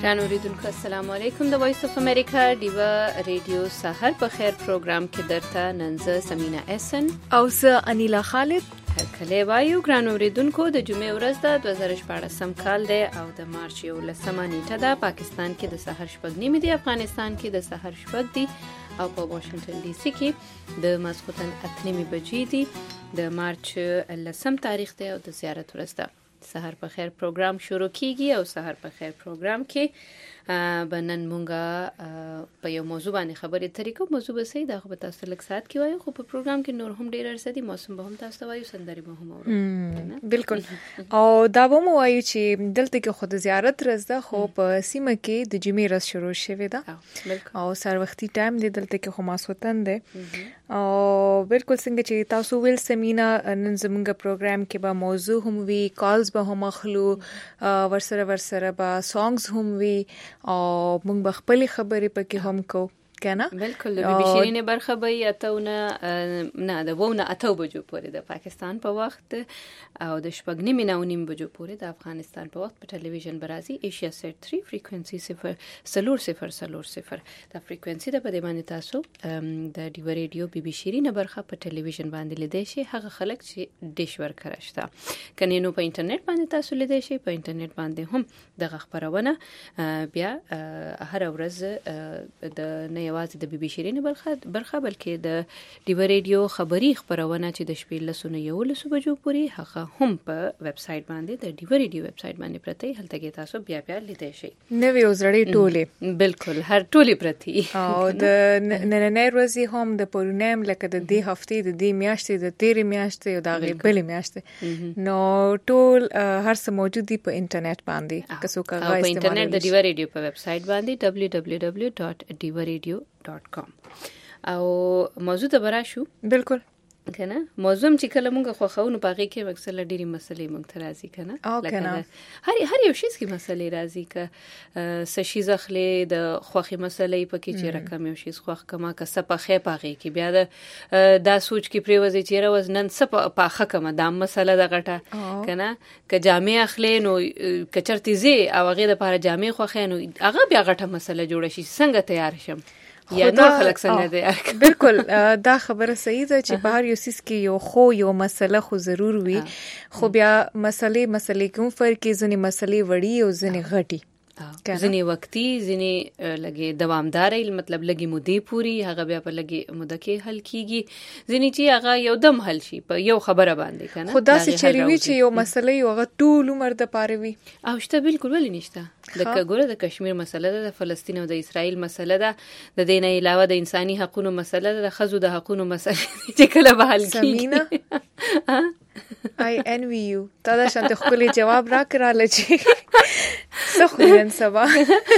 ګران اوریدونکو السلام علیکم. د وایس اف امریکا ډیوا ریډیو سحر په خیر پروګرام کې درته نن زه سمینا احسن او زه انیلا خالد کله وایو. ګران اوریدونکو د جمعې ورځ د 2014 کال دی او د مارچ 11 نیټه ده. پاکستان کې د سحر شپږ نیمې دی، افغانستان کې د سحر شپږ دی او په واشنگټن ډي سي کې د ماسخوتن 8 بجې دی. د مارچ 10 تاریخ دی او د زیارت ورځ ده. سحر په خیر پروګرام شروع کیږي او سحر په خیر پروګرام کې بنن مونږه په یو موضوع باندې خبرې طریقو موضوع به سي دا خو به تاسو لږ سات کې وایو، خو په پروګرام کې نور هم ډیر ارزدي موسم به هم تاسو وایو، سندري به هم اورو. بالکل. او دا به مو وایو چې دلته کې خود زیارت رزده خو په سیمه کې د جمعې ورځ شروع شوه ده او سر وختي ټایم دی دلته کې خو ماسوتن دی او بالکل څنګه چې تاسو ویل سمینا نن زمونږ پروګرام کې به موضوع هم وی، کالز به هم اخلو، ورسره به سانګز هم وی او موږ به خپل خبرې پکې هم کو کنه. بالکل. د بي بي شيرين برخه به اتهونه نه د وونه اته بجو پورې د پاکستان په وخت او د شپږ نیمې نه ونیم بجو پورې د افغانستان په وخت په ټلویزیون برازي ایشیا سیټ 3 فریکوئنسي 000 دا فریکوئنسي د بده باندې تاسو د ډیو ریډیو بي بي شيرين برخه په ټلویزیون باندې لیدئ شي. هغه خلک چې ډیش ورکړه شته کني نو په انټرنیټ باندې تاسو لیدئ شي. په انټرنیټ باندې هم د خبرونه بیا هر ورځ د یوازې د بي بي شيرين برخه بلکې د ډیو ریډیو خبري خبرونه چې د شپې لسونه یو لسو بجو پورې هغه هم په ویب سټ باندې د ډیو ریډیو ویب سټ باندې پرته هلته کې تاسو بیا لیدئ شي. نوې وزړې ټوله بالکل هر ټوله پرتی او د نننې ورځې هم د پرونیم لکه د دې هفتې د دې میاشتې د تیرې میاشتې او د غیبلې میاشتې نو ټول هر څه موجود دي په انټرنیټ باندې که څوک هغه په انټرنیټ د ډیو ریډیو په ویب سټ باندې www.diva.radio.com او موضوع ته براشو. بالکل کنه موضوع چې کله مونږ خوښو پاږي کې اکثر ډېری مسلې مونږ ته راځي کنه لکه هر یو شي کې مسلې راځي ک سشي زخلې د خوخي مسلې پکې چې رقم یو شي خوخ کما ک سپخه پاږي کې بیا دا سوچ کې پریوځي چې روز نن سپ پاخه کما دا مسله د غټه کنه ک جامع اخلې نو کچرتي زی او غیر لپاره جامع خوخه نو هغه بیا غټه مسله جوړ شي څنګه تیار شم یا نور خلک څنګه دي. بالکل دا خبره صحیح ده چې په هر یو سیس کې یو مسله خو ضرور وي خو بیا مسلې کوم فرق کې ځنې مسلې وړي او ځنې غټي ځنې وختي ځنې لګي دوامداري مطلب لګي مودې پوری هغه بیا په لګي موده کې حل کیږي ځنې چې هغه یو دم حل شي په یو خبره باندې کنه. خدا سي چریوي چې یو مسله یو هغه ټول عمر د پاره وي او شته بالکل ولې نشته. د ګوره د کشمیر مسله ده، د فلسطین او د اسرائیل مسله ده، د دې نه علاوه د انساني حقوقو مسله ده، د خزو د حقوقو مسله چې کله به حل کیږي. I envy you. تا دا شانت خپل جواب را کړل چې سخوین سبا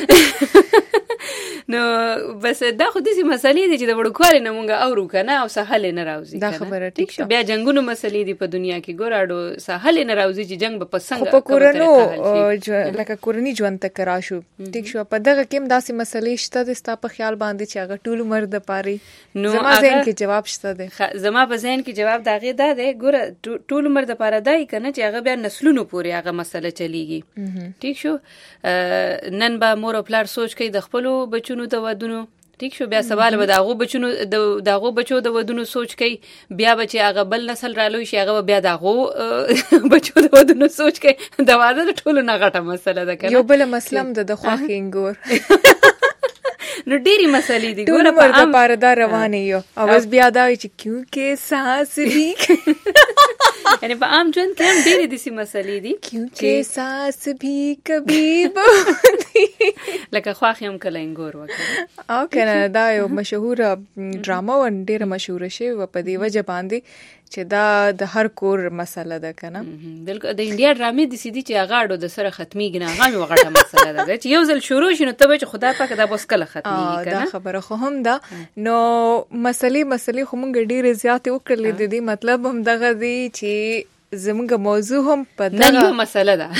نو بس دا خو دې مسلې دي چې د وړوکوالي نه مونږه اورو کنه او سهل نه راوځي دا خبره ټیک شو. بیا جنگونو مسلې دي په دنیا کې ګوراډو سهل نه راوځي چې جنگ به پسنګ په کورونو لکه کورنی ژوند ته کرا شو ټیک شو. په دغه کې داسې مسلې شته د ستا په خیال باندې چې هغه ټول عمر د پاري نو زما ذهن کې جواب شته ده. زما په ذهن کې جواب داغه ده ګوره ټول عمر د پاره دای کنه چې هغه بیا نسلونو پورې هغه مسله چلیږي ټیک شو. نن به مور او پلار سوچ کوي د خپل بچو د ودونو ټیک شو، بیا سوال به داغو بچو د ودونو سوچ کوي، بیا بچي هغه بل نسل رالوي شي هغه بیا داغو بچو د ودونو سوچ کوي. د واده ټولو نه غټه مسله ده کنه. یو بل مسلم د خوخي انګور نو ډېری مسلې دي ګوره په عام لپاره دا روانه یو او بیا دا چې کیونکه ساس بھی یعنی په عام ژوند کې هم ډېری دي مسلې دي کیونکه ساس بھی کبھی بہت لکه خواخي هم کله انګور وکړه او کنه دا یو مشهور ډراما و ډېر مشهور شي و په دی وجه باندې چې دا د هر کور مسله ده کنه. بالکل د انډیا ډرامې د سیدي چې هغه د سره ختميږي نه هغه وغټه مسله ده چې یو ځل شروع شي نو ته به خدای پاک دا بس کله ختميږي کنه. دا خبره خو هم ده. نو مسلې خو مونږ ډېر زیات وکړلې د دې مطلب هم دغه دی چې زموږ موضوع هم په دغه مسله ده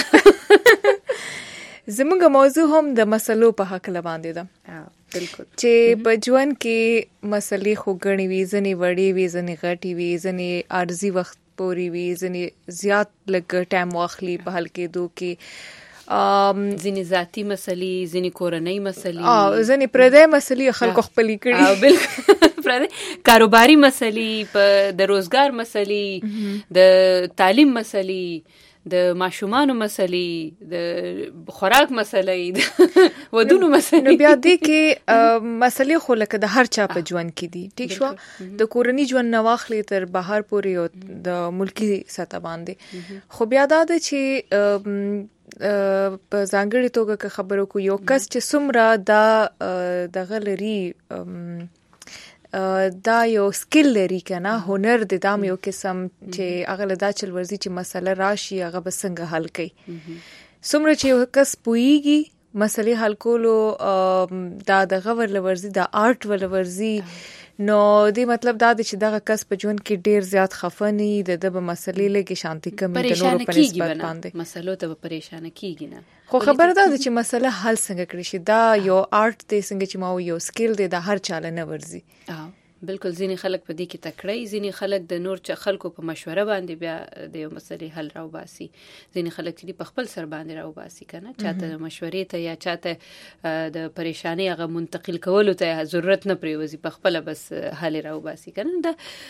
زموږ موضوع هم د مسلو په حق لباندې ده. بالکل چې په ژوند کې مسلې خو غړي وي ځنې وړي وي ځنې غټي وي ځنې عارضي وخت پوري وي ځنې زیات لګ ټایم واخلي په حل کې دوه کې ځینې ذاتي مسلې، ځینې کورنۍ مسلې، ځینې پردي مسلې خلکو خپلې کړي، بالکل پردي کاروباري مسلې، د روزګار مسلې، د تعلیم مسلې، د ماشومانو مسلې، د خوراک مسلې، د ودونو مسلې. نو بیا دې کې مسلې خو لکه د هر چا په ژوند کې دي، ټیک شو، د کورنۍ ژوند نه واخلې تر بهر پورې او د ملکی سطح باندې. خو بیا دا ده چې په ځانګړي توګه که خبرو کو یو کس چې څومره د غلري دا یو سکل لري کنه، هنر د دام یو قسم چې هغه له دا چل ورزي چې مسله راشي هغه به څنګه حل کوي. څومره چې یو کس پويږي مسلې حل کولو دا د غور لورزي د آرټ ولورزي، نو دې مطلب دا دی چې دغه کس په ژوند کې ډیر زیات خفنی د مسلې لګي شانتي کمی د نورو په نسبت باندې مسلو ته پریشان کیږي نه. خو خبر دا چې مسله حل څنګه کړی شي، دا یو آرټ دی څنګه چې ما یو سکل دی د هر چاله نه ورزي. بالکل ځینې خلک په دې کې تکړه، ځینې خلک د نور خلکو په مشوره باندې بیا د یو مسلې حل راوباسي، ځینې خلک چې په خپل سر باندې راوباسي کنه، چاته مشورې ته یا چاته د پریشانی هغه منتقل کولو ته ضرورت نه پریوزي، په خپل بس حل راوباسي کنه.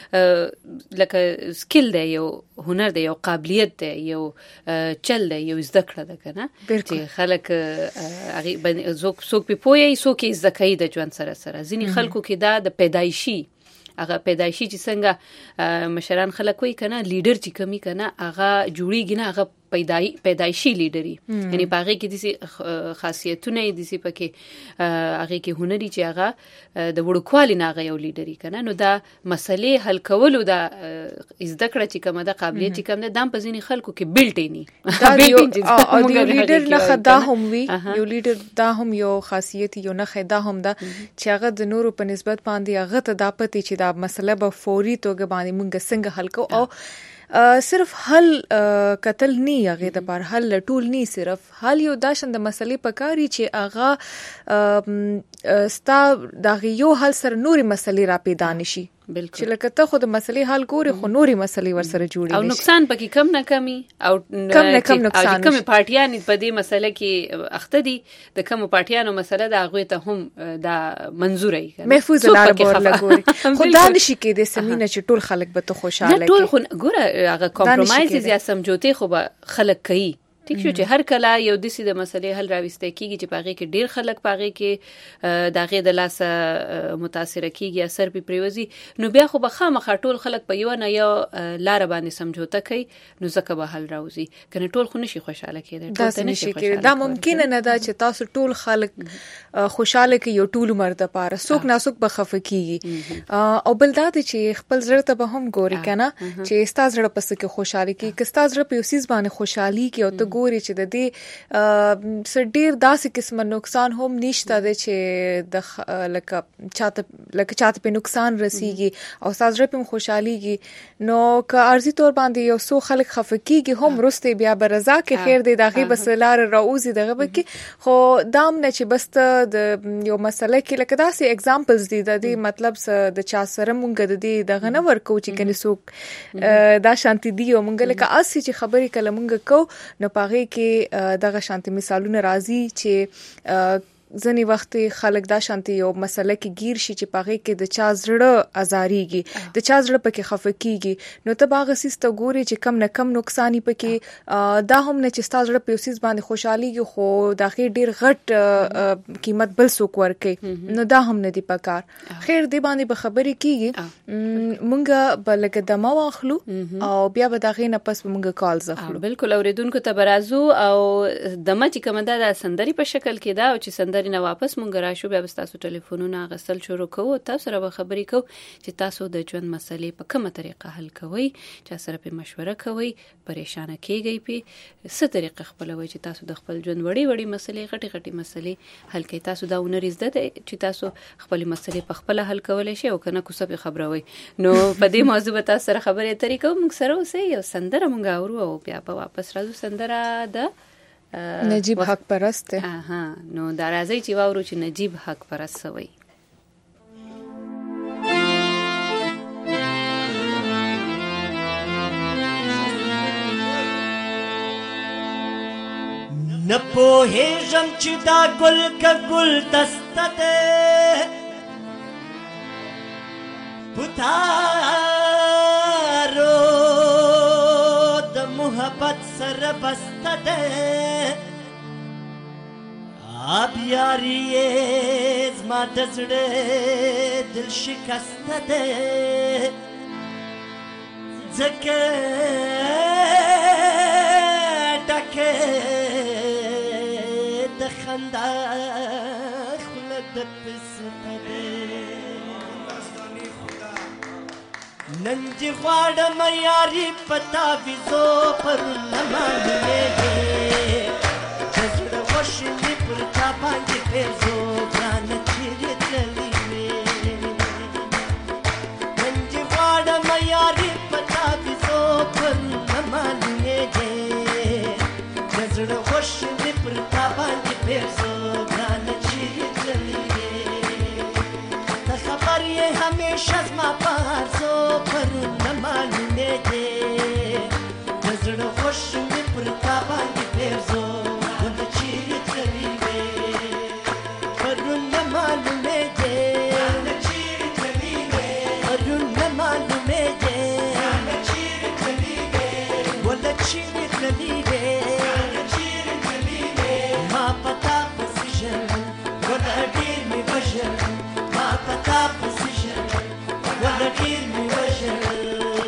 دا لکه سکل دی، یو هنر دی، یو قابلیت دی، یو چل دی، یو زده کړه ده کنه، چې خلک هغه څوک په پوهه څوک یې زده کوي د ژوند سره سره. ځینې خلکو کې دا د پیدایشي هغه پیدایشي چې څنګه مشران خلک وي کنه، لیډر چې کمی کنه هغه جوړیږي نه، هغه پیدایشي لیډري، یعنی پاغه کې دي خاصیتونه دي پکې هغه کې هنري چې هغه د وړوکوالي نه هغه یو لیډري کنه. نو دا مسلې حل کولو دا زده کړه چې کومه د قابلیت چې کوم ده دام په ځینې خلکو کې بیلټ نه دا یو لیډر نه خدا هم وي، یو لیډر دا هم یو خاصیت یو نه خدا هم ده چې هغه د نورو په نسبت باندې هغه ته دا پتی چې دا مسله به فوري توګه باندې مونږ څنګه حل کو، او صرف حل قتل نه هغه د بار حل ټول نه، صرف حل یو داشن د مسلې پکاري چې هغه ستا د یو حل سره نوري مسلې را پیدا نشي. بالکل چې لکه ته خو د مسلې حل ګوري خو نوري مسلې ورسره جوړي او نقصان پکې کم نه کمی او کم نه کم نقصان. کوم پارټیان په دې مسله کې اخته دي، د کوم پارټیانو مسله د هغه ته هم دا منزوري محفوظ لار بور لګوري. خدا نشي کې د سمینه چې ټول خلک به ته خوشاله کې ټول خو ګوره هغه کمپرمایز یا سمجوته خو به خلک کوي. ٹھیک شو چې هر کله یو دسی د مسلې حل راوسته کیږي چې پاغه کې ډیر خلک پاغه کې داغه د لاس متاثر کیږي اثر په پریوزي، نو بیا خو به خامخ ټول خلک په یو نه یو لار باندې سمجوته کوي، نو ځکه به حل راوځي. کنه ټول خو نشي خوشاله کېدل، ټول ته نشي کېدل، دا ممکن نه ده چې تاسو ټول خلک خوشاله کې یو ټول عمر د پاره څوک نه څوک به خفه کیږي. او بل دا چې خپل زړه ته به هم ګوري کنه چې استاد زړه پس کې خوشاله کی، که استاد زړه په یو سیس باندې خوشحالي کې او ته ګوري چې د دې سړي داسې قسمه نقصان هم نشته ده چې د لکه چاته په نقصان رسیږي او استاد زړه په خوشحاليږي، نو که ارزي تور باندې یو سو خلک خفه کیږي هم رسته بیا برزا کې خیر دی دغه بسلار راوزي دغه کې. خو دام نه چې بس د یو مسله کې لکه داسې اگزامپلز دي د دې مطلب د چا سره مونږ د دې دغه نه ورکو چې کني سو دا شانتي دی او مونږ لکه اسی چې خبرې کله مونږ کو نو پاغه کې دغه شانتي مثالونه راځي چې ځنی وخت خلک دا شانتي یو مسله کې گیر شي چې پاغه کې د چا زړه ازاریږي، د چا زړه پکې خفه کیږي، نو ته باغ سیسته ګوري چې کم نه کم نقصانی پکې دا هم نه چې ستاسو زړه په سیس باندې خوشحاليږي خو دغه ډیر غټ قیمت بل څوک ورکي، نو دا هم نه دی پکار. خیر دی باندې به خبرې کیږي، مونږه بلګه دمو واخلو او بیا به دغه نه پس مونږه کال زخلو. بالکل اوریدونکو ته برازو او دمه چې کومه د سندري په شکل کې دا او چې نه واپس مونږ راشو بیا تاسو ټلیفونونه غسل شروع کوو، تاسو سره به خبرې کوو چې تاسو د ژوند مسلې په کومه طریقه حل کوئ، چې سره په مشوره کوئ، پریشان کیږئ په څه طریقه خپلوي چې تاسو د خپل ژوند وړي مسلې غټي مسلې حل کړئ. تاسو دا ونري زده چې تاسو خپل مسلې په خپل حل کولای شئ او کنه کوڅه په خبروي. نو په دې موضوع به تاسو سره خبرې طریقو مونږ سره اوسئ، یو سندره مونږ اورو او بیا په واپس راځو. سندره د نجیب حق پرست. نو دا راځي چې واورو چې نجیب حق پرست وي. نه پوهېږم چې دا ګل که ګل دسته دی پتارو د محبت سره بسته دی اب یاری یې زما د زړه دل شکسته دی ځکه ډکه د خندا خوله د پسته دی نن دې غواړم یاري په تعویذو پرونه معلومېږي چې زړه وشلي پر تا باندې پیرزو ګرانه چیرې تللې وې نن دې غواړم یاري په تعویذو پرونه معلومېږي چې زړه وشلي پر تا باندې پیرزو ګرانه چیرې تللې وې ته خبر یې همیشه زما په هرزو پرونه معلومېږي د زړه خوش مې پر تا باندې پیرزو ګله چیرې تللې وې پرونه معلومېږي ګله چیرې تللې وې پرونه معلومېږي ګله چیرې تللې وې ګله چیرې تللې وې ګله چیرې تللې وې ما په تا پسې ژړل ګله ډېر مې وژړل ما په تا پسې ژړل ګله ډېر مې وژړل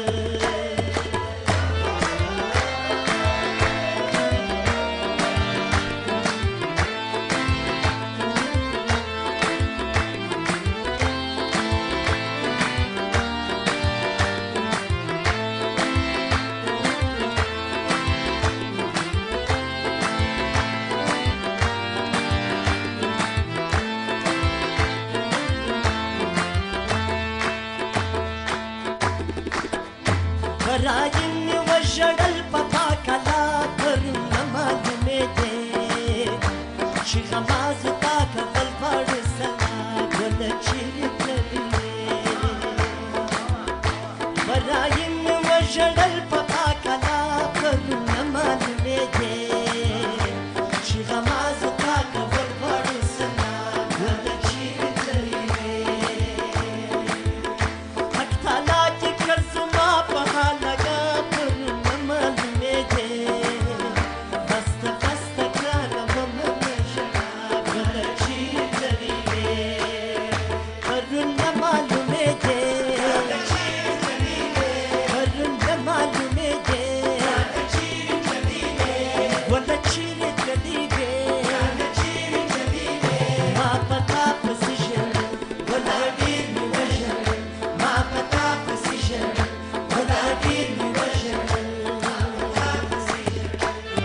رایم مې وژړل په پاکلا پرونه معلومېدې چې غمازو تا کفل غواړو سلا ګله چیرې تللې رایم مې وژړل په پاکلا پرونه معلومېدې چې غمازو تا کفل غواړو سلا ګله چیرې تللې حق تعالی چې کړ زما په لگا پرونه معلومېږي بسته بسته ګرانه ومنه ژړا ګله چیرې تللې وې پرونه معلومېږي ګله چیرې تللې وې پرونه معلومېږي ګله چیرې تللې وې ګله چیرې تللې وې ګله چیرې تللې وې ما په تا پسې ژړل ګله ډېر مې وژړل ما په تا پسې ژړل ګله ډېر مې وژړل ما په تا پسې ژړل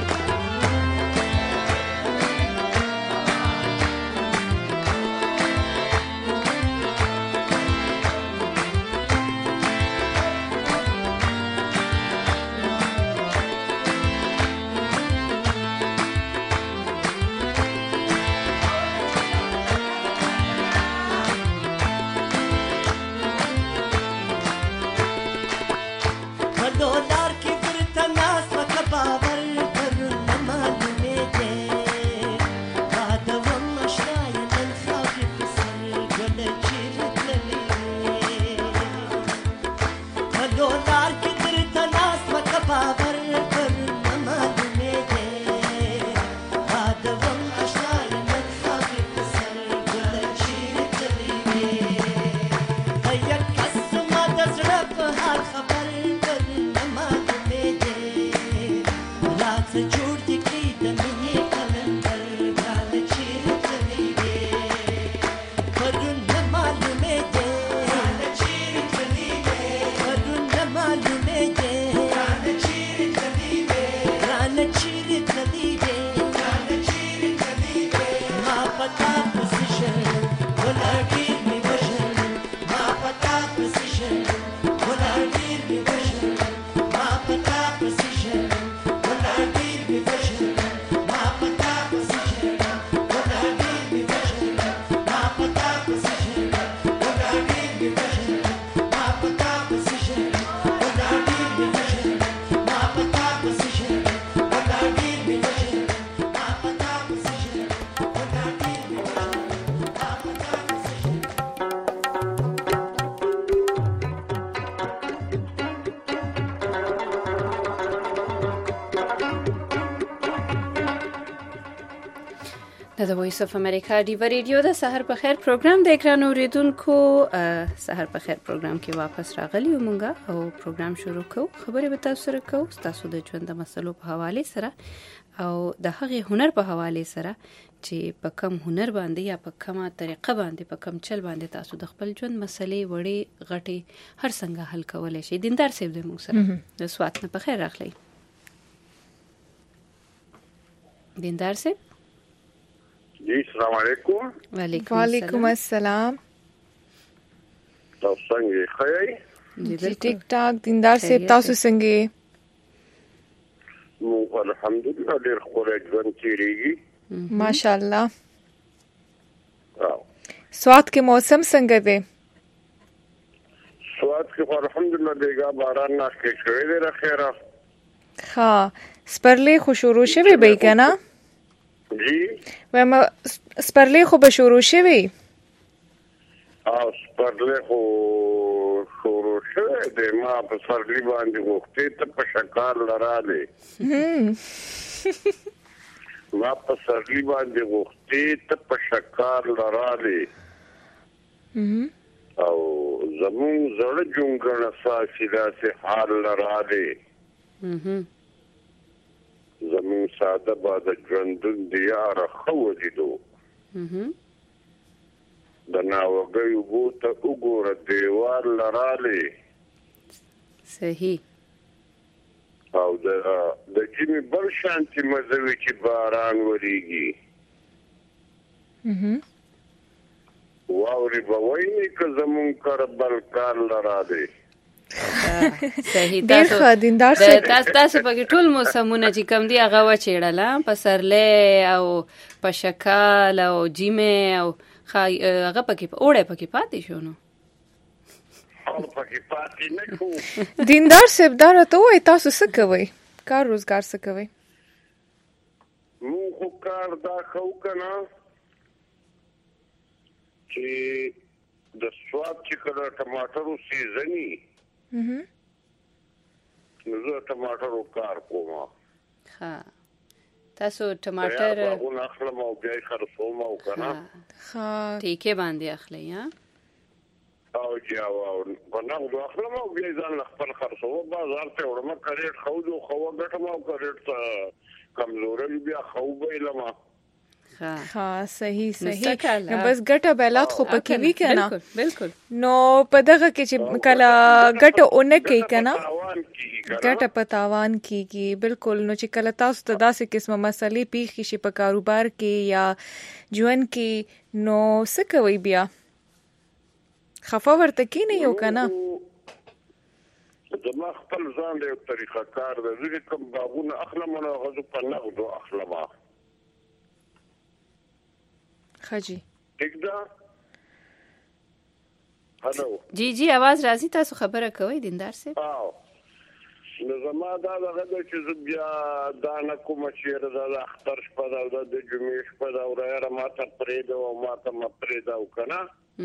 په دولار کې درته ناست وه که باور پرونه معلومېږي یادوم اشنا یې نن خاورې په سر ګله چیرې تللې وې په دولار کې درته ناست وه که باور پرونه معلومېږي یادوم اشنا یې نن خاورې په سر ګله چیرې تللې وې د یک کس زما د زړه په حال خبر پرونه معلومېږي لا څه جوړ دې کړي د مینې قلندر ګرانه چیرې تللې وې پرونه معلومېږي ګرانه چیرې تللې وې پرونه معلومېږي ګرانه چیرې تللې وې ګرانه چیرې تللې وې ګرانه چیرې تللې وې ما په تا پسې ژړل ګله ډېر مې وژړل ما په تا پسې ژړل ګله ډېر مې وژړل ما په تا پسې ژړل ګله ډېر مې وژړل ما په تا پسې ژړل ګله ډېر مې وژړل ما په تا پسې ژړل ګله ډېر مې وژړل ما په تا پسې ژړل ګله ډېر مې وژړل ما په تا پسې ژړل ګله ډېر مې وژړل ما په د وایس اف امریکا ډیو ریډیو د سحر په خیر پروګرام د اکران اوریدونکو سحر په خیر پروګرام کې واپس راغلی مونږه او پروګرام شروع کوو. خبرې به تاسو سره کوو تاسو د ژوند د مسلو په حواله سره او د هغه هنر په حواله سره چې په کم هنر باندې یا په کومه طریقه باندې په کم چل باندې تاسو د خپل ژوند مسلې وړي غټي هر څنګه حل کولای شي. دیندار صاحب د موږ سره د سوات نه په خیر راغلی. دیندار صاحب جی السلام علیکم. وعلیکم السلام. تاسو څنګه ښه جی ټیک ټاک. دیندار صاحب تاسو څنګه؟ نو الحمدلله ډیر خوره ژوند تیریږي ماشاءالله. سوات کې موسم څنګه دی؟ سوات کې الحمدلله دیګه باران نه شوی دی راخیره. ها سپرلی خو شروع شوی به کنه؟ جی وایم سپرلی خو به شروع شوی. سپرلی خو شروع شوی دی. ما په سپرلی باندې وختي ته په شکار لراله ما په سپرلی باندې وختي ته په شکار لراله او زمون زړه جونګړه ساسي داسې حال لراله زمون ساده باده ژوندون دیار خو دیدو د ناوګي وګته وګوره دیوال لراله صحیح او د جمی بل شانتي مزوي چې باران وریږي واوري بوي که زمون کربل کار لراله. صحیح. تاسو په ټول موسمونه چې کم دی هغه و چېړله په سرلې او په شکال او جیمه او هغه پکې اوړه پکې پاتې شو نو پکې پاتې نه کو. دیندار صاحب دا راته وایي تاسو څه کوئ؟ کار روزګار څه کوئ؟ مونږ کار دا خو کنه چې د سواد چې کله ټماټرو سیزنی نو زه ټماټرو کار کوم. ها تاسو ټماټر باغونه اخلم او بیا یې خرڅوم او کنه ها ټیکې باندې اخلي ها او جاو په نغدو اخلم او بیا ځان خپل خرڅوم بازار ته وړم کریټ خو ګټم او کریټ کمزوري بیا خو به لما ها صحیح نو بس ګټه بیلات خو پکې وی کنه. بالکل نو په دغه کې چې کله ګټه اونې کوي کنه ګټه په تاوان کیږي. بالکل. نو چې کله تاسو ته داسې قسمه مسلې پیښ شي په کاروبار کې یا ژوند کې نو څه کوي بیا؟ خفه ورته کې نه یو کنه. زما خپل ځان له طریقه کار د زړه کوم باغونه اخلم نو غزو په نغدو اخلم. خجی ٹھیک ده. هلو جی आवाज راځي تاسو خبره کوئ دیندار صاحب؟ نو زما دا دغه چې بیا دا نه کوم چې د اختر شپه دا د جمعې شپه دا وراره ما ته پرېدو او ما ته پرېدو کنه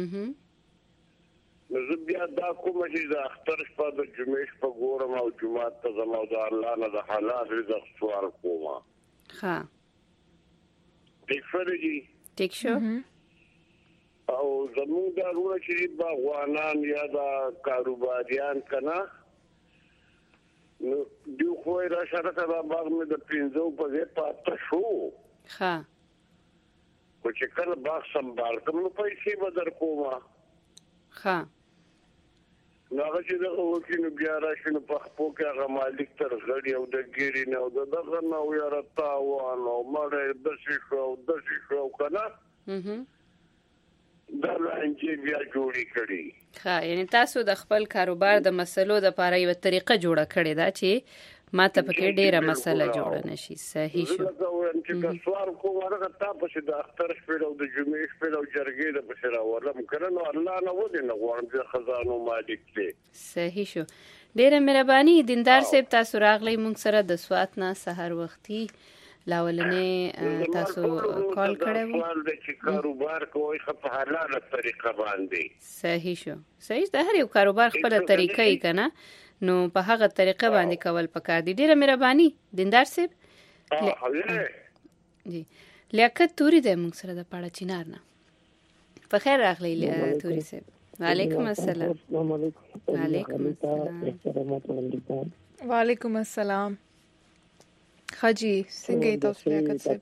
نو بیا دا کوم چې د اختر شپه د جمعې شپه ګورم او جمعه ته زما د الله نه د حلال رزق سوال کوم. ها ٹھیک فرجی ٹھیک شو. او زموږ دا ورونه چې باغوانان یا دا کاروباریان کنه نو دیو خو را شرط دا باغ مې د 15 په ځای پاتې شو. ها خو چې کله باغ سمبال کوم نو پیسې بدر کومه. ها نو هغه چې دغه وکینو بیا راشي نو په خپو کې هغه مالک تر غړي او د ګيري نه او دغه نو یاره تاوان او مړې د شي شو کنه دا لانجې بیا جوړې کړي. ها یعنی تاسو د خپل کاروبار د مسلو د لپاره یو طریقه جوړه کړې ده چې ماته پکې ډیره مسله جوړه نشي. صحیح شو. زه چې سوال کوم هغه تاسو چې د اختر شپه او د جمعې شپه او جرګې د بشرا ولم کړه نو الله نه ودی نه غواړم چې خزانو مالک دی. صحیح شو. ډیره مهرباني دیندار صاحب تاسو راغلی مونږ سره د سوات نه سحر وختي لاولنې تاسو کال کړو چې کاروبار کوی په حلاله طریقه باندې. صحیح شو. صحیح د هر یو کاروبار خپل طریقې کنه نو په هغه طریقه باندې کول پکار دي. ډیره مهرباني دیندار صاحب. جی لیاقت توري د موږ سره د پاړه چینار نه. په خیر راغلی توري صاحب. وعلیکم السلام. وعلیکم السلام. وعلیکم السلام. خاجي څنګه تاسو لیاقت صاحب؟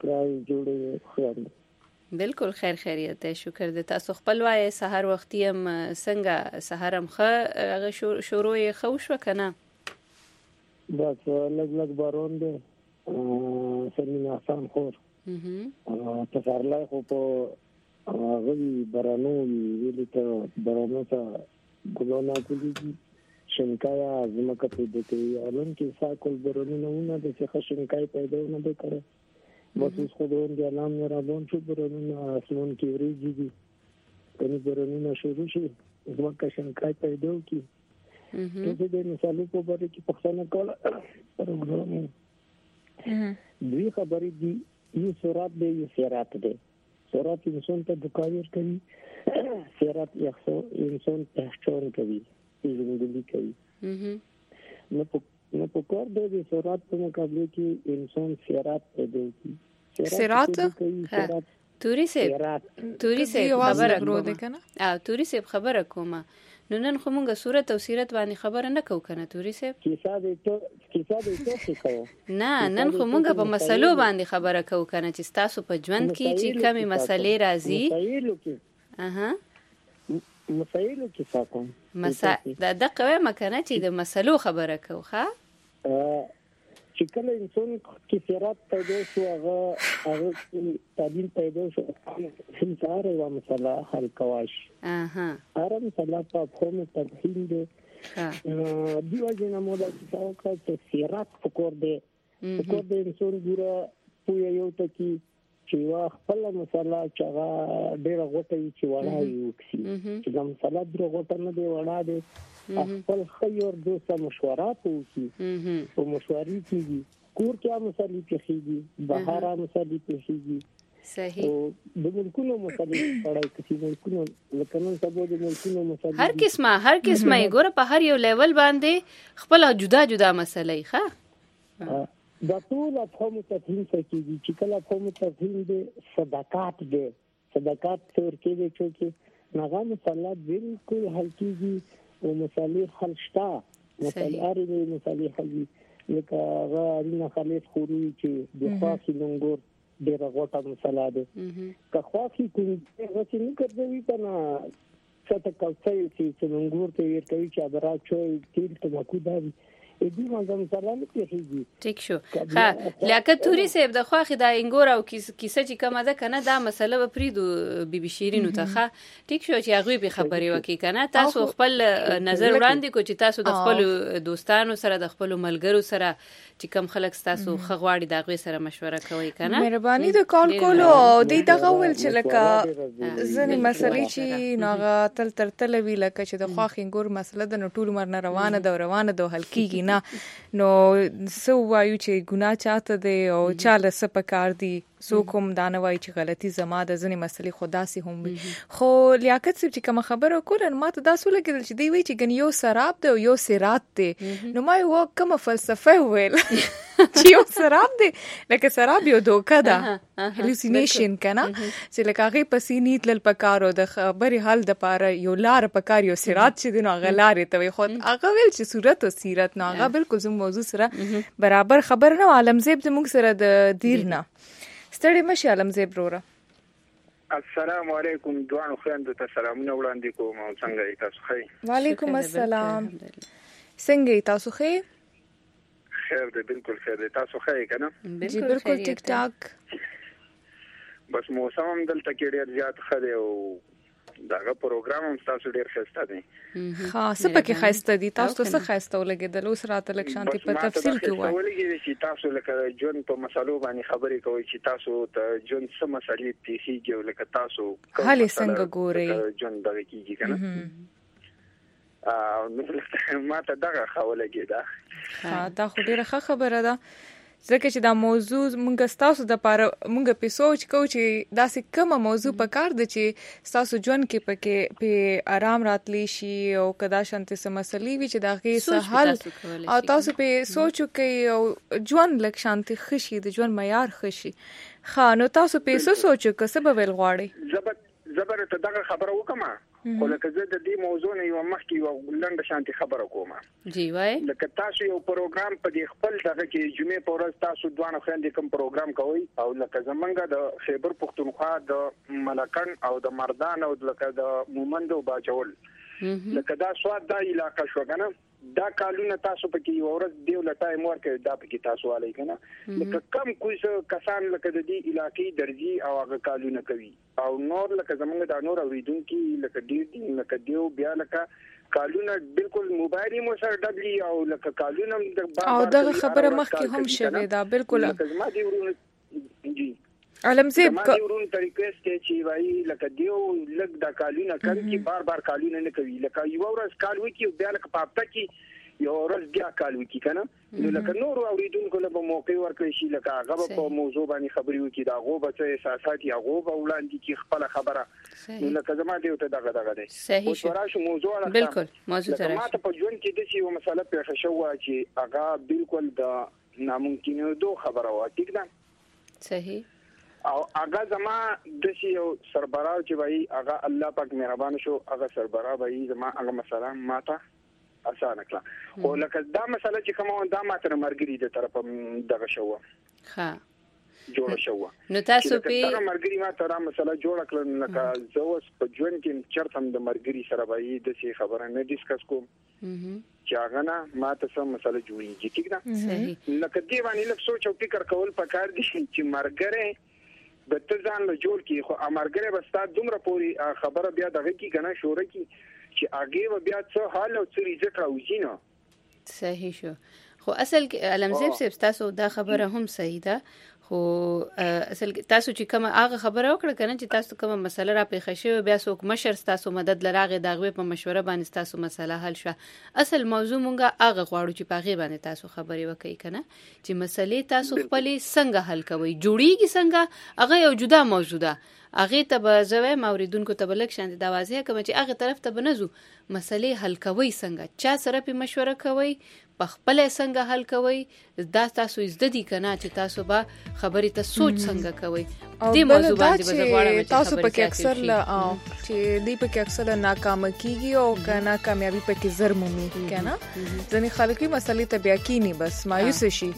بالکل خیر خیریت ده، شکر ده. تاسو خپل وای سحر وختي هم څنګه سحرم خه شروع خو شو کنه؟ بس لګ بارون ده سمینه آسان خور په سرلای خو په غوي برانو ویل ته برانو ته ګلونه کوي شنکایا زمکه پیدا کوي الان کې ساکل برانو نه د څه شنکای پیدا نه وکړي بس خو دوی د اعلان را بون چې برانو اسمن کې وريږي دي کني برانو شروع شي زمکه شنکای پیدا کوي ته دې مثالو په باره کې پښتنه کوله پروګرام دوی خبرې دي یو سرعت دی یو سرعت دی. سرعت انسان ته دکایر کوي، سرعت انسان پہچان کوي، پیژندګلوي کوي. نو په کار دی سرعت په مقابله کې انسان سرعت پیدا کوي. سرعت توري سه خبره کومه توري سه خبره کومه. نو نن خو مونږه صورت او سیرت باندې خبره نه کوو کنه توري سه. کیسه دې ته نه نن خو مونږه په مسلو باندې خبره کوو کنه چې تاسو په ژوند کې چې کمی مسلې راځي. مسایلو کې ساتم دا دغه مکنه چې د مسلو خبره کوو ښا چې کله انسان کې سرعت پیدا شو هغه تعلیم پیدا شو هم سره یو مسله حل کواش هر مسله په کومه تفهیم دی دیو جنا مودا چې سرعت فکر دی انسان ګوره پوهه یو ته چې وا خپل مسله چې هغه ډېر غوټه چې وړا یو چې دا مسله ډېر غوټه نه دی وړا دی خپل خیر دوسه مشورات وکړي او مشورې کیږي کور کې مسلې پیښیږي بهر مسلې پیښیږي صحیح د ملکونو مسلې پړای کسي ملکونو لکه نن سبا د ملکونو مسلې هر قسمه ګوره په هر یو لیول باندې خپل جدا مسلې ښه دا ټول په متفهیم کېږي چې کله په متفهیم دي صدقات تور کې دي چې نغه مسله بالکل حل کېږي او مسلې حل شته مسلې اړې مسلې حل لکه غاړي خالص خوري چې د خاص لنګور ډېر غوټه مسله ده که خاصي کوم څه نه کوي کنه څه کوي چې لنګور ته ورته چې ابرا چوي تیل ته مکو دا دې مازم سلام پیږي ټیک شو ها لیاقت توري صاحب د خواخي د انګور او کیسه چې کومه ده کنه دا مسله به پریدو بیبي شیرینو ته ښه ټیک شو چې هغه به خبري وکي کنه تاسو خپل نظر وړاندې کو چې تاسو د خپل دوستانو سره د خپل ملګرو سره چې کم خلک تاسو خغواړي د هغه سره مشوره کوي کنه مهرباني د کال کولو د دغه ول چې لکه ځنې مسلې چې ناغه تل وی لکه چې د خواخي انګور مسله د نټول مرنه روانه ده حل کیږي نه نو سو وایو چې ګناه چاته دی او چاله سپکار دی سو کوم دانوي چې غلطي زما د ځنې مسلې خدا سي هم خو لیاقت سب چې کوم خبره کول ما ته دا سول کېدل چې دی وی چې ګن یو سراب دی او یو سرات دی نو ما یو کوم فلسفه ویل چې یو سراب دی لکه سراب یو دوکه ده هلوسینیشن کنه چې لکه هغه پسینیت لل پکارو د خبري حل د پاره یو لار پکار یو سرات چې دینو غلارې ته وي خو هغه ویل چې صورت او سیرت نه هغه بالکل زموږ موضوع سره برابر خبر نه عالم زیب زموږ سره د دیر نه ستړي مشه عالم زیب وروره السلام علیکم دوانو خويندو ته سلامونه وړاندې کوم او څنګه تاسو ښه وعلیکم السلام څنګه تاسو ښه خیر دې بالکل خیر دې تاسو ښه کنه جی بالکل ټیک ټاک بس موسم دلته کې ډیر زیات خره او داغه پروګرام هم تاسو ډیر خسته دي خاصه پکې خسته دي تاسو څه خسته ولګیدل اوس راته لک شانتي په تفصیل کې وایي ولګیدل چې تاسو لکه جون په مسلو باندې خبرې کوي چې تاسو ته جون څه مسلې پیښیږي او لکه تاسو حالې څنګه ګوري جون دغه کیږي کنه نو ما ته دغه خبره کېده دا خو ډیره ښه خبره ده ځکه چې دا موضوع مونږ ستاسو د پاره مونږ په سوچ کوو چې دا څه کومه موضوع پکار ده چې ستاسو ژوند کې پکې په آرام راتلی شي او کدا شانته سم مسلې وي چې دا غي سهال او تاسو په سوچو کې او ژوند لک شانتي خشي د ژوند معیار خشي خانو تاسو په سوچو کې څه به ول غواړي زبر ته دغه خبره وکما خو لکه زه د دې موضوع نه یو مخکې یو لنډه شانتي خبره کوم جی وای لکه تاسو یو پروګرام په دې خپل دغه کې جمعې په ورځ تاسو دوه خويندې کوم پروګرام کوي او لکه زمونږ د خیبر پختونخوا د ملکن او د مردان او لکه د مومندو باجول لکه دا سواد دا علاقہ شو کنه دا کالونه تاسو پکې یو ورځ دیو لټای مور کې دا پکې تاسو علي کنه لکه کم کوئی کسان لکه د دې علاقې درځي او هغه کالونه کوي او نور لکه زمونږ د نور اوریدونکو لکه ډیر لکه دیو بیا لکه کالونه بالکل موبایل مو سره ډبلی او لکه کالونه د او دغه خبره مخکې هم شوه دا بالکل زما دی ورونه جی علمزیب ما دی ورونه طریقې چې وایي لکه دیو لګ د کالونه کوي چې بار کالونه نه کوي لکه یو ورځ کال وکي بیا لکه پاپتا کې یو ورځ بیا کال وکي کنه نو لکه نور اوریدونکو له موقع ورکړي شي لکه هغه په موضوع باندې خبري وکي دا غو به احساسات یا غو به وړاندې کی خپل خبره نو لکه زما دی ته دغه دی صحیح شو موضوع بالکل موضوع سره ما ته په ژوند کې د یو مسله پیښه شو چې هغه بالکل د ناممکنه دوه خبره و ټیک ده صحیح او هغه زما د یو سربراو چې وای هغه الله پاک مهربان شو هغه سربراو وای زما هغه مسله ماته اسانه کړه خو لکه دا مسله چې کومه دا ماته مرګري د طرفه دغه شو ها جوړ شو نو تاسو په دا مرګري ماته را مسله جوړ کړل لکه زوس په ژوند کې چرته د مرګري سره وای د څه خبره نه ډیسکس کوم چې هغه نه ماته سم مسله جوړیږي ٹھیک ده صحیح لکه دی باندې لکه سوچ او فکر کول پکار دي چې مرګره د تزان له جوړ کی خو امرګره بستا دومره پوری خبره بیا دغه کی کنه شوره کی چې اگې و بیا څه حال او څه ریزټ راوځي نه صحیح شو خو اصل کې علمزیب صاحب تاسو دا خبره هم صحیح ده خو اصل تاسو چې کومه هغه خبره وکړه کنه چې تاسو کومه مسله را پیښه شوه بیا څوک مشر تاسو مدد لراغه دغه په مشوره باندې تاسو مسله حل شوه اصل موضوع مونږه هغه غواړو چې پاغه باندې تاسو خبرې وکړي کنه چې مسلې تاسو خپل څنګه حل کوي جوړیږي څنګه هغه یو جدا موضوع ده هغه ته به زوی موریدونکو ته بلک شاند د واضح کوم چې هغه طرف ته بنزو مسلې حل کوي څنګه چا سره په مشوره کوي په خپل څنګه حل کوي دا تاسو زده دي کنه چې تاسو به خبرې ته سوچ څنګه کوي دې موضوع باندې به غواړم چې تاسو په کې اکثر چې دې په کې اکثر ناکام کیږي او کنه کامیابی په کې زر مومي کنه ځنې خلکو مسلې ته بیا کینی بس مایوس شي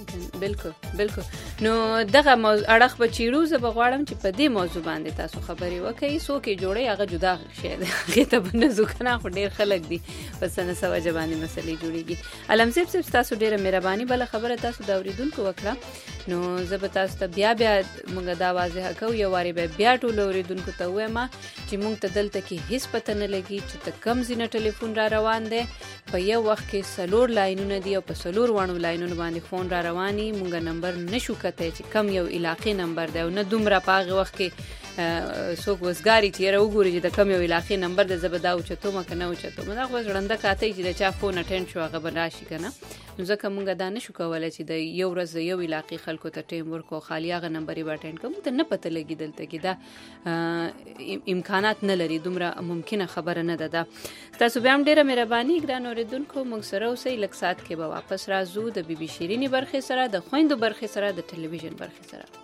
بالکل نو دغه اړه به چیرو زه به غواړم چې په دې موضوع باندې تاسو خبرې وکړئ سو کې جوړي هغه جدا شي هغه ته بنځو کنه خو ډیر خلک دي پس نه سوا جوانی مسلې جوړيږي علمزیب صاحب تاسو ډیره مهرباني بل خبره تاسو دا اوریدونکو وکړه نو زه به تاسو ته بیا موږ دا واضح کوو یو واری به بیا ټول اوریدونکو ته وایم چې موږ ته دلته کې هیڅ پته نه لګي چې ته کم زینه ټلیفون را روان دی په یو وخت کې سلور لاینونه دی او په سلور وانو لاینونو باندې فون را رواني موږ نمبر نشو کته چې کم یو علاقې نمبر دی او نه دومره پاغه وخت کې څوک وسګاری چې راوګوري چې د کم یو علاقې نمبر د زبدا او چتو مکه نه او چتو مدا خو ځړنده کاته چې د چا فون اټینډ شو هغه راشي کنه نو ځکه مونږ دا نشو کولای چې د یو ورځ یو علاقې خلکو ته ټیم ورکو خالی هغه نمبر یې اټینډ کوم ته نه پته لګی دلته کې دا امکانات نه لري دومره ممکنه خبره نه ده تاسو به هم ډیره مهرباني ګران اوریدونکو موږ سره اوسې لک سات کې به واپس راځو د بي بي شيريني برخه سره د خويندو برخه سره د ټلویزیون برخه سره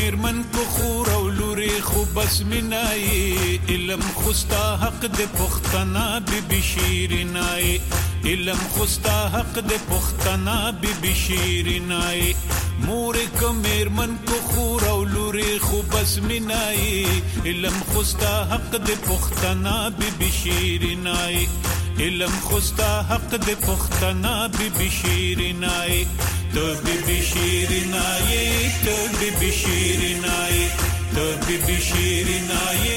میرمن کو خور او لوري خو بس منای علم خوستا حق د پختنا بی شیرینای علم خوستا حق د پختنا بی شیرینای مور کو میرمن کو خور او لوري خو بس منای علم خوستا حق د پختنا بی شیرینای علم خوستا حق د پختنا بی شیرینای تو بی شیرینای تو بی شیرینای تو بی شیرینای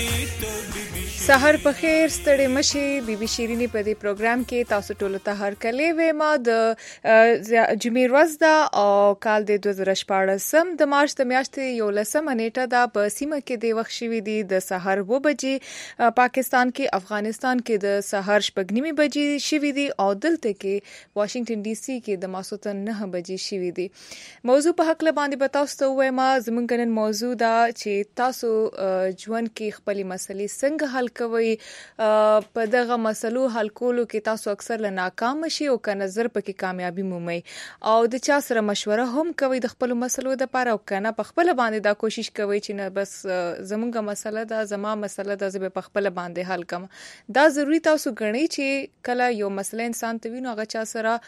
سحر په خیر ستړي مشي بيبي شيريني په دې پروګرام کې تاسو ټول ته هر کله وې ما د جمعې ورځ دا او کال د 2014 د مارچ د میاشتې 11 نیټه دا په سیمه کې د وخت شوی دی د سحر 2 بجې پاکستان کې افغانستان کې د سحر 9 بجې شوی دی او دلته کې واشنگټن ډي سي کې د ماسوتن 9 بجې شوی دی موضوع په حق له باندې تاسو ته وایم زمونږ نن موضوع دا چې تاسو ژوند کې خپل مسلې څنګه حل کوي په دغه مسلو حل کولو کې تاسو اکثر له ناکام شي او کنه نظر پکې کامیابی مومي او د چا سره مشوره هم کوي د خپل مسلو د لپاره او کنه په خپل باندې دا کوشش کوي چې نه بس زمونږه مسله دا زما مسله دا زه په خپل باندې حل کوم دا ضروری تاسو غنئ چې کله یو مسله انسان ته وینو هغه چا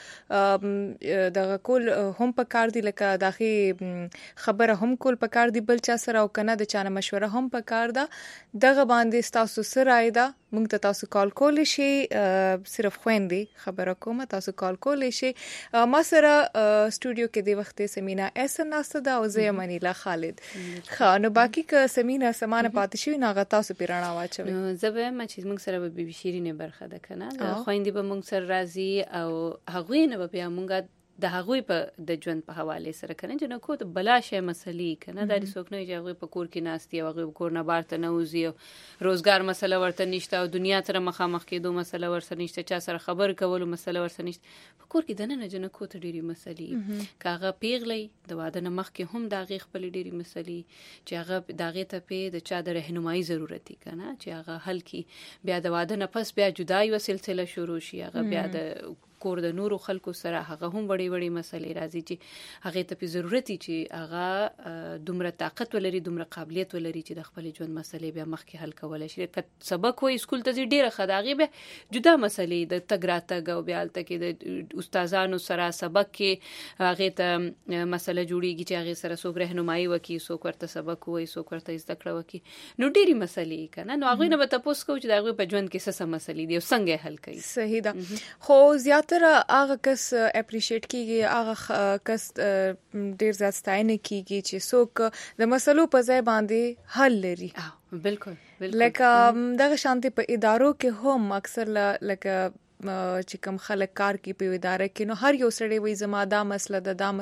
سره دغه کول هم په کار دی لکه دغه خبره هم کول په کار دی بل چا سره او کنه د چانه مشوره هم په کار ده دغه باندې تاسو رایدا مونږ ته تاسو کال کول شي صرف خويندې خبره کوم تاسو کال کول شي ما سره سټوډیو کې د وخت سمینا احسن ناسته دا او زه منیلا خالد خانو باقی ک سمینا سمانه پاتې شي ناغه تاسو پیرانا واچوي زبه ما چې مونږ سره به بي شيرینه برخه ده کنه خويندې به مونږ سره راځي او هغه نه به بیا مونږ د هغوی په د ژوند په حواله سره کنه جنو کو د بلاشه مسلې کنه د ریسوک نه چې هغه په کور کې ناشتي او هغه کور نه بارته نه وزي روزګار مسله ورته نشته او دنیا سره مخامخ کېدو مسله ورسره نشته چا سره خبر کولو مسله ورسره نشته په کور کې دنه نه جنو کو ته ډيري مسلې کاغه پیغلې د واده نه مخ کې هم داغه خپل ډيري مسلې چې هغه داغه ته په د چا د رهنمایي ضرورت کنه چې هغه حل کی بیا د واده نه پس بیا جدای و سلسله شروع شي هغه بیا د کور د نورو خلکو سره هغه هم وړي مسلې راځي چې هغه ته په ضرورت چې هغه دومره طاقت ولري دومره قابلیت ولري چې د خپل ژوند مسلې بیا مخکې حل کولای شي که سبق وای سکول ته ډیره خداغي به جدا مسلې د تګراته غو بیا الته کې د استادانو سره سبق کې هغه ته مسله جوړیږي چې هغه سره څوک رهنمایي وکي څوک ورته سبق وای څوک ورته زده کړه وکي نو ډیری مسلې کنه نو هغه نه به تاسو کو چې دا هغه په ژوند کې څه مسلې دي او څنګه حل کوي صحیح ده خو زیات تر هغه کس اپریشیټ کیږي هغه کس ډیر زیات ستاینه کیږي چې څوک د مسلو په ځای باندې حل لري بالکل لکه دغه شانتي په ادارو کې هم اکثر لکه چې کوم خلک کار کوي په اداره کې نو هر یو سړی وایي زما دا مسله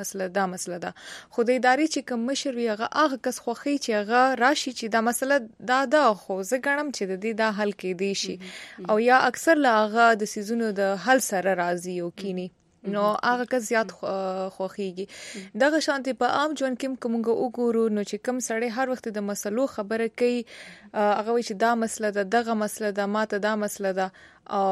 ده خو د ادارې چې کوم مشر وي هغه کس خوخي چې هغه راشي چې دا مسله دا خو زه ګڼم چې د دې دا حل کې دی شي او یا اکثر لا هغه د سيزونو د حل سره راضي او کینی نو هغه کس زیات خوخيږي دغه شانتي په عام ژوند کې کومګه وګورو نو چې کوم سړی هر وخت د مسلو خبره کوي هغه وایي چې دا مسله ده دغه مسله ده ماته دا مسله ده او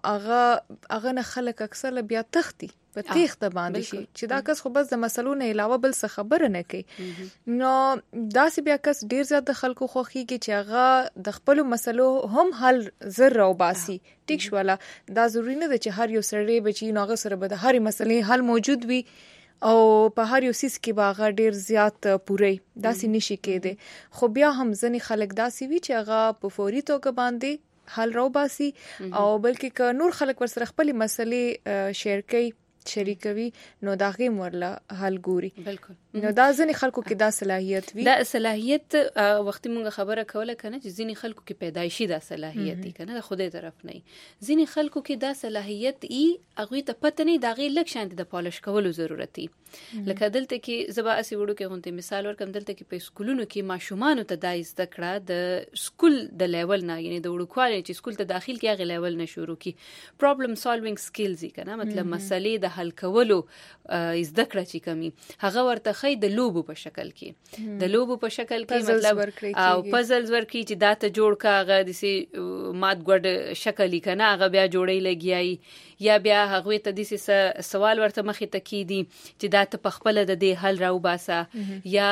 هغه نه خلک اکثر بیا تختی په تیخته باندې شي چې دا کس خو بس د مسلو نه علاوه بل څه خبره نه کوي نو داسې بیا کس ډیر زیات د خلکو خوخيږي چې هغه د خپل مسلو هم حل زر او باسي ټیک شواله دا ضروری نه ده چې هر یو سړی بچي نو هغه سره به د هر مسلې حل موجود وي او په هر یو سیس کې باغ ډیر زیات پوره داسې نشي کېده خو بیا هم ځنی خلک داسې وی چې هغه په فوري توګه باندې حل راو باسي او بلکې ک نور خلک ورسره خپل مسلې شیر کوي شریکوي نو دا غي مرله حل ګوري بالکل نو دا ځنی خلکو کې دا صلاحیت وي دا صلاحیت وختي مونږ خبره کوله کنه چې ځنی خلکو کې پیدایشي دا صلاحیت دي کنه د خوده طرف نه ځنی خلکو کې دا صلاحیت ای هغه ته پته نه دا غي لک شانت د پالش کولو ضرورت دي لکه دلته کې زبا اسی وړو کې غونته مثال ورکم دلته کې په سکولونو کې ماشومان ته دای زده کړه د سکول د لیول نه یعنی د وړو کال چې سکول ته داخل کې هغه لیول نه شروع کی پرابلم سالوینګ سکلز کنه مطلب مسلې د د حل کولو زده کړه چې کمی هغه ورته خی د لوبو په شکل کې د لوبو په شکل کې مطلب او پزلز ورکی چې دا ته جوړ کا هغه د سي مات ګډ شکل کنه هغه بیا جوړی لګیای یا بیا هغه ته د سي سوال ورته مخې ته کی دي چې دا ته پخپل د دې حل راو باسه یا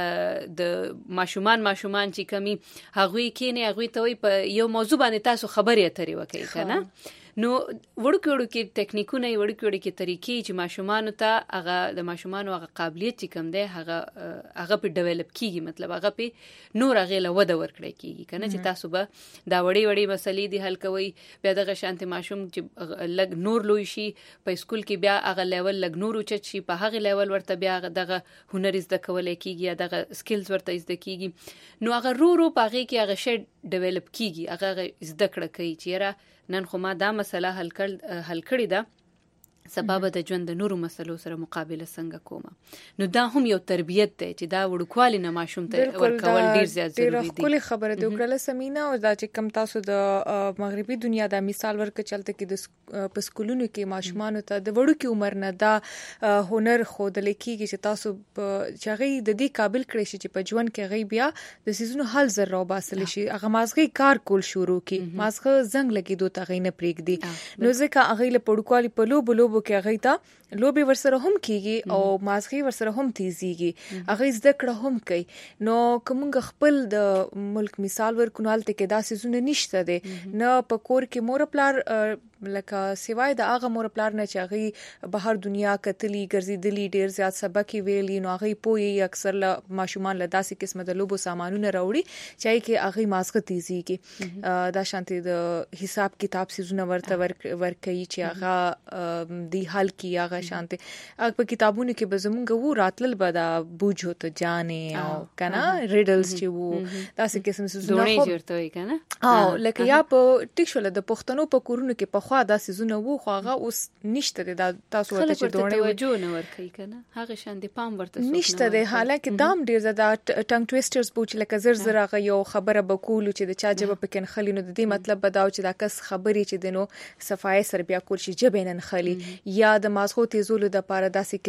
د ماشومان چې کمی هغه کینه هغه ته وي په یو موضوع باندې تاسو خبرې اترې وکړي کنه نو وړوکی ټیکنیکونه وړوکی طریقې چې ماشومان ته هغه د ماشومان هغه قابلیت چې کم دی هغه په ډیولپ کیږي مطلب هغه په نور هغه له وده ورکړي کیږي کنه چې تاسو به دا وړي مسلې دي حل کوي بیا دغه شانتي ماشوم چې لګ نور لوي شي په سکول کې بیا هغه لیول لګ نور اوچت شي په هغه لیول ورته بیا دغه هنر زده کولای کیږي یا دغه سکلز ورته زده کیږي نو هغه رو په هغه کې هغه شی ډیولپ کیږي هغه زده کړه کوي چې نن خو ما دا مسله حل کړی ده سبب د ژوند د نورو مسلو سره مقابله څنګه کومه نو دا هم یو تربیت دی چې دا وړوکوالي نه ماشوم ته ورکول ډیر زیات ضروری دي بالکل خبره دی وکړه سمینا او دا چې کم تاسو د مغربي دنیا د مثال ورکړ چلته کې د پسکولونو کې ماشومان ته د وړوکی عمر نه دا هنر خود لکېږي چې تاسو چې غي د دې قابل کړی شي چې په ژوند کې غي بیا د سيزونو حل زر راو باسل شي هغه مازغي کار کول شروع کی مازغه زنګ لګي دوه تغې نه پریک دي نو ځکه هغه له پړوکوالي په لوبو کې هغه ته لوبي ورسره هم کیږي او مازغي ورسره هم تیزيږي هغه زده کړه هم کوي نو کومګ خپل د ملک مثال ورکونال ته کې دا سيزونه نشته دي نه په کور کې مور پلار لکه سیوای د هغه مور پلار نه چې هغه بهر دنیا کتلی ګرځیدلی ډیر زیات سبق ویلی نو هغه پوي اکثر له ماشومان له داسې قسمه د لوبو سامانونه راوړي چې کې هغه مازغه تیزيږي دا شانتي د حساب کتاب سيزونه ورته ورکوي چې هغه دی حل کی هغه شانتي په کتابونو کې به زمونږ وو راتلل به دا بوجو ته جانې او کنه ریډلز چې وو داسې قسم سيزونه خو جوړته وي کنه او لکه یا په ټیکشول د پښتنو په کورونو کې په خوا دا سيزونه وو خو هغه اوس نشته دا تاسو ورته چې دوړې توجه نه ورکوي کنه هغه شان دي پام ورته نشته دی حالکه دام ډیر زړه ټنګ ټويسترز بوچ لکه زر هغه یو خبره بکول چې د چا جبه پکن خلی نو د دې مطلب بداو چې دا کس خبري چې دینو صفای سر بیا کول شي جبینن خلی یا د مازغو تیزولو د پاره داسې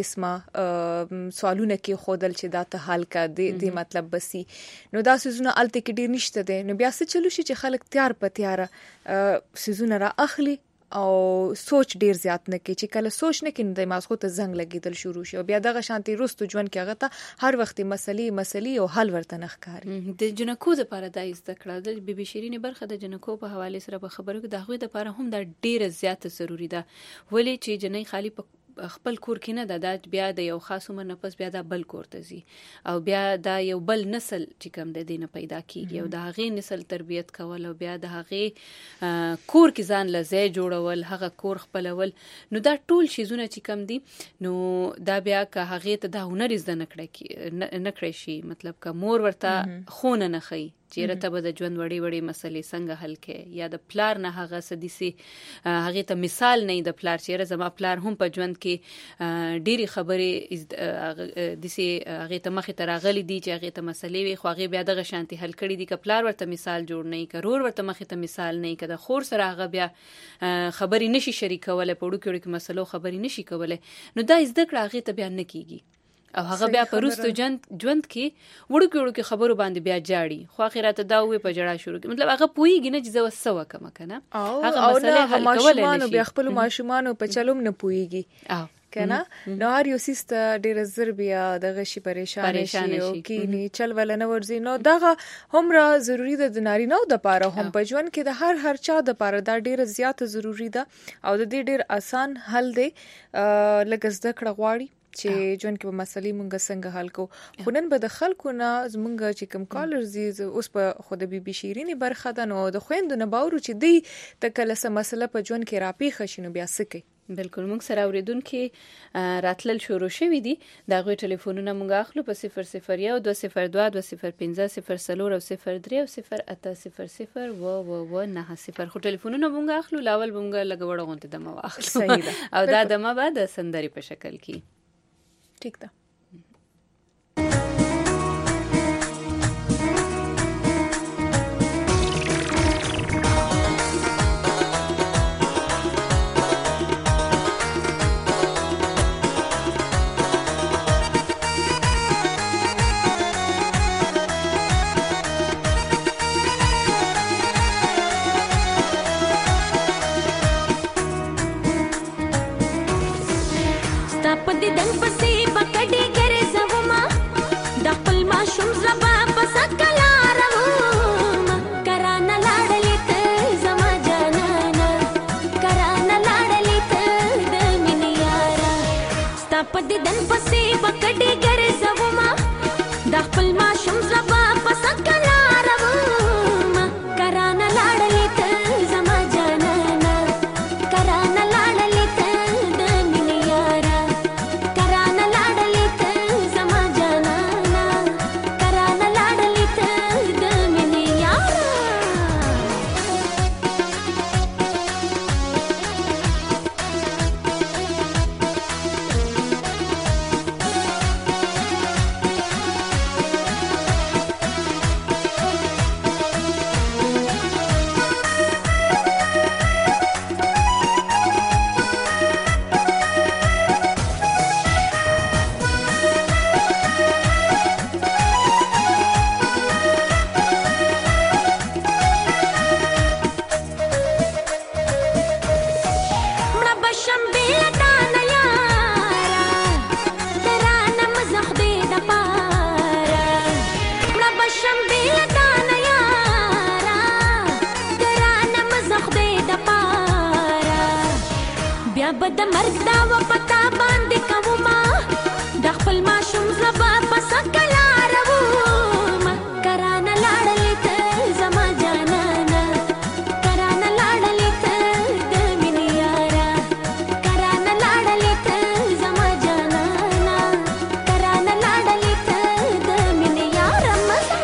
قسمه سوالونه کې خودل چې دا ته حل کا دی مطلب بسی نو دا سيزونه الته کې ډیر نشته دی نو بیا څه چلو شي چې خلک تیار په تیار سيزونه را اخلي او سوچ ډیر زیات نه کوي چې کله سوچ نه کین د مازغو ته زنګ لګیدل شروع شي بیا دغه شانتي رستو ژوند کې هغه ته هر وخت مسلې او حل ورته نخکاری د جنکو د پارادایز د کړه د بیبي شیرین برخه د جنکو په حواله سره به خبرو کې د هغه د لپاره هم دا ډیر زیات ضروری ده ولی چې جنې خالی په خپل کور کې نه د بیا د یو خاص عمر نفس بیا د بل کور ته زی او بیا د یو بل نسل چې کوم د دینه پیدا کیږي او د هغه نسل تربیت کول او بیا د هغه کور کې ځان لزه جوړول هغه کور خپلول نو دا ټول شیزونه چې کوم دي نو دا بیا که هغه ته د هنر زده نکړی شي مطلب که مور ورته خونه نه خي چیرې ته به د ژوند وړي مسلې څنګه حل کې یا د پلار نه هغه سديسي هغه ته مثال نه د پلار چیرې زما پلار هم په ژوند کې ډيري خبرې دسي هغه ته مخې ته راغلي دي چې هغه ته مسلې وي خو هغه بیا دغه شانتي حل کړي دي ک پلار ورته مثال جوړ نه کړور ورته مخې ته مثال نه کړه خور سره هغه بیا خبرې نشي شریکوله په وړو کې مسلو خبرې نشي کوله نو دا زده کړه هغه ته بیا نه کیږي او هغه بیا پروستو ژوند کې وړو خبرو باندې بیا جاړي خو اخرات دا وې په جړه شروع کی مطلب هغه پويږي نه چې زو سوا کما کنه هغه مسله حل کول نه بیا خپل ماشومان په چلوم نه پويږي کنه نو هر یو سیست ډیر زر بیا دغه شي پریشان شي او کینی چل ول نه ورزي نو دغه هم را ضروری ده د ناری نو د پاره هم په ژوند کې د هر چا د پاره دا ډیر زیات ضروری ده او د دې ډیر آسان حل دی لکه زده کړه غواړي چې جون کې په مسلې مونږ څنګه حل کو خونن به د خلکو نه زمونږ چې کم کالرز اوس په خود بیبي شیرینی برخه ده نو د خويندو نه باور چې دی تکله سم مسله په جون کې راپی خشینو بیا سکی بالکل موږ سره اوریدونکو راتلل شروع شوې دي دا غوي ټلیفونونه موږ اخلو په 001 202 205 0 او 03 او 0800 و 90 خو ټلیفونونه موږ اخلو لاول موږ لګوړ غونته دمو اخلو صحیح ده او دا دمه بعد سندري په شکل کې ٹھیک تھا پکډي ګرځوما د خپل ماشوم زبا پسکلا روما کرانه لاړلې ته زما جانانا کرانه لاړلې ته د مینې یارا کرانه لاړلې ته زما جانانا کرانه لاړلې ته د مینې یارا د مرګ دا و پتا باندې کوما د خپل ماشوم زبا پسکلا روما کرانه لاړلې ته زما جانانا کرانه لاړلې ته د مینې یارا کرانه لاړلې ته زما جانانا کرانه لاړلې ته د مینې یارا مزه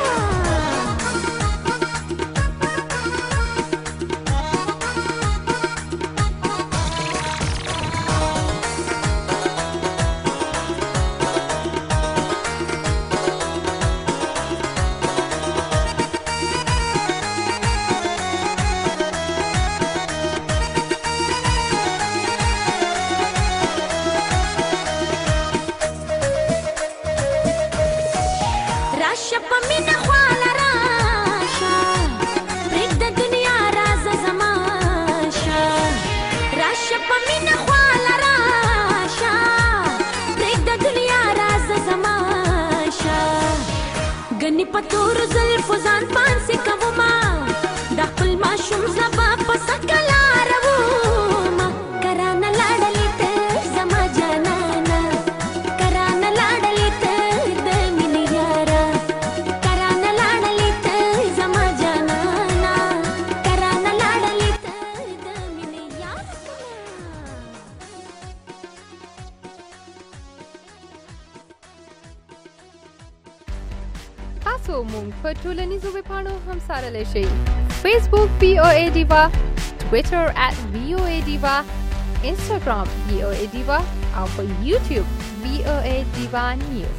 गनी पतोर ज़ल्फ़ो ज़ान पांसी कवुमा दाखल माशूम ज़बा पसकला रवुमा कराना लाडली ते ज़मा जानाना कराना लाडली ते दमिनी यारा कराना लाडली ते ज़मा जानाना कराना लाडली ते दमिनी यारा تاسو مونږ په ټولنیزو ویبپاڼو هم سره شئ. فیسبوک VOA Diva، ټویټر @VOA Diva، انسټاګرام VOA Diva او په یوټیوب VOA Diva News.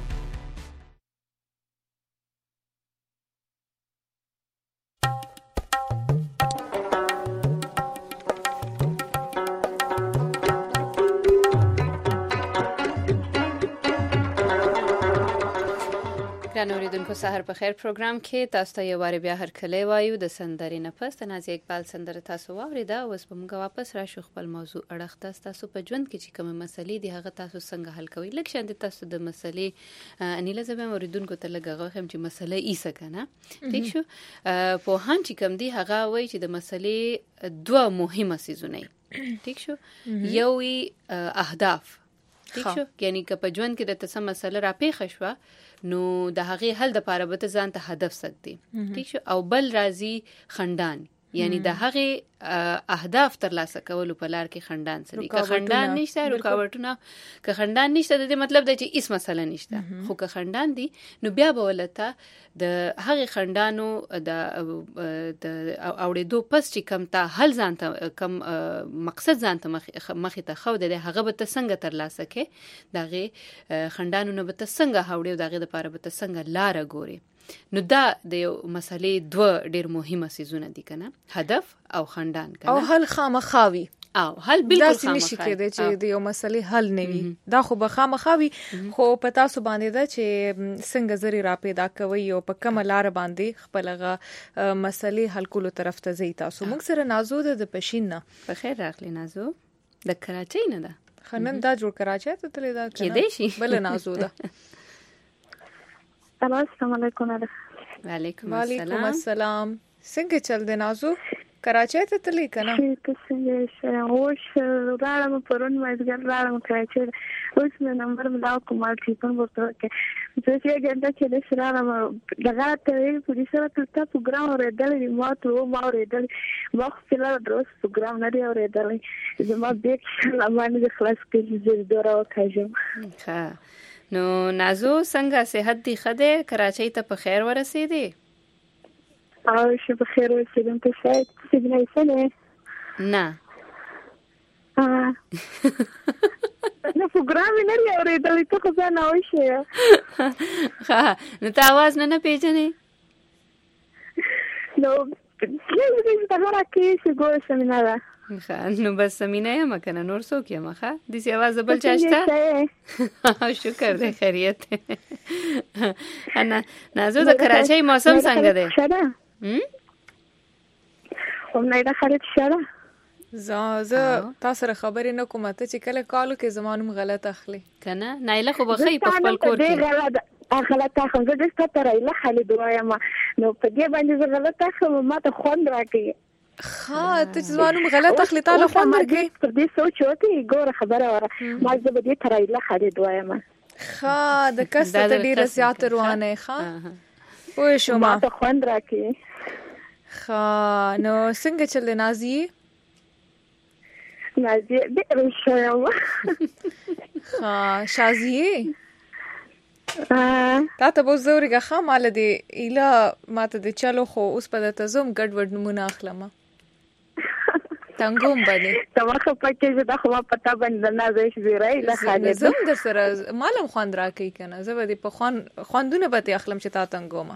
ګران اوریدونکو سحر په خیر پروګرام کې تاسو ته یو واره بیا هر کله وایو د سندرې نه پس د نازي اقبال سندره تاسو واوریدا. اوس به موږ واپس راشو خپل موضوع اړخ تاسو په ژوند کې چې کوم مسلې دي هغه تاسو څنګه حل کوئ. لکه شاند تاسو د مسلې انیله زبم اوریدونکو ته لګغه هم چې مسله ایسه کنه ٹھیک شو. په هان چې کوم دي هغه وای چې د مسلې دوه مهمه سيزونه ټیک شو. یو اهداف ټیک شو، یعنی که په ژوند کې د تاسو مسله را پیښ شوه نو د هغه حل د پاره به ځان ته هدف سکتی ٹھیک شو. او بل راضی خندان، یعنی د هغه اهداف تر لاسه کولو په لار کې خندان سړي که خندان نشته رکاوټونه که خندان نشته د دې مطلب دی چې هیڅ مسله نشته. خو که خندان دي نو بیا به ولته د هغه خندانو د اوړېدو پس چې کم ته حل ځان ته کم مقصد ځان ته مخې ته خو د هغه به ته څنګه تر لاسه کې دغه خندانو نه به ته څنګه هوړې دغه د پاره به ته څنګه لار ګوري. نو دا د یو مسلې دوه ډېر مهمه سيزونه دي کنه، هدف او خندان کنه. او حل خامخاوي او حل بالکل خامخاوي نشي کېدای چې د یو مسلې حل نه وي. دا خو به خامخاوي خو په تاسو باندې دا چې څنګه زری را پیدا کوي او په کومه لار باندې خپلغه مسلې حل کولو طرف ته ځي. تاسو موږ سره نازو د پښین نه په خیر راغلی. نازو د کراچۍ نه ده خنن دا جوړ کراچۍ ته تللی دا کېدای شي بل نازو ده. السلام علیکم. وعلیکم السلام. څنګه چل دی نازو؟ کراچۍ ته تللی کنه څنګه اوس راړم پرون مازګر راړم کراچۍ اوس مې نمبر ملا کومه ټلیفون ورته کې زه چې ګنده چې د سرانم دغه ته پولیسو ته پروګرام ورېدل ما ورېدل وخت لا دروس پروګرام نه دی ورېدل زما بیک لمانه خلاص کې زه دورا وکاږم ها نو نازو څنګه صحت دی خده کراچۍ ته په خیر ورسېدې او شه په خیر ورسېدم ته شاید څه نه سنه نه نو پروګرام نه لري اورېدل ته خو نه وشه ها نو ته आवाज نه پیژنې نو دې څه راکې څه ګور سمیناره نو بس سمینه یم کنه نور څوک یم ښه د سی आवाज بل چاشته شکر دې خیریت انا نازو د کراچۍ موسم څنګه دی هم نه دا خالد شاره زه تاسو سره خبرې نه کوم ته چې کله کالو کې زمانم غلط اخلي کنه نایله خو بخې په خپل کور کې غلط اخم زه د ستاره ایله خالد وایم نو په دې باندې غلط اخم ما ته خوند راکې ته زمانم غلط اخلي تعالی خوند راکې پر دې سوچ وته ګوره خبره وره ما زه به دې تر ایله خالد وایم د کس ته ډیره زیات روانه وای شو ما ته خوند راکې نو څنګه چل نازي ډېر شوم شازیه تا ته به زورګه خامل دی اله ماته د چلو خو اوس په د تزوم ګډوډ نمونه اخلم تنګوم باندې تمخه پکې زه د خو پتا باندې نه زه زیرای له خالد زم در سره مالم خوند راکې کنه زه به په خوندونه به اخلم چې تا تنګوم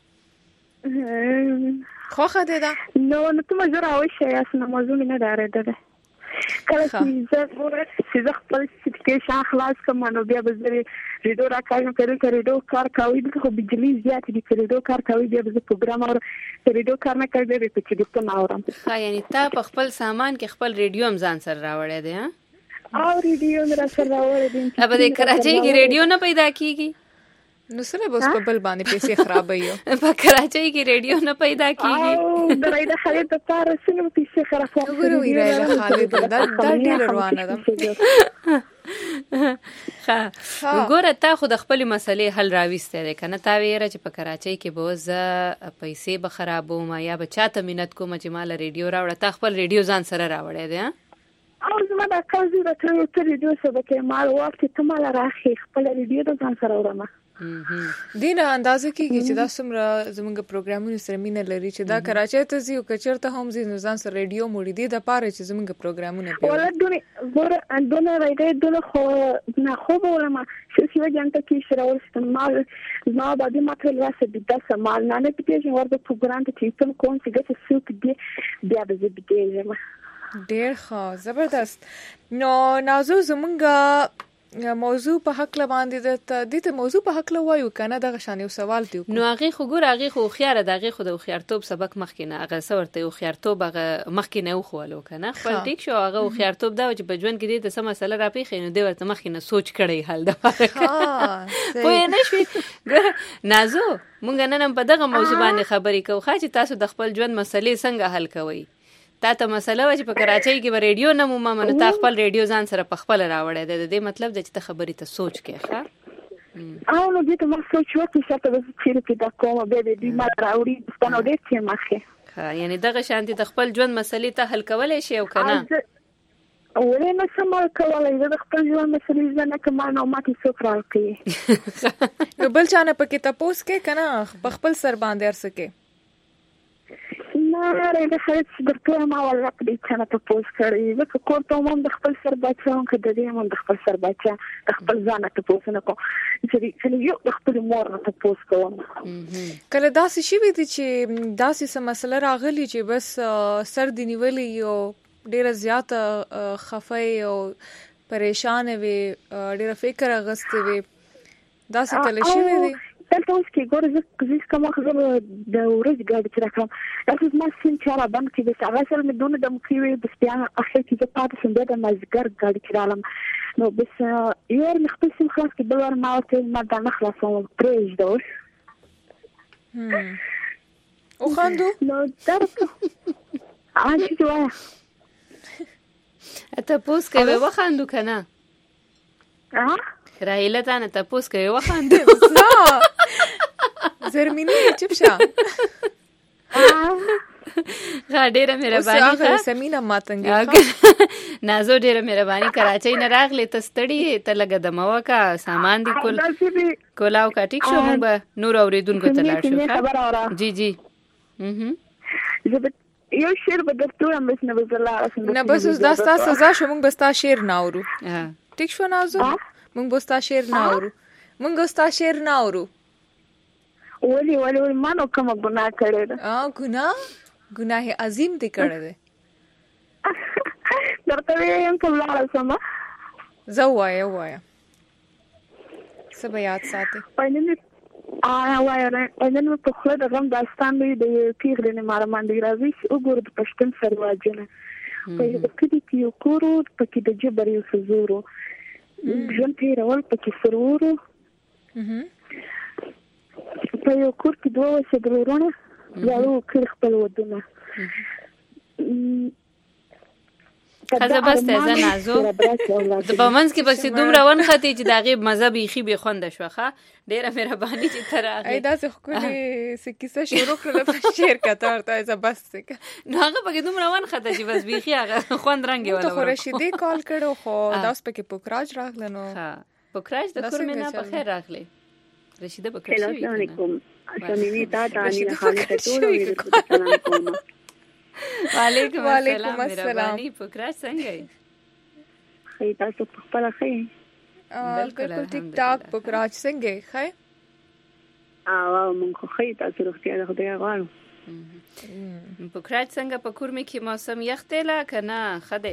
خو خدای دا نو ته مزه راوي شي اسنه موضوع نه دارده کله چې زه خپل سټیکیشن خلاص کوم نو بیا به زه ریډیو راکاږم ریډیو کار کوي خو بجلی زیات دي ریډیو کار کوي بیا به پروګرام اور ریډیو کار نه کوي بیا په چې ته اورم یعنی تا په خپل سامان کې خپل ریډیو هم ځان سره راوړی دی ها او ریډیو را سره راوړی دی اب د کراچۍ کې ریډیو نه پیدا کیږي نو سره بس په بل باندې پیسې خرابایو په کراچۍ کې ریډیو نه پیدا کیږي او درای د خالد په تار سره پیسې خرابایو وګورئ راځه خالد دا ډیر روانه ده ګوره تا خو د خپل مسلې حل راويسته ده کنه تا ویره چې په کراچۍ کې بوز پیسې به خرابوم یا به چاته مننت کوم چې مال ریډیو راوړه تا خپل ریډیو ځان سره راوړې ده او زما د کاوزي راته ریډیو سره کې مال وخت ته مال راخي خپل ریډیو د ځان سره وړم دینه اندازه کیږي چې دا څومره زموږ پروګرامونه سره مینه لري چې دا کراچۍ ته زیو کچرته هم زی ځان سره ریډیو موړي دي د پاره چې زموږ پروګرامونه پیو ولدونه ګوره اندونه راځي دغه خو نه خو ولما چې وجانته کې سره ورستم مال ما باندې ماته لاسه د داسه مال نه پېژنم ورته پروګرام ته چې کوم څه ګټه سوق دی بیا به زه بګېږم ډېر ښه زبردست نو نازو زمونږ موضوع په حق باندې د دې موضوع په حق وایو کنه دغه شان یو سوال دی نو هغه خو ګور هغه خو خيار دغه خو د خيارتوب سبق مخکینه هغه سورته یو خيارتوب هغه مخکینه خوالو کنه خپل ټیک شو هغه خيارتوب دا چې بجوان کې دې ته سم مسله را پیښې نو دی ورته مخکینه سوچ کړی حل دا خو نه شي نازو مونږ نن په دغه موضوع باندې خبرې کوو چې تاسو د خپل ژوند مسلې څنګه حل کوئ تا ته مسله و چې په کراچۍ کې به ریډیو نه مو مامنه تا خپل ریډیو ځان سره په خپل راوړی د دې مطلب چې ته خبرې ته سوچ کې ښه او نو دې ته ما سوچ وکړ چې تاسو چې دا کومه به دې ما راوړي ستنه دې چې مخه یعنی دغه شانتي د خپل ژوند مسلې ته حل کولای شي او کنه ولې نه سمال کولای زه د خپل ژوند مسلې ځنه کوم نو ماته څوک راکړي بل چانه پکې تاسو کې کنه په خپل سر باندې ارسکه نه راځي خالد درته ما ولا دې څنګه تاسو کړی زه کوم ته د خپل سر بچاو کړه دې هم د خپل سر بچا د خپل ځان ته تاسو نه کوم چې یو د خپل مور ته تاسو کوم کله داسې شي وي چې داسې سم مسله راغلی چې بس سر دی نیولې یو ډیر زیات خفه او پریشان وي ډیر فکر غستې وي داسې کله شي وي دلته اوس کې ګورې زه کوم خبر د ورځ ګاډي چې راکړم تاسو ما سین چاره باندې کې د هغه سره مې دونه د مخې بس بیا اخر کې زه پاتې شم د مازګر ګاډي کې رالم نو بس یو مختص خلاص کې بل ما ته ما د خلاصو پرېج دوس او خاندو نو درته چې وایا ته پوس کوي وخاندو کنه ها راهیله تا نه ته پوس کوي وخاندو زرمینی چپ شه ډیره مهرباني ښه سمینا ماتنګ نازو ډیره مهرباني کراچۍ نه راغلی ته ستړي ته لګه د موکا سامان دی کولاو کا ټیک شو موږ به نور اوریدونکو ته لاړ شو جی جی یو شعر به درته هم بس نه بزلا نه بس دا ستاسو سزا شو موږ بستا شعر نه اورو ټیک شو نازو موږ بستا شعر نه اورو موږ بستا شعر نه اورو ولی ما نو کوم ګناه کړی ده ګناه عظیم دی کړی دی درته یم کوم لاړ سم زه وایا سبا یاد ساتي نن په خله د غم داستان دی د پیغلې نه مارمان دی راځي وګوره د پښتون سرواجنه په دې کې یو کورو پکې د جبر یو سزورو ژوند تیرول پکې سرورو په یو کور کې دوه سګرورونه یو کړ خپل ودونه خزه بس ته نازو د بمنس کې پکې دومره ون ختی چې د غیب مذهبي خي به خوند شوخه ډیره مهرباني چې تراغه ایدا څه خولي سکیسه شروع کړل په شعر کتار ته ز بس څه نو هغه پکې دومره ون خته چې بس بيخي هغه خوند رنگي ولا خو رشیدي کال کړو خو داس پکې پوکراج راغلنو ها پوکراج د کورمنه په خیر راغلی رشیده بکر شوی السلام علیکم اسمینی تا تانی خانه ته ټول سلام کوم وعلیکم السلام پوکراج څنګه یې خی تاسو په خپل خی بالکل ټیک ټاک پوکراج څنګه خی مونږ خی تاسو روغتیا د خدای غواړو پوکراج څنګه په کور کې موسم یختله کنه خده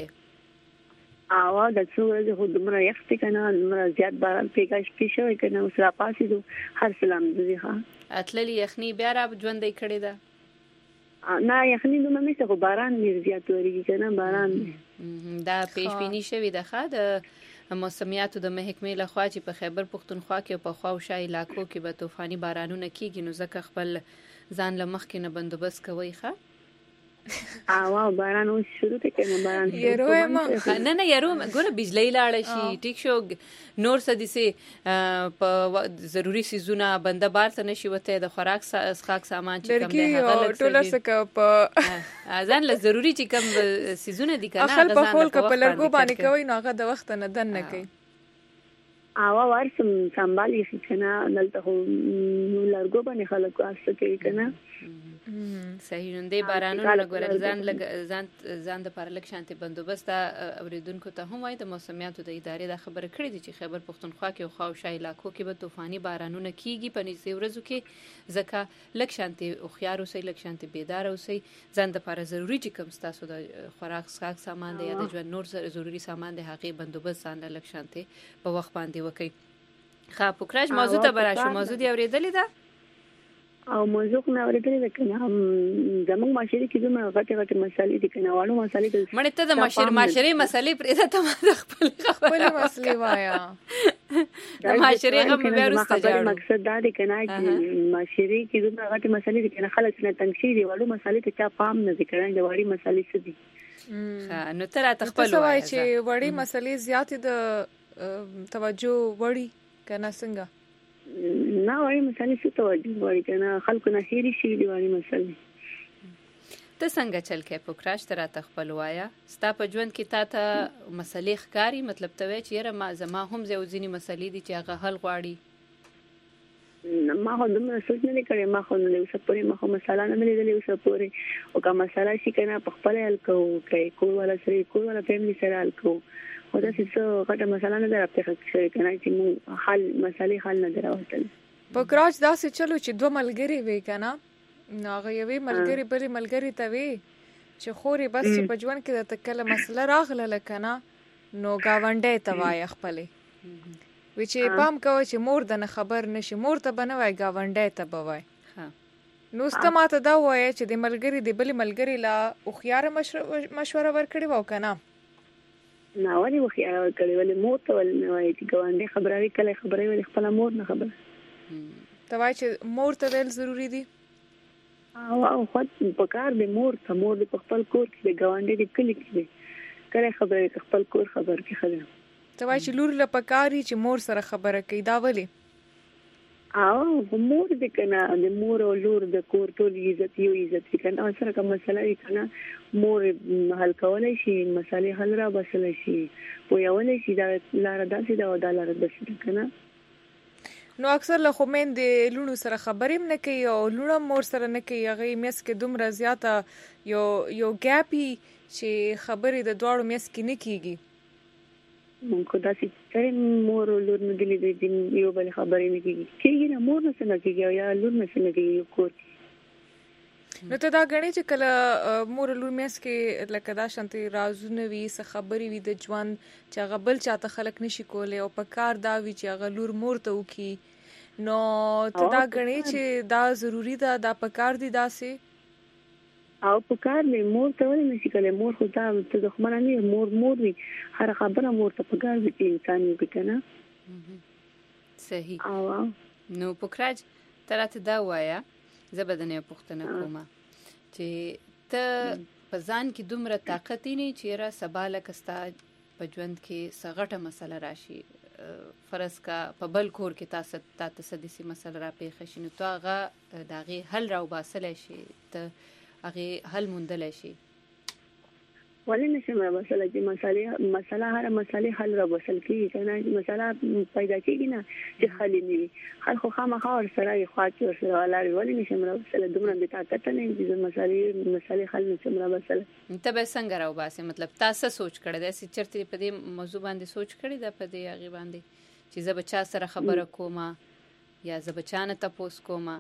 د څو ورځې خو دومره یختی کنه دومره زیات باران پیګاش پیښوي کنه اوس را پاسې دو هر سلام دې ښه اتللی یخنی بیا را ژوندې کړی ده نه یخنی دومره نشته خو باران ډیر زیات ورېږي کنه باران دا پیش بینی شوی ده ښه د موسمیاتو د محکمې لخوا چې په خیبر پختونخوا کې او په خواوشا علاقو کې به طوفاني بارانونه کیږي نو ځکه خپل ځان له مخکې نه بندوبست کوي ښه باران اوس شروع دی کنه باران یرو نه یرو ګوره بجلی لاړ شي ټیک شو نور څه دي سي په ضروری سيزونه بنده بار ته نشي وته د خوراک اسخاک سامان چې کم ده هغه ټولر څه په ځان له ضروری چې کم سيزونه دي کنه هغه په خپل کپل لرګو باندې کوي نو هغه د وخت نه دن نه کوي ورسم سنبالي کنه دلته لرګو باندې خلک واسطه کوي کنه صحیح نن دی بارانونه لګول ځان د پارلک شانتي بندوبست اوریدونکو ته هم وای د موسمیاتو د ادارې د خبره کړې دي چې خیبر پختونخوا کې او خواوشا علاقو کې به طوفاني بارانونه کیږي په نږدې ورځو کې ځکه لک شانتي او خيار اوسې لک شانتي بیدار اوسې ځان د لپاره ضروری چې کوم تاسو د خوراک اسخاک سامان دی یا د ژوند نور ضروری سامان دی هغه بندوبست ځان لک شانتي په وخت باندې وکړي ښه پوکراج موضوع ته براشو موضوع دی اوریدلې ده او موضوع نه اورېدلې ده کنه زموږ معاشري کې دومره غټه مسالې دي کنه واړو مسالې ته مړ ته د معاشري مسالې پرې ته ما خپل مسلې وایا د معاشري غو بیا ورسته جوړ مقصد دا دی کنه چې معاشري کې دومره غټه مسالې دي کنه خلک نه تنګ شي دي واړو مسالې ته چا پام نه ذکرای د واړي مسالې څه دي نو تر تخپل وای چې وړي مسالې زیات د توجه وړي کنه څنګه نه وایي مسالې څه توجه وایي کنه خلکو نه هېري شي دی وایي مسالې ته څنګه چل کې پوکراج تر تخپل وایا ستا په ژوند کې تا ته مسلې ښکاری مطلب ته وای چې یره ما زما هم زوځینی مسلې دي چې هغه حل غواړي ما خو دومره سوچ نه کړی ما خو نه اوسه پورې ما خو مساله نه لیدلې اوسه پورې او که مساله شي کنه په خپل حل کوو کوي کول ولا سره کول ولا فیملی سره حل کوو او دا څه غټه مساله نه درته ښه کنه چې مو حل مسالې حل نه دراوتل پوکراج دا څه چلو چې دوه ملګری وي کنه نو هغه یوې ملګری بلې ملګری ته وي چې خوري بس چې په ژوند کې د تکله مسله راغله کنه نو گاونډي ته وای خپلې وی چې پام کوي چې مور د نه خبر نشي مور ته بنوي گاونډي ته بوای نو ستماته دا وای چې د ملګری د بلې ملګری لا او خيار مشوره ورکړي وو کنه نه ونی وو خيار ورکړي ولې مور ته ول نه وای چې گاونډي خبروي کله خبروي ول خپل مور نه خبر ته وای چې مور ته ویل ضروری دي او خو په کار د مور ته مور د خپل کور کې د ګاونډي د کلی کې کړه خبره خپل کور خبر کې خبره ته وایي چې لور له پکاري چې مور سره خبره کوي دا ولې او مور د کنه د مور او لور د کور ټول عزت یو عزت کنه او سره کوم مسله کنه مور حل کولای شي مسالې حل را بسل شي په یوه شي دا لار داسې دا ودا لار داسې کنه نو اکثر له خومین د لونو سره خبرې نه کوي او لونه مور سره نه کوي هغه میس کې دومره زیاته یو ګاپي چې خبرې د دواړو میس کې نه کیږي مونږ دا چې مور او لور نه دي د یو بل خبرې نه کیږي نه مور نه څنګه کیږي یا لور نه څنګه کیږي یو کور نو ته دا غني چې کله مور لور میس کې لکه دا شانتي رازونه وي څه خبرې وي د ژوند چې هغه بل چاته خلک نشي کولای او په کار دا وي چې هغه لور مور ته وکي نو ته دا غني چې دا ضروری ده دا په کار دي داسې او په کار نه مور ته ولې نشي کولای مور خو دا ته دښمنه نه مور وي هر خبره مور ته په کار دي چې انسان یې کنه صحیح او نو پوکراج تراته دا وایا زبدنه پښتنه کومه چې ته په ځان کې دومره طاقت نه چې را سباله کستا په ژوند کې سغټه مسله راشي فرض کا په بل کور کې تاسو د سي مسله را پیښ شي نو توغه داغه حل راو باسل شي ته هغه حل موندل شي ولې نشم مسله چې مسله هر مسله حل را وصل کیږي کنه مسله پیدا کیږي نه چې حل نه وي هر خو خامخا ور سره یو خاطر ور سره ولر ولې نشم را وصل دومره د طاقت نه چې مسله حل نشم را وصل ته به څنګه راو باسي مطلب تاسو سوچ کړی دا چې چرته په دې موضوع باندې سوچ کړی دا په دې هغه باندې چې زه بچا سره خبره کومه یا زه بچانه تاسو کومه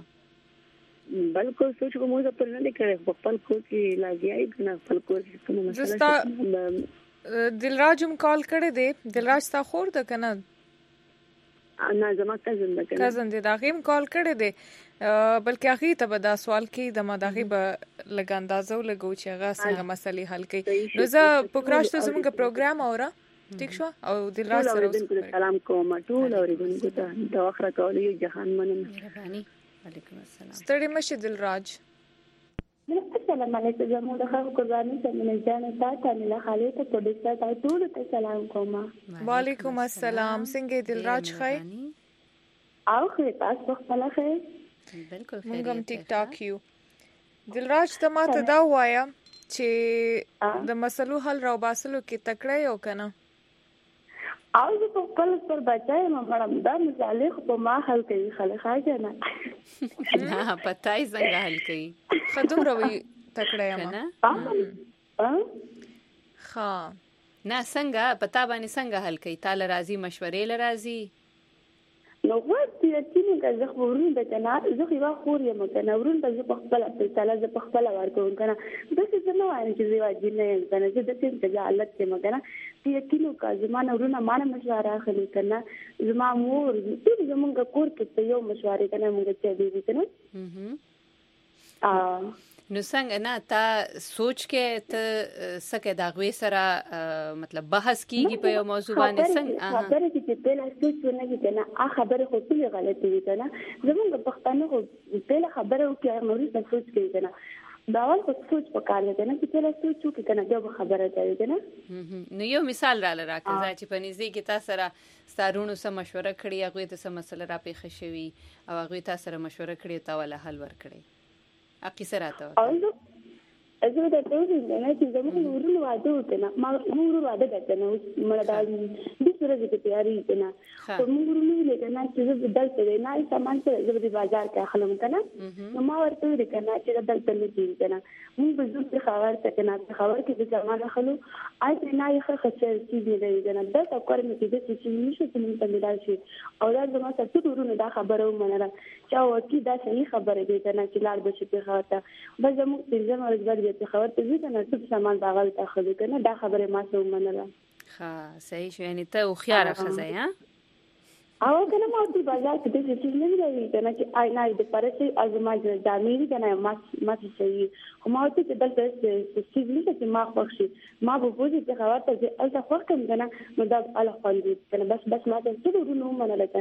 بلکل سوچ کوم زه پر نه کړم په خپل کور کې لاګیای کنه خپل کور کې کوم مسله دلراجم کال کړی دی دلراج تا خور ده کنه نه زما کزن ده کنه کزن دی دا غیم کال کړی دی بلکې هغه ته به دا سوال کې د مداغي به لګ اندازو لګو چې هغه څنګه مسلې حل کړي نو زه پوکراش ته زموږ پروګرام اورا ټیک شو او دلراج سره سلام کوم ټول اوریدونکو ته د اخر کولو جهان مننه مهرباني وعلیکم السلام ستړي مشه دلراج السلام علیکم زموږ د خلکو قرباني سمونه ځان ته نه خالي ته په دې ته ټول ته سلام کوم وعلیکم السلام څنګه دلراج خای او خیر تاسو خپل خیر بالکل خیر موږ هم ټیک ټاک یو دلراج ته ما ته دا وایا چې د مسلو حل راو باسلو کې تکړه یو کنه او زه په خپل پر بچای ما مړم دا مثالې خو په ما حل کوي خلک حاجه نه نه پتاي څنګه حل کوي خدوم روي تکړه یم نه ها نه څنګه پتا باندې څنګه حل کوي تعالی راضي مشورې لرازي نو وخت یې چې زه خورم د کنه زه خو خور یم کنه ورون په خپل تعالی ز په خپل ورکوم کنه د څه نه وایم چې واجب نه یم کنه چې د څه ته حالت کې مګنه چې یقینو کا زمانه ورونه مانه مشوره اخلي کنه زما مور چې زمونږ کور کې یو مشوره کنه موږ ته دی کنه نو څنګه نه تا سوچ کې ته سکه دا غوي سره مطلب بحث کیږي په یو موضوع باندې څنګه خبره چې په سوچ ونه کې کنه خبره خو ټول غلطي وي کنه زمونږ پښتانه خو په خبره وکړه نو څه سوچ کوي کنه دا ول خو سوچ پکاره کنه چې په سوچ وکړه کنه دا خبره کوي کنه نو یو مثال را لراکه چې په نږدې کې تاسو سره ستارونو سره مشوره کړی هغه ته سم مسله را پیښ شوی او هغه تاسو سره مشوره کړی تا ولا حل ور کړی اقي سراته زه د ټولو نه چې زموږ ورونو واده وکنه ما ورونو واده وکنه مړه دا د سره د تیاری کنه او موږ ورونو له کنه چې زه دلته نه سامان ته د بازار کې اخلم کنه نو ما ورته ویل کنه چې دلته نه کیږي کنه موږ به زه خبر ته کنه خبر کې د زمان اخلو اې نه یې خچر چې دی کنه دا کار مې کې د چې نشو چې موږ ته ملال شي او دا زما ته ورونو دا خبره ومنله چې او چې دا صحیح خبره دی کنه چې لار بشي په خاطر به زموږ د زموږ د خبر ته ځي کنه ټول سامان باغل ته خو کنه دا خبره ما څه ومنله ها صحیح شو یعنی ته خو خيار خزه یا او کنه ما د بازار کې د څه نه لري کنه چې آی نه د پرسي ازما د امیر کنه ما څه صحیح خو ما ته د دلته څه نه چې ما خوښي ما به وځي چې خبر ته الته خوښ کم کنه نو دا الله خوندې کنه بس ما ته څه ورونو منل کنه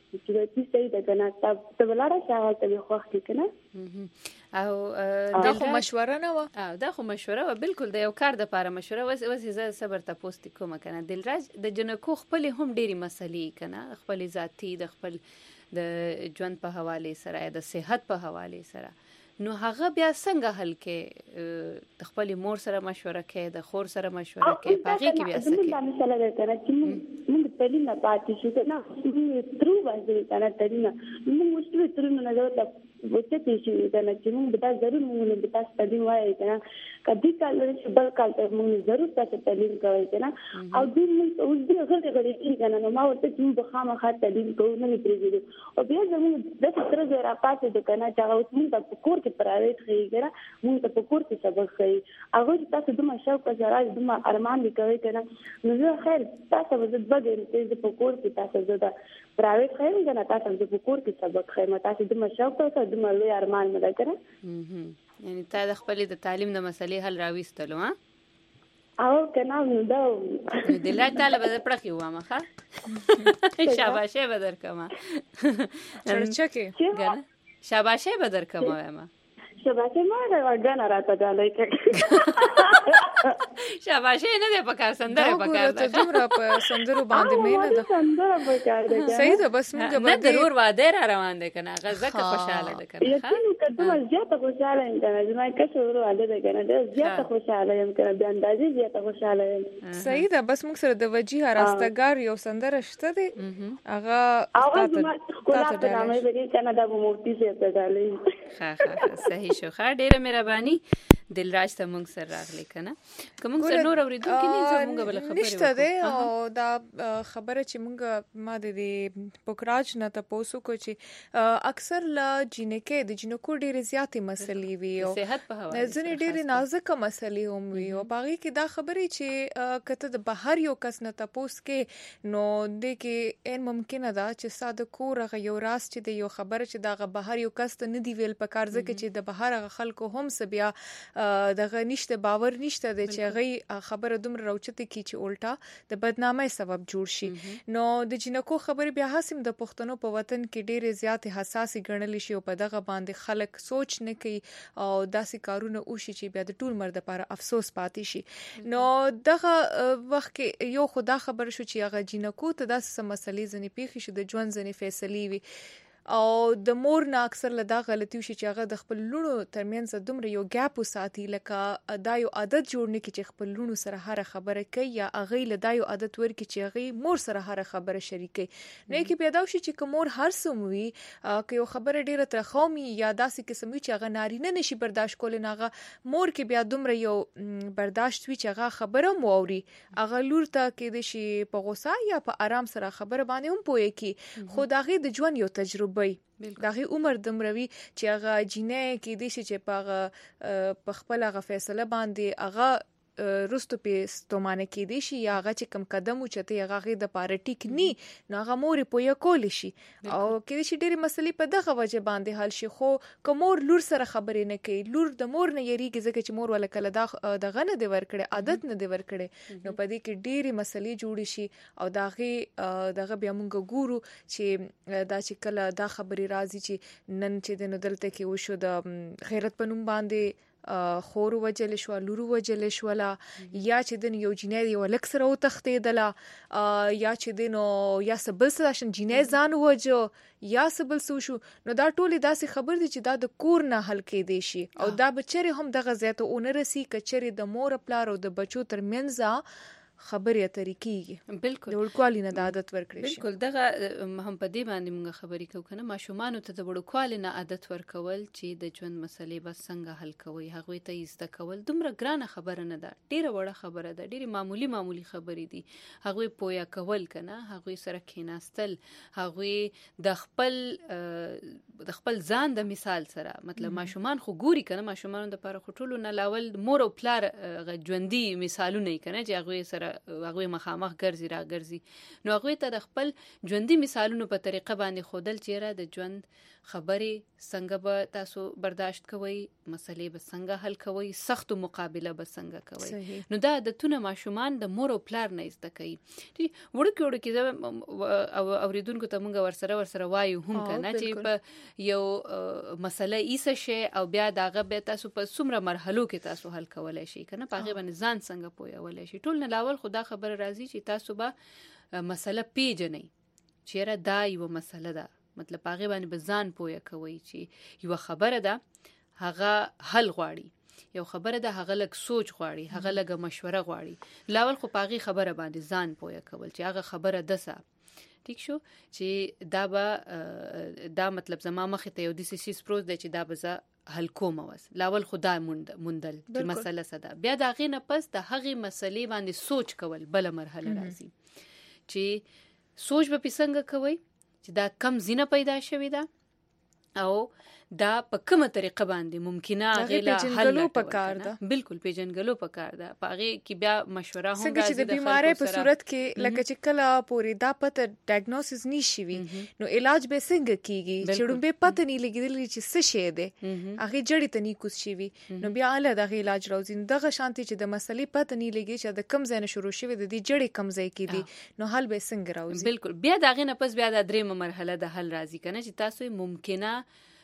چې د صحیح ده کنه ته ولاړه شاو ته خو وخت کنه او دا خو مشوره نه و دا خو مشوره و بالکل د یو کار د لپاره مشوره وس زه صبر تاسو ته کوم کنه دلراج د جنکو خپل هم ډېری مسلې کنه خپل ذاتی د خپل د ژوند په حواله سره د صحت په حواله سره نو هغه بیا څنګه حل کې د خپل مور سره مشوره کوي د خور سره مشوره کوي پاږي کې بیا څه کوي دا مثال ده کنه چې موږ تعلیم نه پاتې شو نه موږ ترو باندې کنه تعلیم موږ مستوي ترو نه دا وڅته شي کنه چې موږ دا ضرور موږ د تاسو تعلیم وایي کنه کدي کال چې بل کال ته موږ ضرور تاسو تعلیم کوي کنه او دې موږ اوس دې غړي کې کنه نو ما ورته چې موږ خامخا تعلیم کوو نه پریږدو او بیا زموږ د ستر زرا پاتې د کنه چې اوس موږ په کور کې پرایویټ خېګره موږ ته په کور کې سبق خېي هغه تاسو د مشوق سره د ارمان لیکوي کنه نو زه خیر تاسو د بګر ته په کور کې تاسو د پرایویټ خېم کنه تاسو د کور کې سبق خېم تاسو د مشوق سره د ملي ارمان مده کړه یعنی تا د خپل د تعلیم د مسلې حل راويستلو ها او کنه نو دا د لا تعالی به پړخي و ما ښه شاباشه به درکما چرچا کې ګنه شاباشه به درکما ما شاباشه ما راغانا راته دالای شاباشه نه ده پکار سندره پکار ده دومره په سندرو باندې مینه ده سندره پکار ده صحیح ده بس موږ نه ضرور واده را روان ده کنه غزه که خوشاله ده کنه یقین کدو زیاته خوشاله یم کنه زما کښ ورو واده ده کنه ده زیاته خوشاله یم کنه د اندازې زیاته خوشاله یم صحیح ده بس موږ سره د وجیه راستګار یو سندره شته دي هغه زما کولا په نامه به کنه د مورتي سي ته دالې ها صحیح شو خا ډیره مهرباني دلراج ته موږ سره راغلی کنه کوم سره نور اوریدونکو نه زموږ بل خبره نشته ده او دا خبره چې موږ ما د پوکراج نه تاسو کو چې اکثر لا جنکه د جنکو ډیره زیاتې مسلې وي او صحت په حواله ځنې ډیره نازک مسلې هم وي او باغی کې دا خبره چې کته د بهر یو کس نه تاسو کې نو د کې ان ممکن ده چې ساده کور غ یو راس چې د یو خبره چې دا بهر یو کس ته نه دی ویل په کار ځکه چې د بهر خلکو هم سبیا دغه نشته باور نشته د چې غي خبره دومره راوچته کی چې الټا د بدنامۍ سبب جوړ شي نو د جنکو خبره بیا حاسم د پښتنو په وطن کې ډېر زیات حساسي ګڼل شي او په دغه باندې خلک سوچ نه کوي او داسې کارونه وشي چې بیا د ټول مرد لپاره افسوس پاتې شي نو دغه وخت کې یو خدا خبر شو چې هغه جنکو ته داسې مسلې ځنې پیښ شي د ژوند ځنې فیصلې وي او د مور نه اکثر لدا غلطي وشي چې هغه د خپل لونو ترمنځ دومره یو ګاپ وساتي لکه دا یو عادت جوړ نه کی چې خپل لونو سره هر خبره کوي یا هغه لدا یو عادت ورکي چې هغه مور سره هر خبره شریکي نه کی پیدا وشي چې کومور هر سموي که یو خبره ډیره ترخومي یا داسې قسمي چې هغه نارینه نشي برداشت کول نه هغه مور کې بیا دومره یو برداشت وی چې هغه خبره موري هغه لور ته کې د شي په غوسه یا په آرام سره خبره باندې هم پوي کی خو دغه د ژوند یو تجربه دغه عمر دمروي چې هغه جینې کې دي چې په خپل هغه فیصله باندې هغه رستو په ستومانه کې دي شي یا هغه چې کم قدم اوچته هغه د پاره ټیک ني نو هغه مور په یو کول شي او کې شي ډېری مسلې په دغه وجه باندې حل شي خو کومور لور سره خبرې نه کوي لور د مور نه یریږي ځکه چې مور ول کله دغه نه دی ورکړي عادت نه دی ورکړي نو په دې کې ډېری مسلې جوړ شي او دغه بیا موږ ګورو چې دا چې کله دا خبرې راځي چې نن چې د ندلته کې وشو د غیرت پنوم باندې خور وجل شو لورو وجل شو لا یا چې د یو جنې یو لکسره او تختیدله یا چې د نو یا سبل سشن جنې ځان وجو یا سبل سو شو نو دا ټولې داسې خبر دي چې دا د کور نه حل کې دي شي او دا بچره هم دغه زیاته اونرسي کچره د مور پلار او د بچو ترمنځ خبرې طریقې بالکل د وړکوالي نه د عادت ورکړي شي بالکل دغه هم په دې باندې موږ خبرې کوو کنه ماشومان ته د وړکوالي نه عادت ورکول چې د ژوند مسلې بس څنګه حل کوي هغه ته ایسته کول دومره ګرانه خبره نه ده ډیره وړه خبره ده ډیره معمولی خبرې دي هغه پویا کول کنه هغه سره کیناستل هغه د خپل ځان د مثال سره مطلب ماشومان خو ګوري کنه ماشومان د لپاره خټولو نه لاول مور او پلار ژوندۍ مثالونه کنه چې هغه سره سره هغه مخامخ ګرځي راګرځي نو هغه ته د خپل ژوندۍ مثالونو په طریقه باندې خودل چیرې د ژوند خبرې څنګه به تاسو برداشت کوئ مسلې به څنګه حل کوئ سخت مقابله به څنګه کوئ نو دا عادتونه ماشومان د مور او پلار نه زده کوي وړوکی او اوریدونکو ته مونږ ورسره وایو هم کنه چې په یو مسله ایسه شي او بیا داغه به تاسو په څومره مرحلو کې تاسو حل کولای شئ کنه پاغه باندې ځان څنګه پوهولای شئ ټول نه لاول خدا خبر راځي چې تاسو به مسله پیژنئ چیرې دا یو مسله ده مطلب پاغه باندې به ځان پوهه کوي چې یو خبره ده هغه حل غواړي یو خبره ده هغه لږ سوچ غواړي هغه لږ مشوره غواړي لاول خو پاغه خبره باندې ځان پوهه کول چې هغه خبره دسه ٹھیک شو چې دا مطلب زما مخ ته یو د سیس پروز دی چې دا به حل کوم وس لاول خدای مندل چې مسله صدا بیا دا غي نه پس د هغه مسلې باندې سوچ کول بل مرحله راځي چې سوچ به پسنګ کوي چې دا کم زینه پیدا شوی دا او دا په کومه طریقه باندې ممکنه غیلا حل پکار ده بالکل پیژنګلو پکار ده پاره کې بیا مشوره هم راځي د بیماری په صورت کې لکه چې کله پوری دا پته ډایګنوسس نشي وي نو علاج به څنګه کیږي چې به پته نه لګیدل چې څه شی ده هغه جړی ته نه کوس شي وي نو بیا له دغه علاج راوځي دغه شانتي چې د مسلې پته نه لګي چې د کم ځای نه شروع شوی د دې جړی کم ځای کې دي نو حل به څنګه راوځي بالکل بیا دغه نه پس بیا د درېمه مرحله د حل راځي کنه چې تاسو ممکنه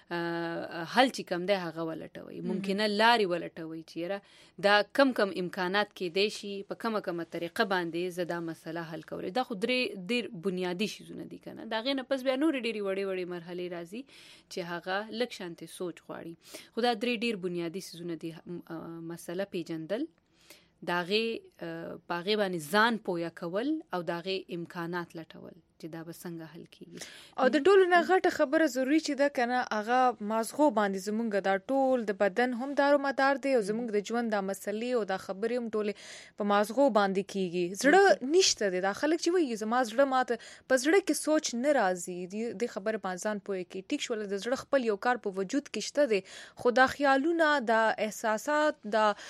حل چې کم ده هغه ولټوي ممکنه لاري ولټوي چې دا کم امکانات کې دی شي په کومه طریقه باندې زدا مسله حل کوي دا خو ډیر بنیادی شیزونه دي کنه دا غي نه پس بیا نور ډیری وړي مرحله راځي چې هغه لک شانته سوچ غواړي خدا ډیر بنیادی شیزونه دي مسله پیجندل داغه پاغه باندې ځان پویا کول او داغه امکانات لټول چې دا به څنګه حل کیږي او د ټولو نه غټه خبره ضروری چې دا کنه هغه مازغو باندې زمونږ دا ټول د بدن هم دارو مدار دی او زمونږ د ژوند د مسلې او د خبرې هم ټوله په مازغو باندې کیږي زړه نشته دی دا خلک چې وایي زما زړه ماته په زړه کې سوچ نه راځي د خبره پانځان پوي کې ټیک شول د زړه خپل یو کار په وجود کې شته دی خدا خیالونه د احساسات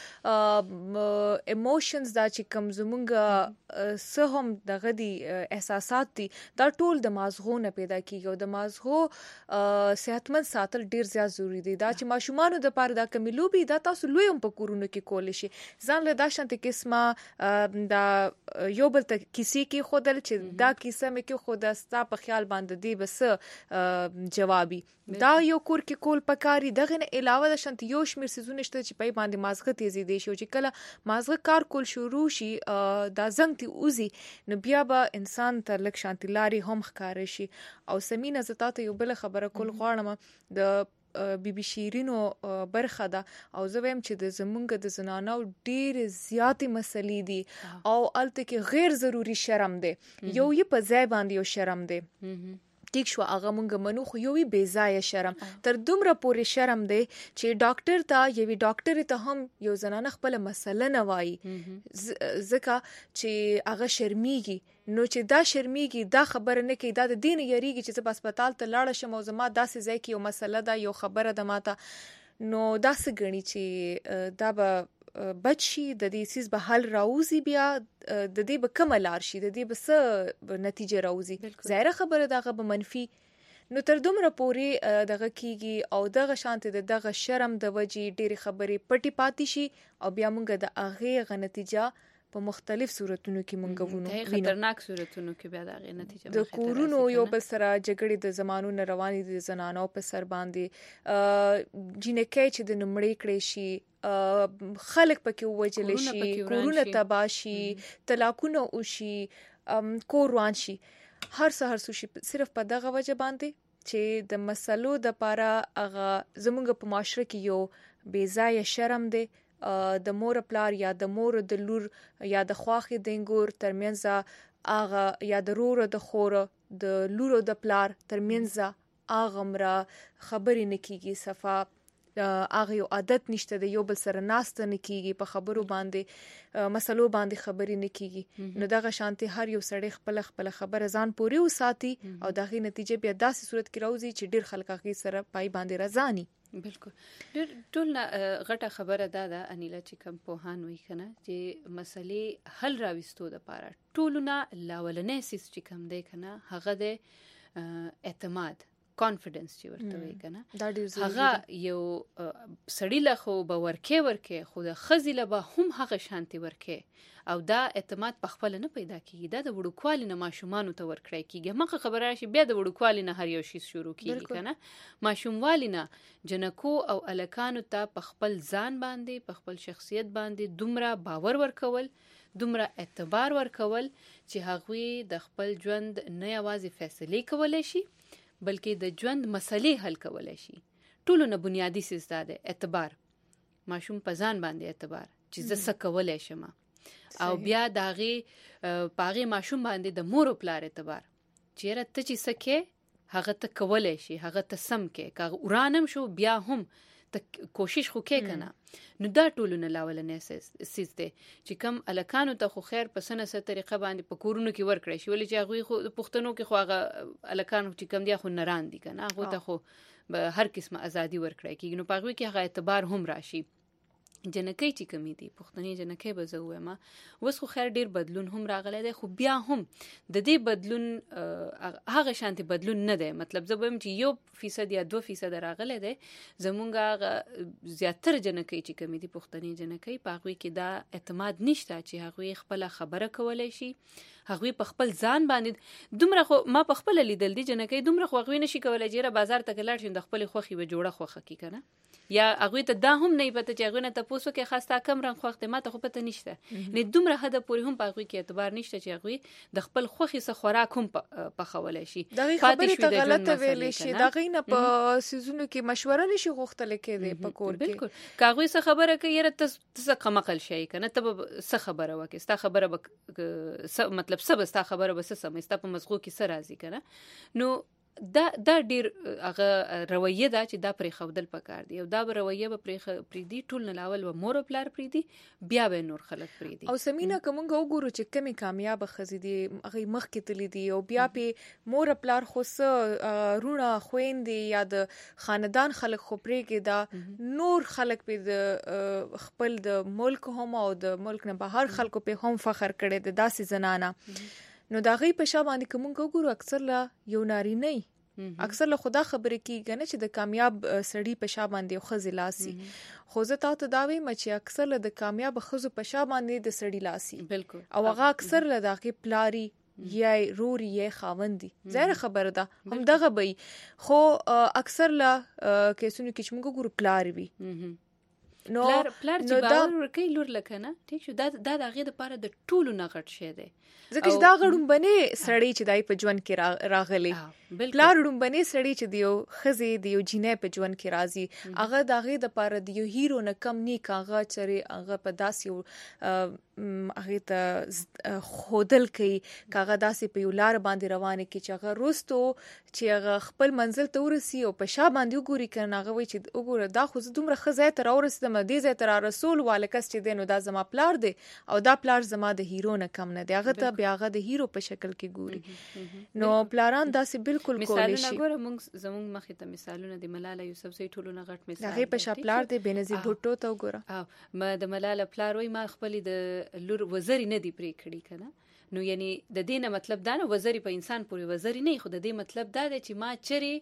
د ایموشنز دا چې کوم زمونږ سه هم دغه دي احساسات دي دا ټول د مازغو نه پیدا کیږي او د مازغو صحتمند ساتل ډیر زیات ضروری دی دا چې ماشومان د پاره دا کمی لوبي دا تاسو لوی هم په کورونو کې کول شي ځان له دا شانته قسمه دا یو بل ته کیسې کې خودل چې دا کیسه مې کې خود استا په خیال باندې دی بس جوابي دا یو کور کې کول پکاري دغه نه علاوه د شانت یو شمیر سيزونه شته چې په باندې مازغه تیزی دی شو چې کله مازغه کار کول شروع شي دا زنګ تی اوزي نو بیا به انسان ته لک شانت لاري هم ښکار شي او سمینه زتاته یو بل خبره کول غواړم د بي شیرینو برخه ده او زه ویم چې د زمونږ د زنانو ډیر زیاتې مسلې دي او الته کې غیر ضروری شرم دی یو یې په ځای باندې یو شرم دی ټیک شو هغه مونږ منو خو یو بے ځای شرم تر دومره پورې شرم دی چې ډاکټر ته یوي ډاکټر ته هم یو زنانه خپل مسله نه وایي ځکه چې هغه شرمېږي نو چې دا شرمېږي دا خبره نه کوي دا د دین یریږي چې په هسپتال ته لاړ شم او زما داسې ځای کې یو مسله ده یو خبره ده ماته نو داسې غني چې دا به بچي د دې سیس به حل راوځي بیا د دې به کملار شي د دې به څه نتیجه راوځي ظاهره خبره دغه به منفي نو تر دومره پوري دغه کیږي او دغه شانته دغه شرم د وجې ډېری خبرې پټي پاتې شي او بیا موږ د اغه غ نتیجه په مختلف صورتونو کې مونږ وینو خطرناک صورتونو کې بیا دغه نتیجه د کورونو یو بل سره جګړې د زمانو نه روانې دي زنانو په سر باندې جنکې چې د نمړې کړې شي خلک پکې وجل شي کورونه تباشي طلاقونه وشي کور روان شي هر څه شي صرف په دغه وجه باندې چې د مسلو د پاره هغه زمونږ په معاشره کې یو بے ځای شرم دی د مور پلار یا د مور د لور یا د خواخې دنګور ترمنځ اغه یا د رور د خور د لور د پلار ترمنځ اغه مره خبرې نکېږي صفه هغه یو عادت نشته د یو بل سره ناست نه کیږي په خبرو باندې مسلو باندې خبرې نه کیږي نو دغه شانتي هر یو سړی خپل خبره ځان پوري وساتي او دغه نتیجه بیا داسې صورت کې راوځي چې ډیر خلک هغه سره پای باندې رضانی بالکل ټول غټه خبره ده انیلا چې کوم پوهان وی کنه چې مسلې حل راوستو د پاره ټولونه لاولنې سیس چې کوم دی کنه هغه د اعتماد کانفیډنس چې ورته وی کنه هغه یو سړی له خو به ورکه خو د خزي له به هم هغه شانتي ورکه او دا اعتماد په خپل نه پیدا کیږي دا د وړوکوالي نه ماشومان ته ورکړی کیږي مخه خبره شي بیا د وړوکوالي نه هر یو شی شروع کیږي کنه ماشوموالي نه جنکو او الکانو ته په خپل ځان باندې په خپل شخصیت باندې دومره باور ورکول دومره اعتبار ورکول چې هغوی د خپل ژوند نه یوازې فیصله کولای شي بلکې د ژوند مسلې حل کولای شي ټولو نه بنیادی سیس ده اعتبار ماشوم په ځان باندې اعتبار چې زه څه کولای شم او بیا داغي پاغي ماشوم باندې د مور او پلار اعتبار چیرې ته چې سکه هغه ته کولای شي هغه ته سم کې کاغه ورانم شو بیا هم ته کوشش خو کې کنه نو دا ټولونه لاولنې سیس ده چې کم الکانو ته خو خیر په سنه طریقه باندې په کورونو کې ورکړی شي ولې چې هغه خو پښتنو کې خو هغه الکانو چې کم دی خو نران دي کنه هغه ته خو هر قسمه ازادي ورکړی کیږي نو پاغوي کې هغه اعتبار هم راشي جنکی چې کمی دي پښتني جنکی به زه وایم اوس خو خیر ډیر بدلون هم راغلی دی خو بیا هم د دې بدلون هغه شانتي بدلون نه دی مطلب زه وایم چې 1% یا 2% راغلی دی زمونږ زیاتره جنکی چې کمی دي پښتني جنکی په هغه کې دا اعتماد نشته چې هغه خپل خبره کولای شي هغه په خپل ځان باندې دومره خو ما په خپل لیدل دي جنکی دومره خو هغه نشي کولای چې بازار ته لاړ شي د خپل خوخي به جوړه خوخه کی کنه یا هغه ته دا هم نه پته چې هغه نه تاسو کې خاصه کم رنګ خوخته ماته خو پته نشته نه دومره حد پورې هم په هغه کې اعتبار نشته چې هغه د خپل خوخي سره خوراک هم په خولای شي خبرې ته غلطه ویلې شي دا غینه په سيزونو کې مشوره نشي غوښتل کېده په کور کې بالکل کاغوي څه خبره کوي یره ته قمقل شي کنه ته څه خبره وکي ستا خبره مطلب سبستا خبره بس سم ستا په مزغو کې سره راځي کنه نو دا ډیر هغه رویه ده چې دا پرې خودل پکار دی او دا رویه به پرې دی ټول نه لاول و مور پلار پرې دی بیا به نور خلک پرې دی او سمینا کومګه وګورو چې کمی کامیاب خزي دي هغه مخ کې تللی دي او بیا په مور پلار خو سه رونه خويندې یا د خاندان خلک خو پرې کې دا نور خلک په د خپل د ملک هم او د ملک نه بهر خلکو په هم فخر کړي د داسې زنانه نو دا غي په شابه باندې کومګه وګورو اکثر لا یو ناری نه اکثر له خدا خبره کیږي نه چې د کامیاب سړی په شابه باندې خزي لاسي خو زه تاسو دا وایم چې اکثر له د کامیاب خزو په شابه باندې د سړی لاسي بالکل او هغه اکثر له دغه پلاری یا روري یا خاوندي زهره خبره ده هم دغه بي خو اکثر له کیسونو کې چې موږ ګورو پلاری وي نو پلار چې باور ورکوي لور لکنه ټیک شو دا د هغه لپاره د ټولو نه غټ شي دی ځکه چې دا غړم بنې سړی چې دای په ژوند کې راغلي پلار غړم بنې سړی چې دیو خزي دیو جینې په ژوند کې راځي هغه د هغه لپاره دیو هیرو نه کم نه کاغه چري هغه په داسې هغه ته خودل کوي کاغه داسې په یو لار باندې روانه کی چې هغه روستو چې هغه خپل منزل ته ورسي او په شا باندې وګوري کنه هغه وي چې وګوره دا خو دومره خزه ته راورسته مدې زه تر رسول والکس چې دینو دا زما پلار دی او دا پلار زما د هیرو نه کم نه دی هغه ته بیا هغه د هیرو په شکل کې ګوري نو پلاران داسې بالکل کولی شي مثالونه ګوره موږ زموږ مخې ته مثالونه د ملاله یوسفزۍ ټولو نه غټ مثال هغه په شا پلار دی بنظیر بوټو ته وګوره ما د ملاله پلار وای ما خپل د لور وزري نه دی پرې کړی کنه نو یعنی د دینه مطلب دا نه وزري په انسان پورې وزري نه خو د دې مطلب دا دی چې ما چری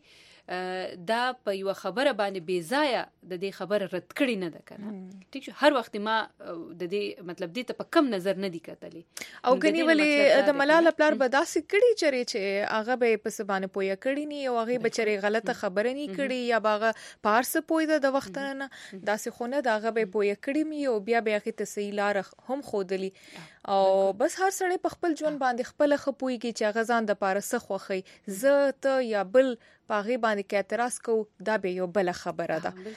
دا په یو خبره باندې بے ځای د دې خبره رد کړی نه ده کنه ټیک شو هر وخت ما د دې مطلب دې ته په کم نظر نه دی کتلی او کني ولې د ملاله پلار به داسې کړي چری چې هغه به په سبانه پوهه کړی نه او هغه بچری غلطه خبره نه کړي یا باغه پارس پوهه د وخت نه داسې خونه د هغه به پوهه کړی می او بیا به هغه تسهیل لار هم خودلی او بس هر سړی په خپل ژوند باندې خپل خپويږي چې غزان د پارسه خوخي زه ته یا بل پاغي باندې کې اعتراض کو دا به یو بل خبره ده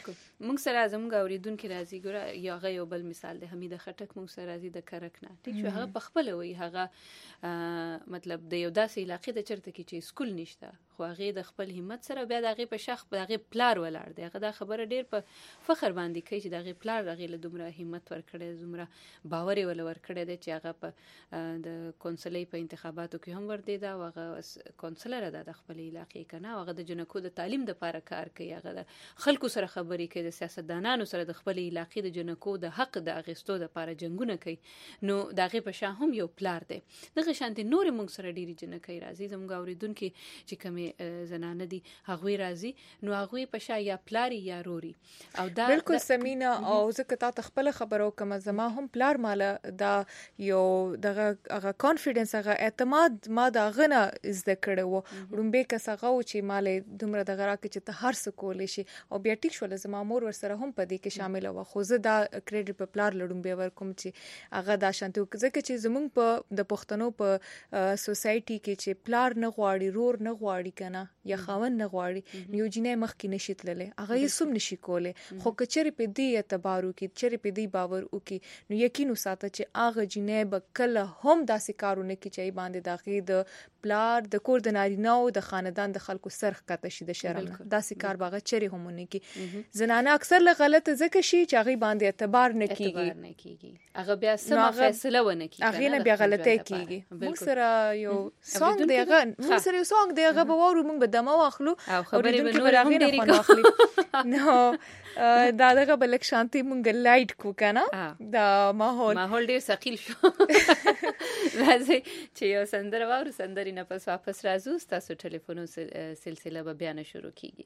موږ سره زموږ اوریدونکو راځي ګوره یو بل مثال دی حمید خټک موږ سره راځي د کرک نه ټیک شو هغه په خپل وی هغه مطلب د یو داسې علاقې د چرته کې چې سکول نشته خو هغه د خپل همت سره بیا د هغه په شخ د هغه پلار ولاړ دی هغه دا خبره ډیر په فخر باندې کوي چې د هغه پلار هغه له دومره همت ورکړي دومره باور یې ول ورکړي دی چې هغه په د کونسلې په انتخاباتو کې هم ور دي دا هغه کونسلر ده د خپل علاقې کنه هغه د جنکو د تعلیم د لپاره کار کوي هغه د خلکو سره خبرې کوي د سیاستدانانو سره د خپل علاقې د جنکو د حق د اغستو د لپاره جنگونه کوي نو دغه په شان هم یو پلار دی دغه شانتي نور موږ سره ډیری جنکې راځي زموږ اوریدونکو چې کومه زنانه دي هغه راځي نو هغه په شا یا پلاری یا روري او دا بالکل سمینا او زکه تا خپل خبرو کوم زما هم پلار مال دا یو دغه کانفیډنس هغه اعتماد ما دا غنه زده کړو رومبه کسغه او چې مال دومره دغه راکې چې ته هر څه کولې شي او بیا ټیک شول زما مور ور سره هم پدې کې شامل و خو زه دا کریډټ په پلار لړم به ور کوم چې هغه دا شانته ځکه چې زمونږ په د پښتنو په سوسايټي کې چې پلار نه غواړي رور نه غواړي کنه یا خاون نه غواړي یو جنې مخ کې نشي تللې هغه یې سم نشي کوله خو کچري په دې اعتبارو کې چرې په دې باور وکي نو یقین وساته چې هغه جنې بکله هم داسې کارونه کې چې باندې داخې د پلار د کور د نارینه او د خاندان د خلکو سرخ کته شي د شرم داسې کار باغه چرې همونه کې زنانه اکثر له غلط ځکه شي چې هغه باندې اعتبار نه کیږي هغه بیا سم فیصله ونه کوي هغه نه بیا غلطه کیږي موږ سره یو سونګ دیغه موږ سره یو سونګ دیغه به وورو موږ به دمو واخلو او خبرې به نور هم ډېری واخلي نو دا دغه بلک شانتي مونږ لایټ کو کنه دا ماحول ډیر ثقيل شو راځي چې یو سندره وورو سندري نه پس واپس راځو تاسو ټلیفونو سلسله به بیان شروع کیږي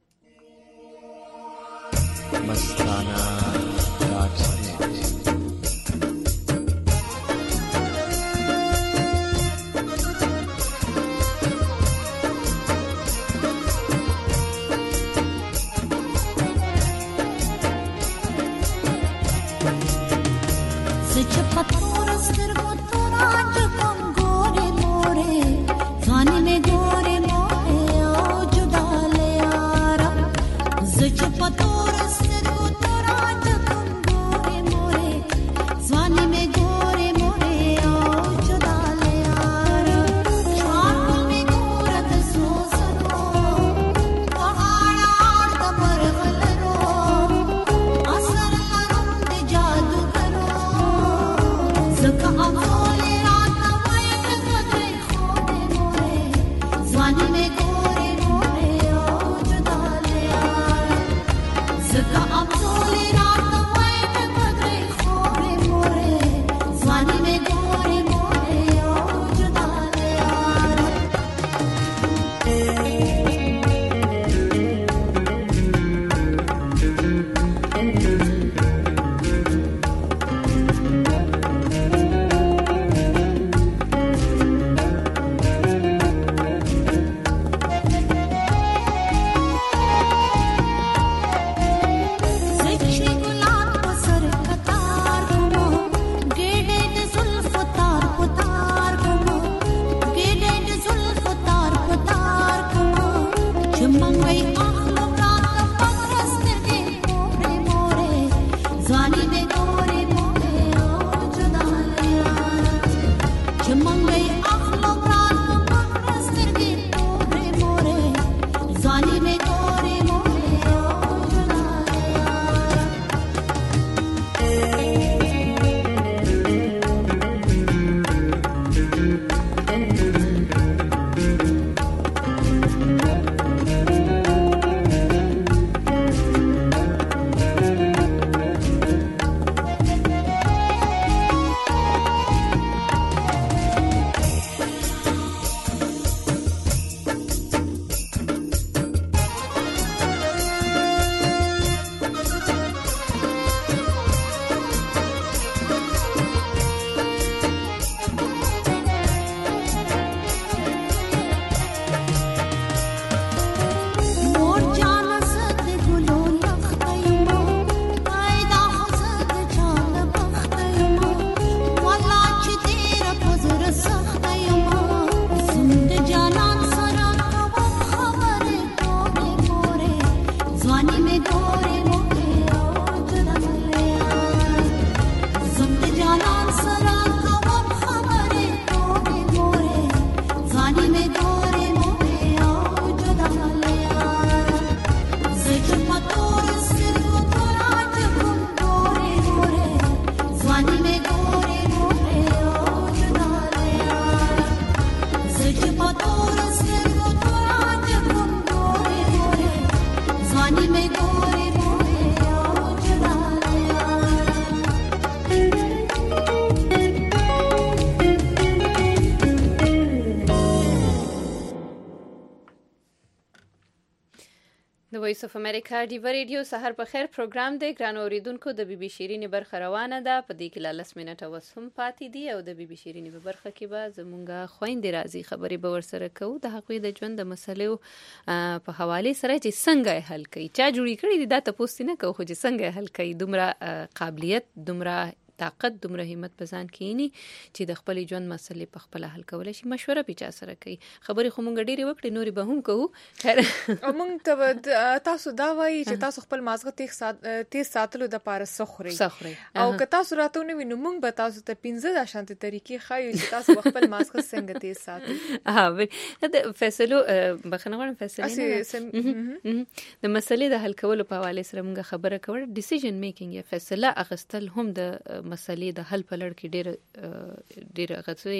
مستانه د وایس اف امریکا ډیو ریډیو سحر په خیر پروګرام دی. ګرانو اوریدونکو د بي بي شيرين برخه روانه ده. په دې کې لا 10 منټه وسم پاتې دي او د بي بي شيرين په برخه کې به زمونږه خويندې راځي خبرې به ورسره کوو د حقوق د ژوند د مسلې په حواله سره چې څنګه حل کوي. چا جوړی کړی دي دا تاسو نه کوو چې څنګه حل کوي. دومره قابلیت، دومره طاقت، دومره همت بزان کینی چې د خپل ژوند مسلې په خپل حل کولای شي. مشوره پیچا سره کوي. خبرې خو مونږ ډېری وکړې نوري به هم کوو. خیر او مونږ ته تاسو دا وایي چې تاسو خپل مازغه تیز ساتلو د پاره سخري او که تاسو راتونه وینم مونږ به تاسو ته 15 د شانتي طریقې خایو چې تاسو خپل مازغه څنګه تیز ساتئ. د فیصلو بخنه غواړم فیصله د مسلې د حل کولو په حواله سره مونږ خبره کوو. ډیسیژن میکینګ یا فیصله اخیستل هم د مسلې د حل په لړ کې ډېر غوښتل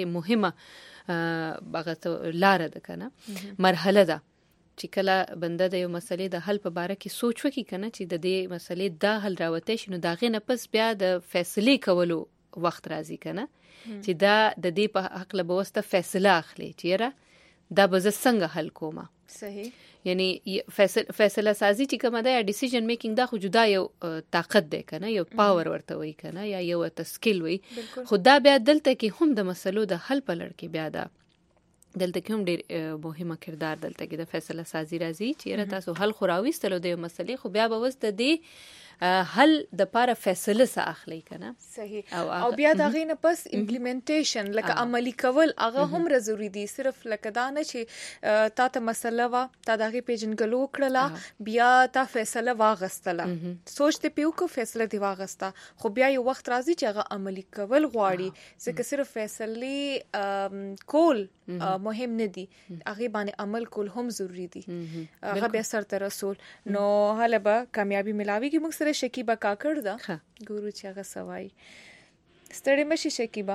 مهمه بغه لار ده کنه مرحله ده چې کله بنده د یو مسلې د حل په باره کې سوچ وکړي کنه چې د دې مسلې د حل راوته شنو دا غي نه پس بیا د فیصله کولو وخت راځي کنه چې دا د دې په حق له بوسته فیصله اخلي چې دا به څنګه حل کومه. صحیح. یعنی فیصله سازی چې کومه ده یا ډیسیژن میکینګ دا خو جدا یو طاقت ده کنه یو پاور ورته وای کنه یا یو تسکیل وای. خدا بیا دلته کې هم د مسلو د حل په لړ کې بیا دا دلته کې هم ډېر مهمه کردار دلته کې د فیصله سازی راځي چې تاسو حل خوراويستلو د مسلې خو بیا به وست دې حل د پاره فیصله سره اخلي کنه. صحیح. او بیا دا غینه پس امپلیمنټیشن لکه عملی کول هغه هم ضروری دي. صرف لکه دا نه چې تا ته مسله وا تا دغه پیژنګلو کړله بیا تا فیصله واغستله سوچ ته پیو کو فیصله دی واغستا خو بیا یو وخت راځي چې هغه عملی کول غواړي ځکه صرف فیصله کول مهم نه دي هغه باندې عمل کول هم ضروری دي. هغه بیا سره رسول نو هله به کامیابی ملاوي کی موږ شکیبا کاکړ دا ګورو چې هغه سوای ستړي مشي شکیبا.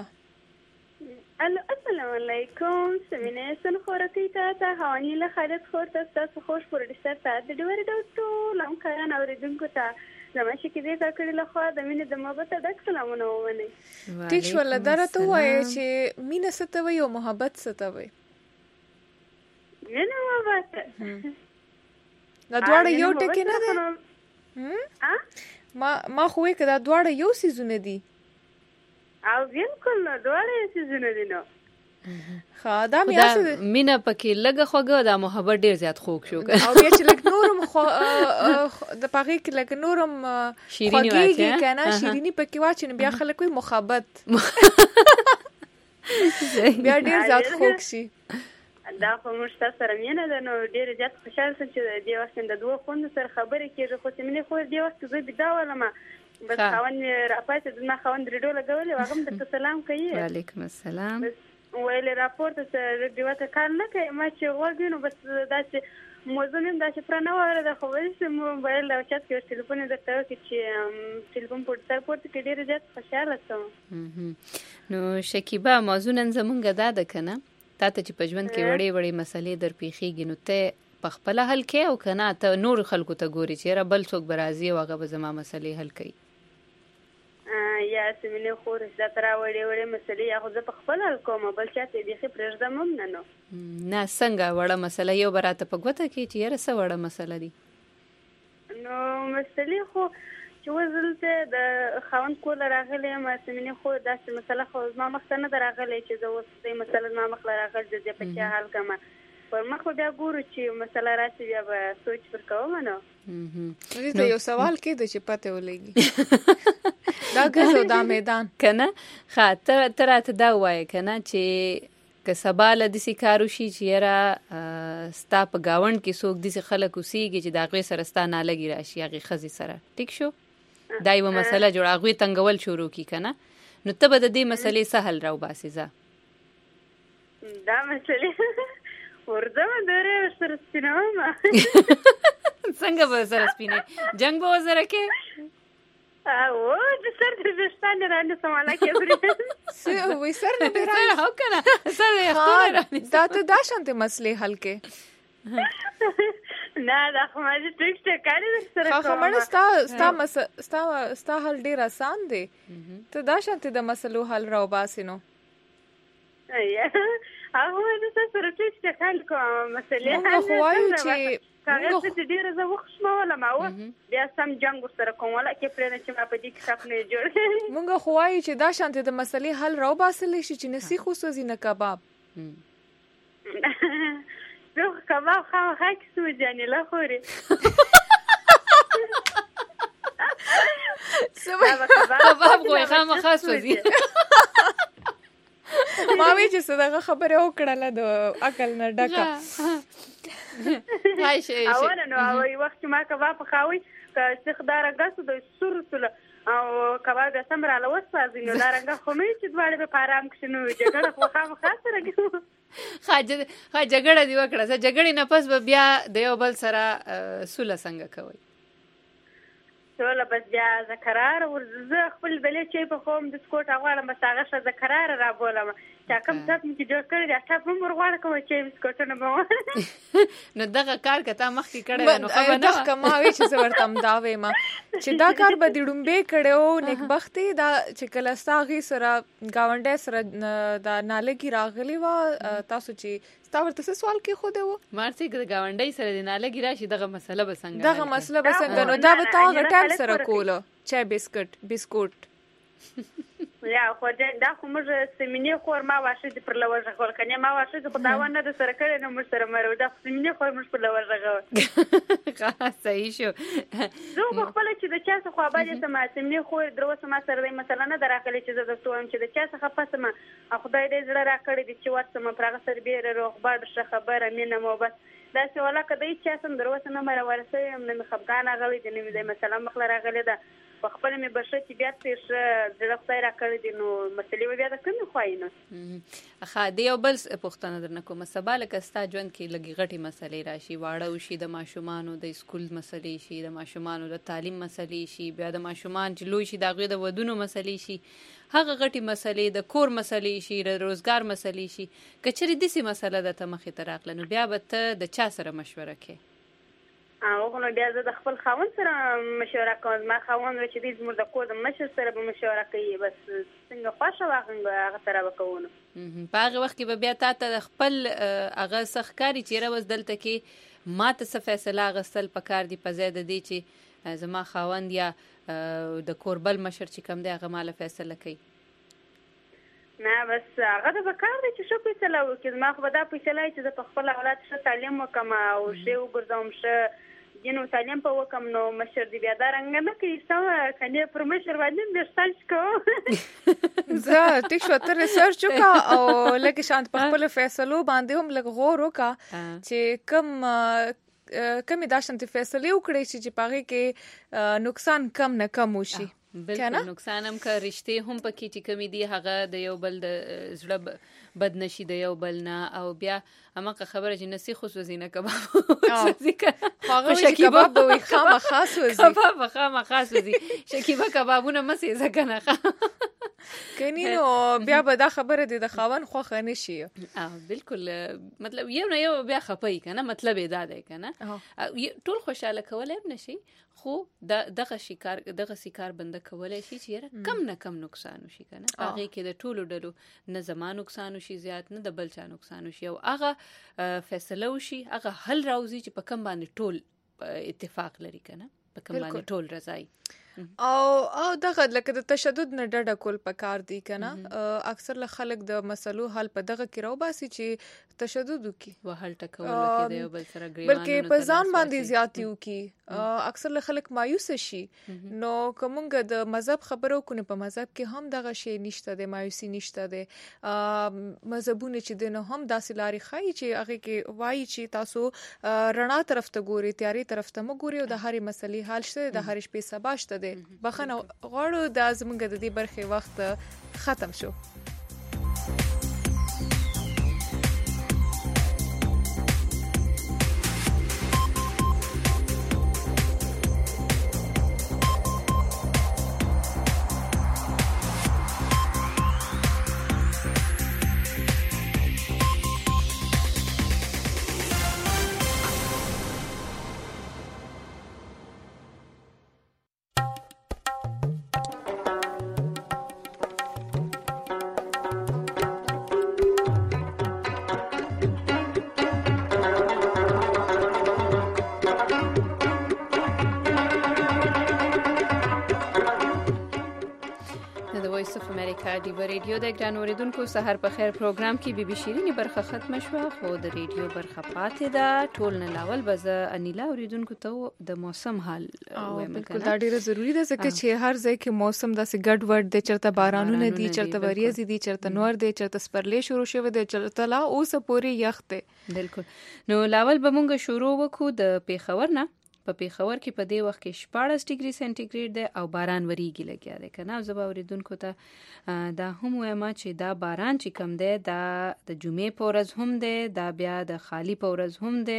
السلام علیکم سمینه سن خورتی تا هوانی له خالد خورت تاسو خوش پروډوسر ته د ډیور ډاکټر لم کارن اوریدونکو ته زما شکیبا کاکړ له خوا د مینې د محبت ډک سلامونه ومني. ټیک شو الله درته وای چې مینه ستوي او محبت ستوي. مینه محبت دا دواړه یو ټکی نه ده. ما خوې کدا دواړه یو سيزونه دي او بالکل دواړه سيزونه دي. نو خدا مې مینا پکې لګه خوګه دا محبت ډیر زیات خوږ شو او بیا چې لګ نورم د پاره کې لګ نورم شیرینی واچي کنه شیرینی پکې واچي بیا خلک وي محبت بیا ډیر زیات خوږ شي. دا خو موږ تاسو سره مینه ده نو ډیر زیات خوشاله سم چې د وخت د دوه خوند سره خبرې کېږي خو سیمه خو د وخت زه بدا ولما بس خوان راپاتې د ما خوان ریډیو لګولې واغم د سلام کوي. وعلیکم السلام. ویل راپورټ سره ریډیو کار نه کوي ما چې وګینو بس داسې موضوع نیم داسې پرانه وره د خو ولې موبایل او چت کې ټلیفون درته کې چې ټلیفون پورت کې ډیر زیات خوشاله سم. نو شکیبا موضوع نن زمونږ دا ده کنه تاته چې په ژوند کې وړې وړې مسلې در پیخيږي نو ته په خپل حل کې او کنه ته نور خلکو ته ګوري چې را بل څوک برازي او هغه به زما مسلې حل کوي. یا سیمینه خو رسدا ترا وړې وړې مسلې هغه په خپل حل کوم بل چاته دې خې پرېږدم هم نه څنګه وړه مسله یو براته په ګوته کې چې یاره څه وړه مسله دي. نو مسلې خو چې وزلته د خوان کول راغلی ما سیمینه خو داسې مسله خو ما مخته نه راغلی چې زه اوس دې مسله ما مخله راغلی چې په چا حل کما پر مخ بیا ګورو چې مسله راشي بیا به سوچ پر کوم نو. نو یو سوال کې د چې پته ولګي دا غزو دا میدان کنه خاطر تراته دا وای کنه چې که سباله د سکارو شي چې را ستا په گاوند کې څوک د خلک وسیږي چې دا غوي سره ستا نه لګي راشي هغه خزي سره ټیک شو دا یو مسله جوړ هغه تنگول شروع کی کنه نو ته به د دې مسلې سهل راو باسي ځه دا مسلې ورته درې سره سپینوم څنګه به سره سپینې جنگ به وزره کې او د سر د ستانه رانه سماله کې سه وې سر نه سره هو کنه سره دا ته دا شانته مسلې حل کې نه دا خو ما دې ټیک څه کاری سره خو مړ ستا حل ډیر آسان دی ته دا شانته د مسلو حل راو باسینو هغه د سره ټیک څه کار کوم مسلې حل وایو چې کاغذ دې ډیره زه وښموله ما و بیا سم جنگ سره کوم ولا کې پرې چې ما په دې کتاب نه جوړ مونږ خو وایو چې دا شانته د مسلې حل راو باسل شي چې نسیخ وسوځي نه کباب زه کباب خامخا کې سوځي نه لا خوري کباب خو خامخا سوځي ما وی چې صدقه خبره وکړه د عقل نه ډکه هاي شي اوله نو او وخت ما کباب خاوي که استخدار غس د سر سره او کباب د سمرا له وسازي نو دا رنګ خو مې چې دواړه په آرام کې شنو جګړه خو خامخا سره جګړه دی وکړه زه جګړې نه پس به بیا د یو بل سره سوله څنګه کوي سوله بس بیا ذکرار ورزه خپل بلې چې په خوم د سکوټ غواړم بس هغه ش ذکرار را بولم چې کوم څه چې جوړ کړی دا ټاپ نمبر غواړم کوم چې سکوټونه به نو دغه کار کته مخکې کړی نو خبر نه کما وی چې ورتم دا وېما چې دا کار به ډومبه کړو نیکبختي دا چې کله ساغي سره گاونډه سره دا نالګي راغلی و تاسو چې تا ورته سوال کې خو دی و مارسي د گاونډي سره د نالګي راشي دغه مسله بسنګ دغه مسله بسنګ نو دا به تا غټل سره کوله چای بسکټ یا خو دا خو موږ سیمینه خور ما واشه د پر لوړ غول کنه ما واشه د خداونه د سره کړي نو موږ سره مرو دا سیمینه خور موږ پر لوړ غول صحیح شو زه خپل چې د چا څخه خو باندې سم سیمینه خور دروسه ما سره مثلا نه دراخلي چې زه توم چې د چا څخه پسمه خدای دې زړه راکړي د چې ورسمه پرغه سر بیره روغبار خبره مینه مو بس دا څه ولا کدی چې سم دروسه نه مر ورسې من خفقان غلي د نیمه مثلا مخله راغلي ده خپل مې بشه چې بیا تیر زړه خدای را کړی دی نو مسلې بیا د کوم خوینه اخا دی یو بل پښتنه درنه کوم سباله کستا ژوند کې لګي غټي مسلې راشي واړه او شي د ماشومانو د سکول مسلې شي د ماشومانو د تعلیم مسلې شي بیا د ماشومان چې لوی شي دغه د ودونو مسلې شي هغه غټي مسلې د کور مسلې شي د روزګار مسلې شي کچري دسي مسله د تمخې تراغله نو بیا به ته د چا سره مشوره کې او نو بیا زه د خپل خاوند سره مشوره کوم ما خاوند چې دې زموږ د کور د مشر سره به مشوره کوي بس څنګه خوښه واغم هغه سره وکونه په هغه وخت کې به بیا ته خپل هغه سخکاری چیرې وز دلته کې ما ته څه فیصله غسل پکار دی په زیاده دی چې زما خاوند یا د کوربل مشر چې کم دی هغه مال فیصله کوي نه بس هغه د بکار دی چې شو فیصله وکړي ما خو دا فیصله چې د خپل اولاد ښه تعلیم وکم او شی وګرځوم ښه دینو تعلیم په وکم نو مشر دی بیا دا رنګ نه کوي سم کنه پر مشر باندې د سالچ کو زه ټیک شو تر ریسرچ وکا او لکه شانت په خپل فیصلو باندې هم لګ غور وکا چې کم دا شانت فیصله وکړي چې پاره کې نقصان کم نه کم وشي بالکل نقصان هم که رشته هم پکې چې کمی دی هغه د یو بل د زړه بد نشي د یو بل نه او بیا همغه خبره چې نسی خصوصي نه کباب هغه شکیبا به خامخا سوزي کباب خامخا سوزي شکیبا کبابونه مسې زکنه کني نو بیا به دا خبره د خاون خوخه نشي بالکل مطلب یو نه یو بیا خپي کنه مطلب دا دی کنه ټول خوشاله کولای نشي خو دغه شکار بنده کولای شي چې کم نه کم نقصان وشي کنه هغه کې د ټولو ډلو نه زما نقصان وشي زیات نه د بل چا نقصان وشي او هغه فیصله وشي هغه حل راوځي چې په کم باندې ټول اتفاق لري کنه په کم باندې ټول رضای او دغه لکه د تشدد نه ډډه کول پکار دي کنه اکثر له خلک د مسلو حل په دغه کې راو باسي چې تشدد وکي وهل ټکول کې دی بل سره ګریوان بلکې په ځان باندې زیاتیو کی اکثر له خلک مایوس شي نو کومګه د مذهب خبرو کو نه په مذهب کې هم دغه شی نشته د مایوسی نشته د مذهبونه چې دنه هم داسې لاري خای چې هغه کې وایي چې تاسو رڼا طرف ته ګوري تیاری طرف ته مو ګوري او د هرې مسلې حل شته د هرې شپې سبا شته بخنه غواړو د زمونږ د دې برخه وخت ختم شو کاډیو ریډیو د ګران اوریدونکو سحر په خیر پروګرام کې بي بي شيريني برخه ختم شوه خو د ریډیو برخه پاتې ده. ټول نه لاول بزه انیلا اوریدونکو ته د موسم حال وایم. بالکل دا ډیره ضروری ده ځکه چې هر ځای کې موسم داسې ګډ وډ دی، چرته بارانونه دي، چرته وریځې دي، چرته نور دی، چرته سپرلې شروع شوه دی، چرته لا اوس پورې یخ دی. بالکل. نو لاول به مونږ شروع وکړو د پیښور نه. په پیښور کې په دې وخت کې 14 ډیګري سنټیګریډ دی او باران وریږي لګیا دی کنه. زه به اوریدونکو ته دا هم وایم چې دا باران چې کم دی دا د جمعې په ورځ هم دی، دا بیا د خالی په ورځ هم دی،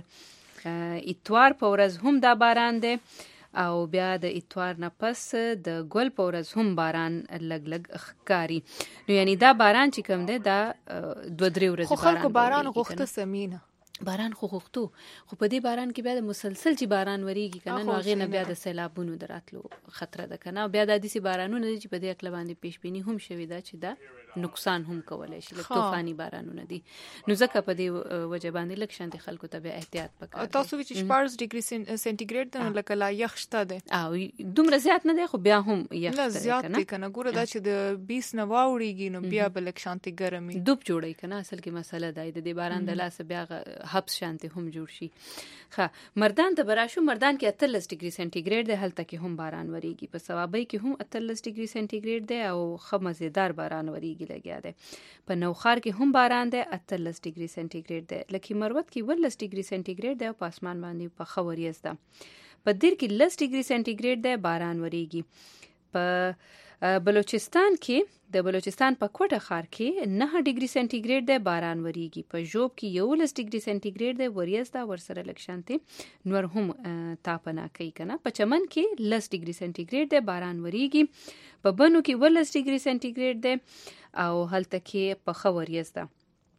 د اتوار په ورځ هم دا باران دی او بیا د اتوار نه پس د ګل په ورځ هم باران لګ لګ ښکاری. نو یعنی دا باران چې کم دی دا 2-3 ورځې خو خلکو باران غوښته سمینه باران خو غوښتو، خو په دې باران کې بیا د مسلسل چې باران وریږي کنه نو هغه نه بیا د سیلابونو دراتلو خطر ده کنه. بیا د دې بارانونو چې په دې اکل باندې پیش بینی هم شوی دا چې دا نقصان هم کولای شي، لکه طوفاني بارانونه دي. نو ځکه په دې وجه باندې لک شانتي خلکو ته بیا احتیاط وکړئ. تاسو چې 14 ډیګري سنټیګریډ ته لکه لا یخ شته ده او دومره زیات نه دی خو بیا هم یخ نه زیات دی کنه. ګوره دا چې د 20 نه واوړيږي نو بیا بل لک شانتي ګرمي دوب جوړي کنه. اصل کې مسله ده د دې باران د لاس بیا حبس شانتي هم جوړ شي. ښه مردان ته براشو. مردان کې 18 ډیګري سنټیګریډ دی، هلته کې هم باران وریږي. په ثوابۍ کې هم 18 ډیګري سنټیګریډ دی او خو مزیدار باران وریږي لګیا دی. په نوخار کې هم باران دی 18 ډیګري سنټیګریډ دی. لکه مروت کې 18 ډیګري سنټیګریډ دی او په اسمان باندې په خوریز ده. په دیر کې 10 ډیګري سنټیګریډ دی باران وریږي. په بلوچستان کې د بلوچستان په کوټه ښار کې 9 ډیګري سنټیګریډ دی باران وریږي. په ژوب کې 11 ډیګري سنټیګریډ دی وریځ دا ورسره لکشانتي نور هم تاپنا کوي کنه. په چمن کې 10 ډیګري سنټیګریډ دی باران وریږي. په بنو کې 11 ډیګري سنټیګریډ دی او هلته کې په خوریز ده.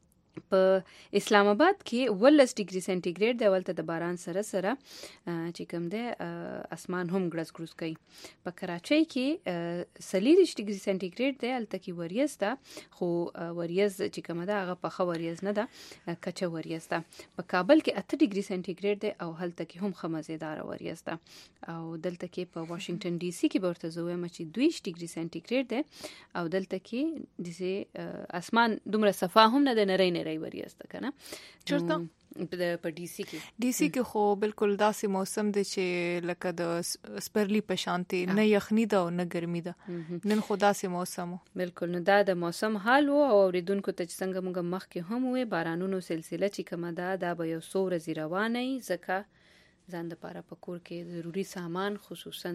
په اسلام آباد کې 18 ډیګري سنټیګریډ دی ولته د باران سره سره چې کوم دی اسمان هم ګړس ګړس کوي. په کراچۍ کې 40 ډیګري سنټیګریډ دی هلته کې وریځ ده خو وریځ چې کوم ده هغه په خوریز نه ده کچه وریځ ده. په کابل کې 8 ډیګري سنټیګریډ دی او هلته کې هم خمزیدار وریځ ده. او دلته کې په واشنگټن ډي سي کې ورته زویم چې 2 ډیګري سنټیګریډ دی او دلته کې د اسمان دومره صفا هم نه ده، نری وریځ ده کنه. چرته په ډي سي کې خو بالکل داسې موسم دی چې لکه د سپرلی په شانتي نه یخني ده او نه ګرمي ده. نن خو داسې موسم بالکل. نو دا د موسم حال وو او اوریدونکو ته څنګه موږ مخکې هم وې بارانونو سلسله چې کومه ده دا به یو څو ورځې روانه وي ځکه ځان د پاره په کور کې ضروری سامان خصوصا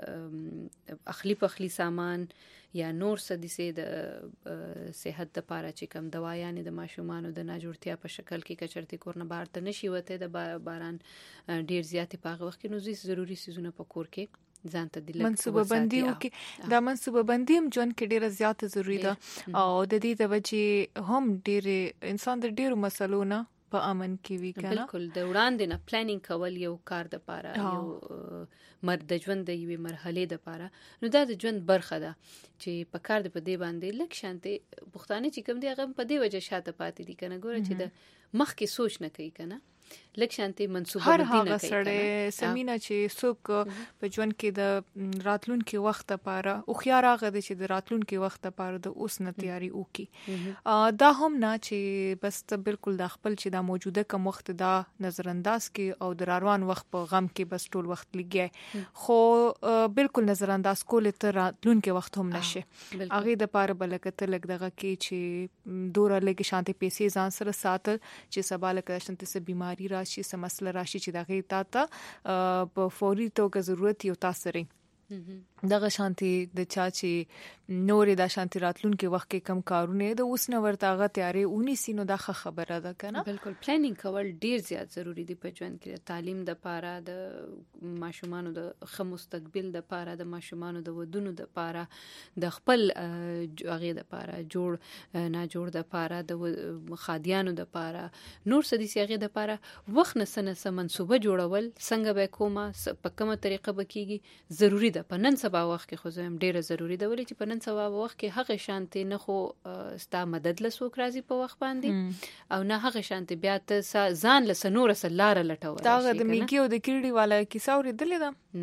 د اخلي سامان یا نور سديسه د صحت د پاره چې کوم دوايانې د ماشومانو د ناجوړتیا په شکل کې کچرتي کورنه بار ته نشي وته د باران ډیر زیاتې پاغه وخت کې نو ضروری سيزونه په کور کې ځان ته د منصوبه بندي وکي. دا منصوبه بندي هم ژوند کې ډیره زیاته ضروری ده او د دې د وجې هم ډیر انسان د ډیرو مسلو نه په امن کې وی کنه. بالکل. د وړاندې نه پلانینګ کول یو کار د پاره یو مرد د ژوند د یوې مرحله د پاره نو دا د ژوند برخه ده چې په کار د پدې باندې لک شانتي پښتانه چې کوم دی هغه په دې وجه شاته پاتې دي کنه. ګوره چې د مخ کې سوچ نه کوي کنه. لک شانتي منصوبه هر بندي هغه سره سمینه چې څوک په ژوند کې د راتلونکي وخت لپاره او خيار هغه چې د راتلونکي وخت لپاره د اوس نه تیاری وکي. دا هم نه چې بس بالکل د خپل چې د موجوده کوم وخت دا نظر انداز کې او د روان وخت په غم کې بس ټول وخت لګي خو بالکل نظر انداز کول تر راتلونکي وخت هم نشي. هغه د پاره بلکته لګ دغه کې چې دوره لګ شانتي پیسې ځان سره ساتل چې سبا لکه شانتي سه بیماری راشي سم مسله راشي چې دغه تا په فوري توګه ضرورت یو تاسو لري. دغه شانتي د چا چې نورې د شانتي راتلونکي وخت کې کم کارونه د اوس نو ورته غا تیاری اونې سينو د خبره ده کنه. بالکل. پلانینګ کول ډیر زیات ضروری دی په ژوند کې. تعلیم د پاره د ماشومانو د خه مستقبل د پاره د ماشومانو د ودونو د پاره د خپل هغه د پاره جوړ نه جوړ د پاره د خادیانو د پاره نور سدي سیغه د پاره وخت نه سنه منسوبه جوړول څنګه به کومه په کومه طریقه بکیږي ضروری ده. په نن سبا وخت کې خو زم ډیره ضروری ده ولې چې په نن سبا وخت کې هغه شانتي نه خو ستا مدد لسوک راځي په وخت باندې او نه هغه شانتي بیا ته ځان له سنور سره لار لټول. دا د میګي او د کیړي والا کیسه اوریدلې ده نه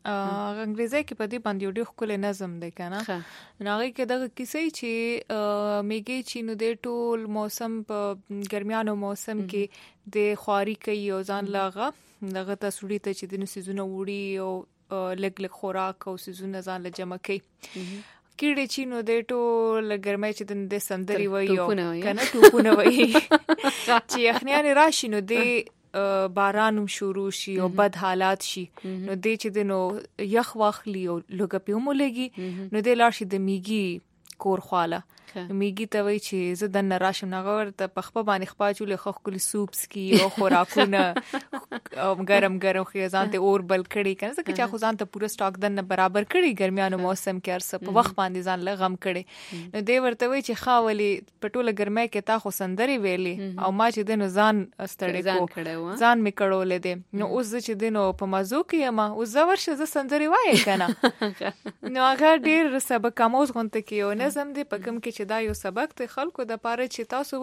انګریزي کې په دې باندې ډېر خپل نظم دی کنه ناغي کې دغه کیسې چې میګي چې نو د ټول موسم په ګرمیانو موسم کې د خواري کوي او ځان لاغه دغه تسوړي ته چې د سيزونه وړي او لګ خوراک او سيزونه ځان له جمع کوي کیړې چې نو د ټول ګرمۍ چې د سندري وایي کنه ټوپونه وایي چې یخنیان راشي نو د بارانم شروع شي او بد حالات شي نو د چې د نو یخ واخلي او لګ په مولګي نو د لاشي د میګي کور خواله میګي ته وای چې زه د نراشم نغور ته پخپه باندې خپاچول خو کلی سوپس کی او خوراکونه او ګرم خیزان ته اور بل کړي کنه ځکه چې خو ځان ته پوره سټاک د برابر کړي ګرمیانو موسم کې ارسه په وخت باندې ځان لغم کړي نو دی ورته وای چې خاولي پټوله ګرمۍ کې تا خو سندري ویلي او ما چې د نو ځان استړې کو ځان می کړولې دي نو اوس چې د نو په مازو کې ما اوس زور شه زندري وای کنه نو هغه ډیر سبق کوموس غونته کې او نظم دی په کوم کې دا یو سبق ته خلکو د پاره چې تاسو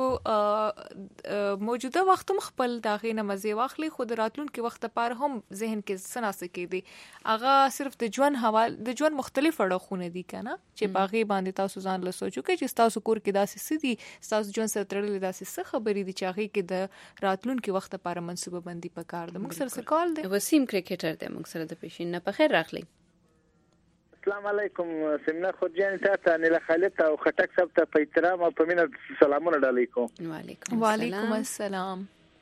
موجوده وخت خپل داغې نه مزه واخلي خود راتلونکي وخت لپاره هم ذهن کې سناسه کې دي هغه صرف د ژوند حوال د ژوند مختلف اړخونه دي کنه چې باغې باندې تاسو ځان له سوچو کې چې تاسو کور کې داسې سدي تاسو ژوند سره تړلې داسې څه خبرې دي چې هغه کې د راتلونکي وخت لپاره منصوبه بندي پکار ده موږ سره کال دی وسیم کرکټر دی موږ سره د پېښین نه په خیر راغلی السلام علیکم سمنا خودجان ته نه خالد او خټک صاحب ته په احترام او په مینه سلامونه علیکم وعلیکم السلام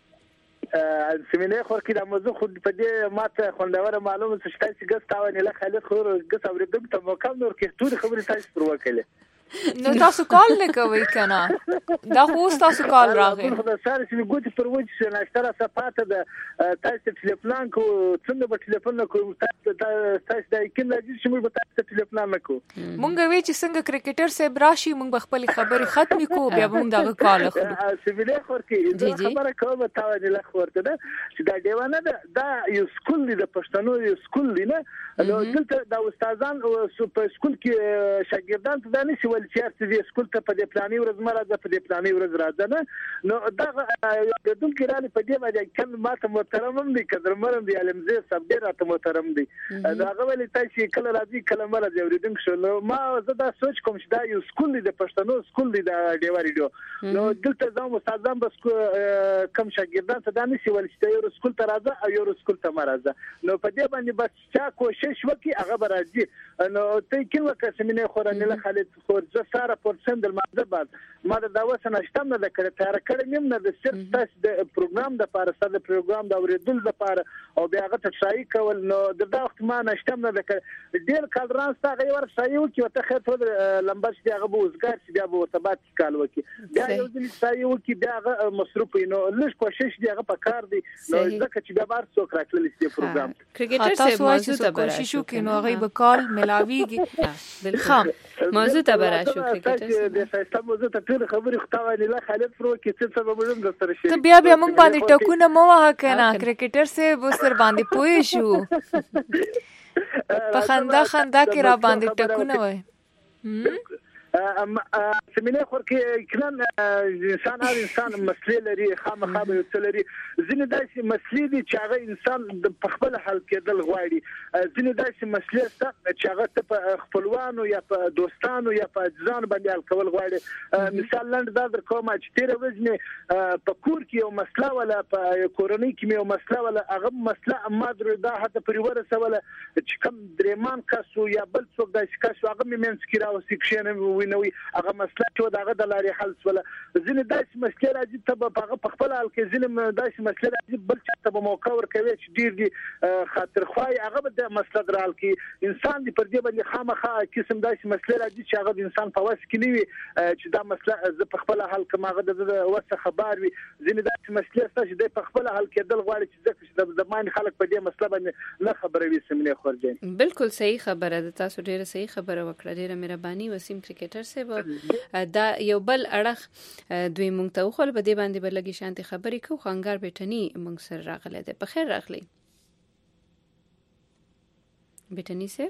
سمینه خور کې د موضوع خود په دې ماته خوندوره معلومه څه شته چې ګستاوه نه خالد خور ګس اوریدم ته مکم نور کې ټول خبرې تاسو پر وکړه نو تاسو کال نه کوي کنه دا خو تاسو کال راغی خو دا سره چې ګوت پر وځي نه اشتره صفاته د تاسو ټلیفون کو څنګه په ټلیفون کو تاسو د کوم لږ چې موږ په تاسو ټلیفون کو مونږ وی چې څنګه کرکټر صاحب راشي مونږ خپل خبرې ختم کو بیا مونږ دغه کال خو سیمینه خور کې خبره کوم ته نه لخورته ده چې دا دیوانه دا یو سکول دی د پښتنو یو سکول دی نه نو دلته د استادان او په سکول کې شاګردان ته نه ول چې د سکول ته په دې پلاني ورځ مرزه په دې پلاني ورځ راځه نه نو دا د دوی کړي په دې باندې کله ماته محترم دي قدر مرم دي علمزه سب ډیر راته محترم دي دا غوړي تاسو کله راځي کله مرزه ورېدم شو نو ما زه دا سوچ کوم چې دا یو سکول دی د پښتنو سکول دی د ډیواري نو دلته زموږ استادان بس کم شاګردان ته دا نشي ول چې یو سکول ته راځه او یو سکول ته مرزه نو په دې باندې بس چا کوشش وکي هغه راځي نو ته کله کسمینه خورانه له خالد ز ساره پرسند الماده بعد ما دا وسنه شتم نه کړه تر کړه نیم نه د صرف تاسو د پروګرام د پاره سره پروګرام دا ورېدل د پاره او بیا هغه ته شای کول نو د وخت ما نشتم نه کړه ډیر کالران ستغه ور شای وکي او ته خاطر لمبر چې هغه بوزګار چې بیا به تبات کال وکي بیا یو ځل شای وکي بیا هغه مصروف نو لږ کوشش دی هغه پکار دی نو ځکه چې بیا بار څوک راکړل شي پروګرام کرکټر صاحب موضوع ته کوشش وکي نو هغه به کال ملاويږي بالکل موضوع ته براشو کرکټر د سیستم موضوع ته ټول خبرې ختاوې نه خالد فرو کې څه سبب موږ د سره شي ته بیا موږ باندې ټکونه مو واه کنه کرکټر سے بوستر باندې پوي شو په خندا کې را باندې ټکونه وای سمینه خور کې کله انسان مسلې لري خامخا به وتلري ځینې داسې مسلې دي چې هغه انسان په خپل حل کېدل غواړي ځینې داسې مسلې چې هغه په خپلوانو یا په دوستانو یا په ځان باندې حل کول غواړي مثال لاندې دا در کوم چې تیر ورځ په کور کې یو مسله ولا په کورنۍ کې یو مسله ولا هغه مسله ما درې دا حتی پریوره سواله چې کوم درېمان کاسو یا بل څوک داسې کاسو هغه مېنس کې راوځي کښینه نوې هغه مسله چې داغه د لارې حل سول ځینې داسې مسله راځي ته په خپل حل کې ځینې داسې مسله راځي بل چې ته به موقع ورکوي چې ډیر دي خاطر خوای هغه به د مسله درال کې انسان دی پر دې باندې خامخا قسم داسې مسله راځي چې هغه د انسان په واس کې نیوي چې دا مسله ز په خپل حل کې ماغه د وسه خبر وي ځینې داسې مسله چې د په خپل حل کې دل غواړي چې د زمان خلک په دې مسله باندې نه خبروي سمنه خورځي بالکل صحیح خبره ده تاسو ډیره صحیح خبره وکړه ډیره مهرباني وسیم کرکټر دا یو بل اړخ دوی مونږ ته خو په دې باندې بلګي شانتي خبرې کو خنګار بیٹنی مونږ سره راغله ده په خیر راغلی بیٹنی سه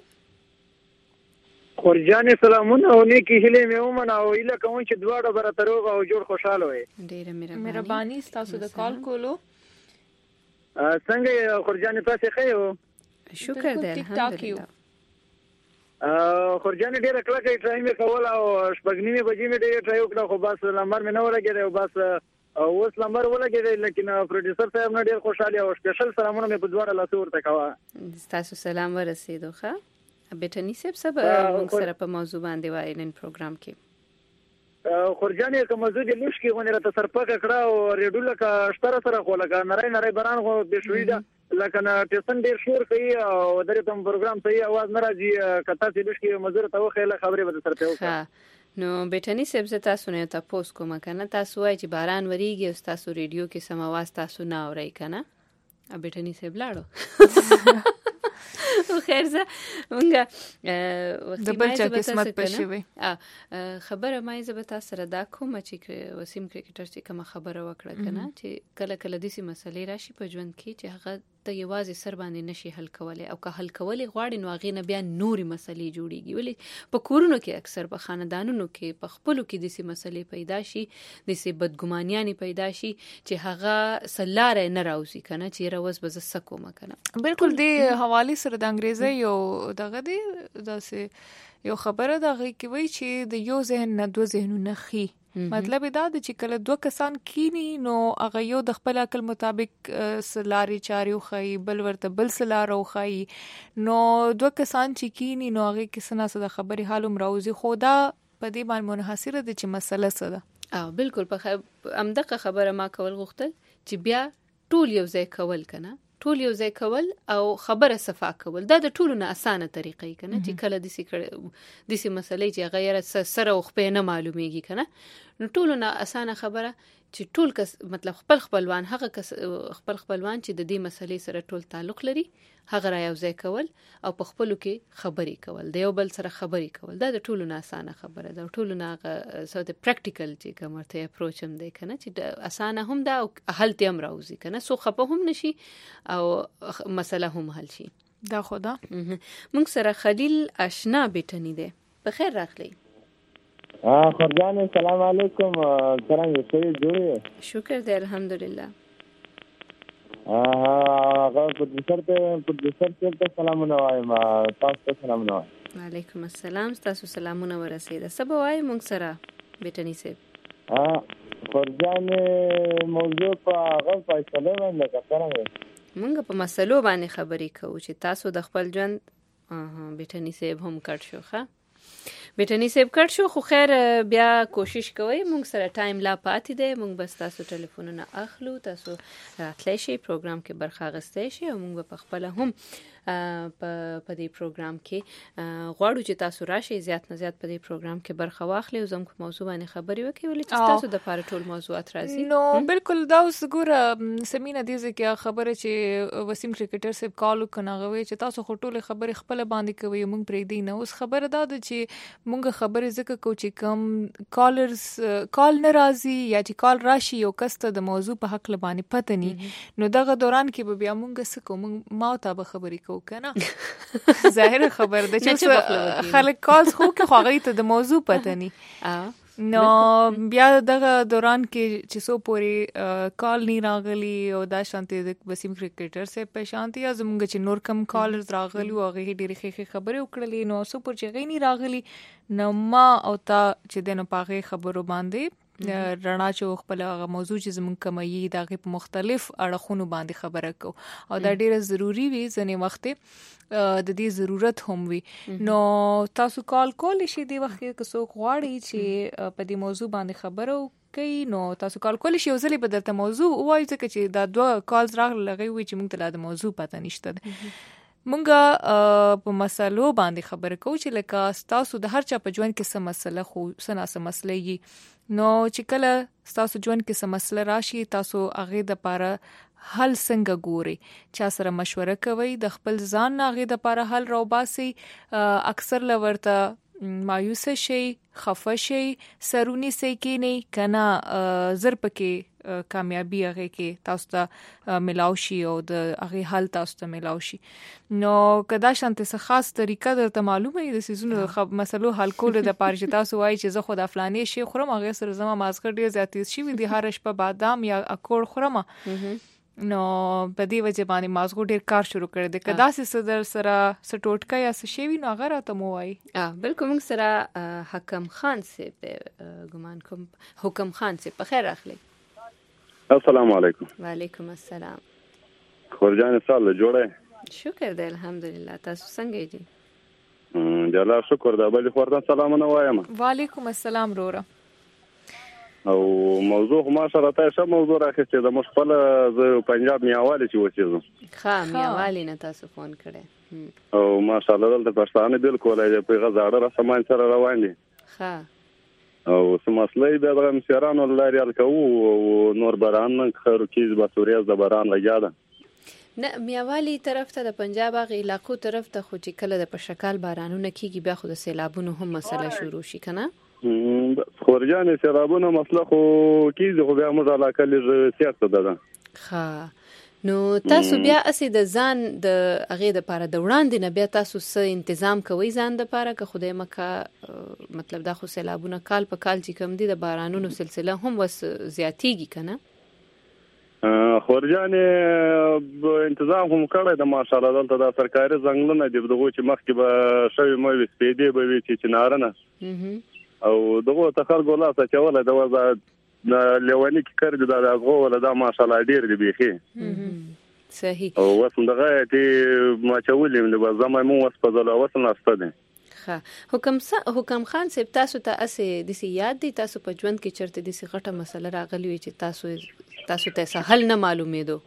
خورجان سلامونه او نیکی هله مې ومنه او اله کوم چې دواړه برته روغ او جوړ خوشاله وي ډیره مهرباني تاسو د کال کولو څنګه خورجان تاسو ښه یو شکر دی الحمدلله. خورجان ډیره کلکه ټرای مې کول او شپږنیمه بجې مې ډیره ټرای وکړه خو بس لمبر مې نه ولګېد او بس اوس لمبر ولګېد لیکن پروډوسر صاحب نه ډیر خوشاله او سپیشل سلامونه مې په دواړه لاسو ورته کاوه. تاسو سلام ورسېدو. ښه بیٹنی صاحب سبا موږ سره په موضوع باندې وایي نن پروګرام کې خورجان یې کوم موضوع د لوش کې غونډه ته سرپکه کړه او ریډیو لکه شتره سره خو لکه نری بران خو به شوې ده لکه ټیسن ډیر شور کوي او درې تم پروګرام صحیح आवाज نه راځي کته چې لوش کې مزور ته وخیله خبرې به سره پیو. نو بیٹنی صاحب زه تاسو نه تاسو کوم کنه تاسو وایي چې باران وریږي او تاسو ریډیو کې سم आवाज تاسو نه اورئ کنه بیٹنی صاحب لاړو خیر زه مونږه د بل چا قسمت پښې وي خبره مې زه به تاسو سره دا کوم چې وسیم کرکټر چې کوم خبره وکړه کنه چې کله کله داسې مسلې راشي په ژوند کې چې هغه ته یوازې سر باندې نشي حل کولای او که حل کولای غواړي نو هغه نه بیا نوري مسلې جوړيږي ولی په کورونو کې اکثر په خاندانونو کې په خپلو کې داسې مسلې پیدا شي داسې بدګمانیان پیدا شي چې هغه سلاره نه راوځي کنه چې روز به زه کوم کنه. بالکل دی حواله سره د انګریزي یو دغه دی داسې یو خبره دغه کې وای چې د یو ذهن نه دوه ذهنونه خي مطلب دا د چې کله دوه کسان کینی نو هغه یو د خپل عقل مطابق سلاري چاري خو بل ورته بل سلارو خو نو دوه کسان چې کینی نو هغه کسانه سره خبري حالم راوځي خدا په دې باندې منحصره د چې مسله څه ده. بالکل په امدغه خبره ما کول غوښتل چې بیا ټول یو ځای کول کنه ټول یو ځای کول او خبره صفا کول دا د ټولو نه اسانه طریقې کنه چې کله دسی مسلې چې غیر سره او خپې نه معلومیږي کنه نو ټولو نه اسانه خبره چې ټول کس مطلب خپل خپلوان هغه کس خپل خپلوان چې د دې مسلې سره ټول تعلق لري هغه را یو ځای کول او په خپلو کې خبرې کول د یو بل سره خبرې کول دا د ټولو نه اسانه خبره ده ټولو نه سو د پریکټیکل چې کومته اپروچ هم دی کنه چې اسانه هم ده او حل ته هم راوځي کنه سو خپه هم نشي او مسله هم حل شي دا خدا. موږ سره خلیل آشنا بیٹنی دی بخیر راغلی. خورجان السلام علیکم څنګه یې جوړه شکر دی الحمدلله. پروډوسر ته سلامونه وایم تاسو ته سلامونه وایم. وعلیکم السلام تاسو سلامونه ورسېده سبا وایم موږ سره بیٹنی صاحب. خورجان موضوع په هغه فیصله باندې څنګه موږ په مسلو باندې خبرې کوو چې تاسو د خپل ژوند بیٹنی صاحب هم کټ شو ښه بیٹنی صاحب کټ شو خو خیر بیا کوشش کوئ موږ سره ټایم لا پاتې دی موږ بس تاسو ټلیفونونه اخلو تاسو راتلی شئ پروګرام کې برخه اخیستی شئ او موږ په خپل هم په دې پروګرام کې غواړو چې تاسو راشئ زیات نه زیات په دې پروګرام کې برخه واخلئ او زموږ موضوع باندې خبرې وکړئ ولې چې تاسو د پاره ټول موضوعات راځي نو بالکل دا اوس ګوره سمینه دې ځکه خبره چې وسیم کرکټر صاحب کال وکناغوي چې تاسو خټول خبرې خپل باندې کوي موږ پرې دی نه اوس خبره دا ده چې موږ خبرې ځکه کو چې کم کالرز کال ناراضي یا چې کال راشي یو کس ته د موضوع په حق لبانې پته ني نو دغه دوران کې به بیا موږ څه کوم ما ته به خبرې کو کنه ظاهر خبر ده چې خلک کال خو کې خوغې ته د موضوع پته ني نو بیا دغه دوران کې چې سو پوری کال نی راغلی او دا شانتي د وسیم کرکټر سے په شانتي زمونږ چې نور کم کالرز راغلی او هغه ډېری خبرې وکړلې نو سو پر چې غي نی راغلی نو ما او تا چې دنه پاغه خبرو باندې رڼا چې خپل موضوع چې زمونږ کمایي دغه په مختلف اړخونو باندې خبره کو او دا ډیره ضروری وي ځنې وخت د دې ضرورت هم وي نو تاسو کال شي دی وخت کې څوک غواړي چې په دې موضوع باندې خبرو کوي نو تاسو کال شي او ځلې بدلته موضوع وایي چې دا دوه کالز راغلي وي چې موږ ته د موضوع پته نشته مونږه په مسلو باندې خبرې کوو چې لکه تاسو د هر چا په ژوند کې څه مسله خو څه مسله یي نو چې کله تاسو ژوند کې څه مسله راشي تاسو هغه د پاره حل څنګه ګوري چا سره مشوره کوي د خپل ځان هغه د پاره حل راوباسي اکثر لورته مایوس شي خفه شي سرونی سي کې نه کنا زر پکې کامیابی هغه کې تاسو ته ملاو شي او د هغه حل تاسو ته ملاو شي نو کدا شانته څه خاص طریقه درته معلومه دي د سيزونو مسلو حل کول د پاره چې تاسو وایي چې زه خو د افلانې شي خورم هغه سره زما مازګر ډیر زیاتې شي د هر شپه بادام یا اکور خورم نو په دې وجه باندې مازغو ډیر کار شروع کړی دی کدا صدر سره سټوټکا یا سشوی نو هغه راته مو وای بالکل موږ سره حکم خان صاحب ګمان کوم حکم خان صاحب په خیر راغلی السلام علیکم وعلیکم السلام خورجان سال جوړه شکر دی الحمدلله تاسو څنګه دي جلا شکر دا بل خورتان سلامونه وایم وعلیکم السلام رورا او موضوع ما سره تاسو موضوع راخسته د مشفل ز پنجاب میاواله چې وچېزو ها میاواله نه تاسو فون کړه او ماشاءالله دلته پښتانه بالکل یې په غزاړه را سامان سره روان دي ها او سم مسلې د غم سیرانو لاري الکو او نور باران خرو کیز با سوریه د باران لګیا ده نه میاوالی طرف ته د پنجاب غ علاقو طرف ته خو چې کله د پشکال بارانونه کیږي بیا خو د سیلابونو هم مسله شروع شي کنه خورجان سیلابونو مسله خو کیږي خو بیا موږ علاقه لږ سیاست ده ها نو تاسو بیا اسی د ځان د هغه د پاره د وړاندې نه بیا تاسو څه تنظیم کوي ځان د پاره که خدای مکه مطلب دا خو سیلابونه کال په کال چې کم دي د بارانونو سلسله هم وس زیاتیږي کنه خورجان انتظام هم کړی د ماشاءالله دلته د سرکاري ځنګلونه دی دغه چې مخکې به شوی مو سپېدې به وي چې نارنه او دغه تخر ګولا څه چوله د وځه لیوانی کې کړی دا دغه ولا دا ماشاءالله ډیر دی بيخي صحیح او وسنده ته ما چولې د زما مو وسپدل وسنه استده حکم خان صاحب تاسو ته اسه د یاد دي تاسو په ژوند کې چرته د غټه مسله راغلی وي چې تاسو ته سهل نه معلومېدو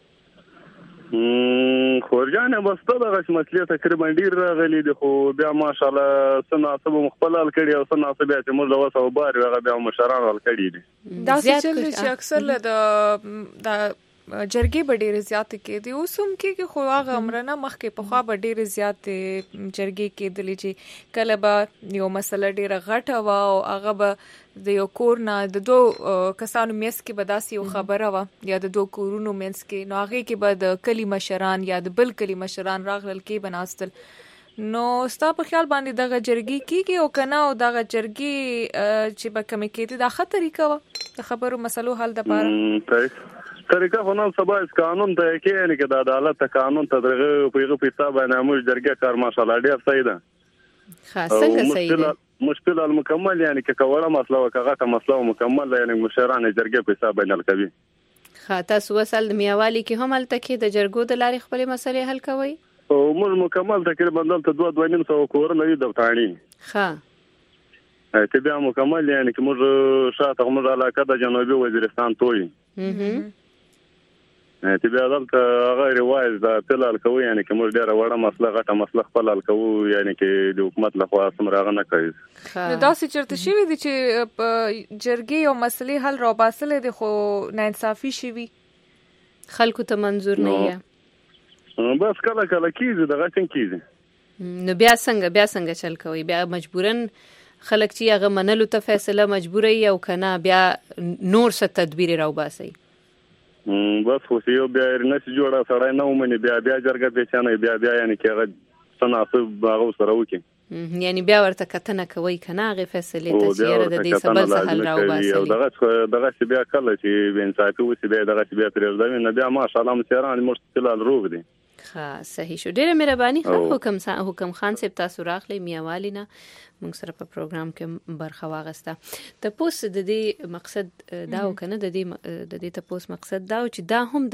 خورجان بس ته دغه مسلې تقریبا ډیر راغلی دي خو بیا ماشاءالله سناسب مخبلال کړي او سناسب چې موږ له وسو بار هغه بیا مشران ول کړي دي دا چې اکثر د جرګې به ډېر زیات کې دي اوس هم کې خو هغه امرنه مخکې په خوا به ډېر زیات جرګې کې دي چې کله به یو مسله ډېر غټه وا او هغه به د یو کور نه د دوه کسانو مېس کې به داسې یو خبره وا یا د دوه کورونو مېس کې نو هغه کې به د کلی مشران یا د بل کلی مشران راغلل کې بناستل نو ستا په خیال باندې دغه جرګې کېږي او کنه او دغه جرګې چې به کمې کېدي دا ښه طریقه وه د خبرو مسلو حل دپاره طریقه خو نن سبا قانون ته کې نه کې د عدالت قانون ته دغه په حساب باندې موږ جرګه کار ماشاءالله ډیر صحیح ده څنګه صحیح ده مشکل المکمل یعنی کې کوړه مسله او کغه مسله مکمل یعنی مشران جرګه په حساب باندې کوي تاسو وسل د میاوالی کې هم الته کې د جرګو د لارې خپل مسلې حل کوي او موږ مکمل تقریبا دلته 2.5 کورونه دي دفتانی ته بیا مکمل یعنی کې موږ شاته موږ علاقه د جنوبي وزیرستان توي ته بیا دلته هغه روایت د تلال کوي یعنی کې موږ ډیره وړه مسله غټه مسله خپل حل کوو یعنی کې د حکومت لخوا سمراغه نه کوي نو دا څه چرته شوی دي چې جرګې او مسلې حل را باسلې دي خو ناانصافي شوی خلکو ته منظور نه یې بس کله کله کیږي دغه څنګه کیږي نو بیا څنګه چل کوي بیا مجبورن خلک چې هغه منلو ته فیصله مجبوري او کنه بیا نور څه تدبیر راو باسي بس خو یو بیا نشي جوړه سړی نه ومني بیا جرګه پیچانه بیا یعنی کې هغه تناسب هغه سره وکي یعنی بیا ورته کتنه کوي کنه هغه فیصله ته چیرې د دې سبل سهل راو باسي او دغه چې بیا کله چې بنساتي وسی بیا دغه چې بیا پرېږدوي نه بیا ماشاءالله مشران مشکل روغ دي صحیح شو ډیره مهرباني حکم خان صاحب تاسو راغلی میاوالی نه موږ سره په پروګرام کې برخه واغسته تاسو د دې مقصد دا وکنه د دې تاسو مقصد دا چې دا هم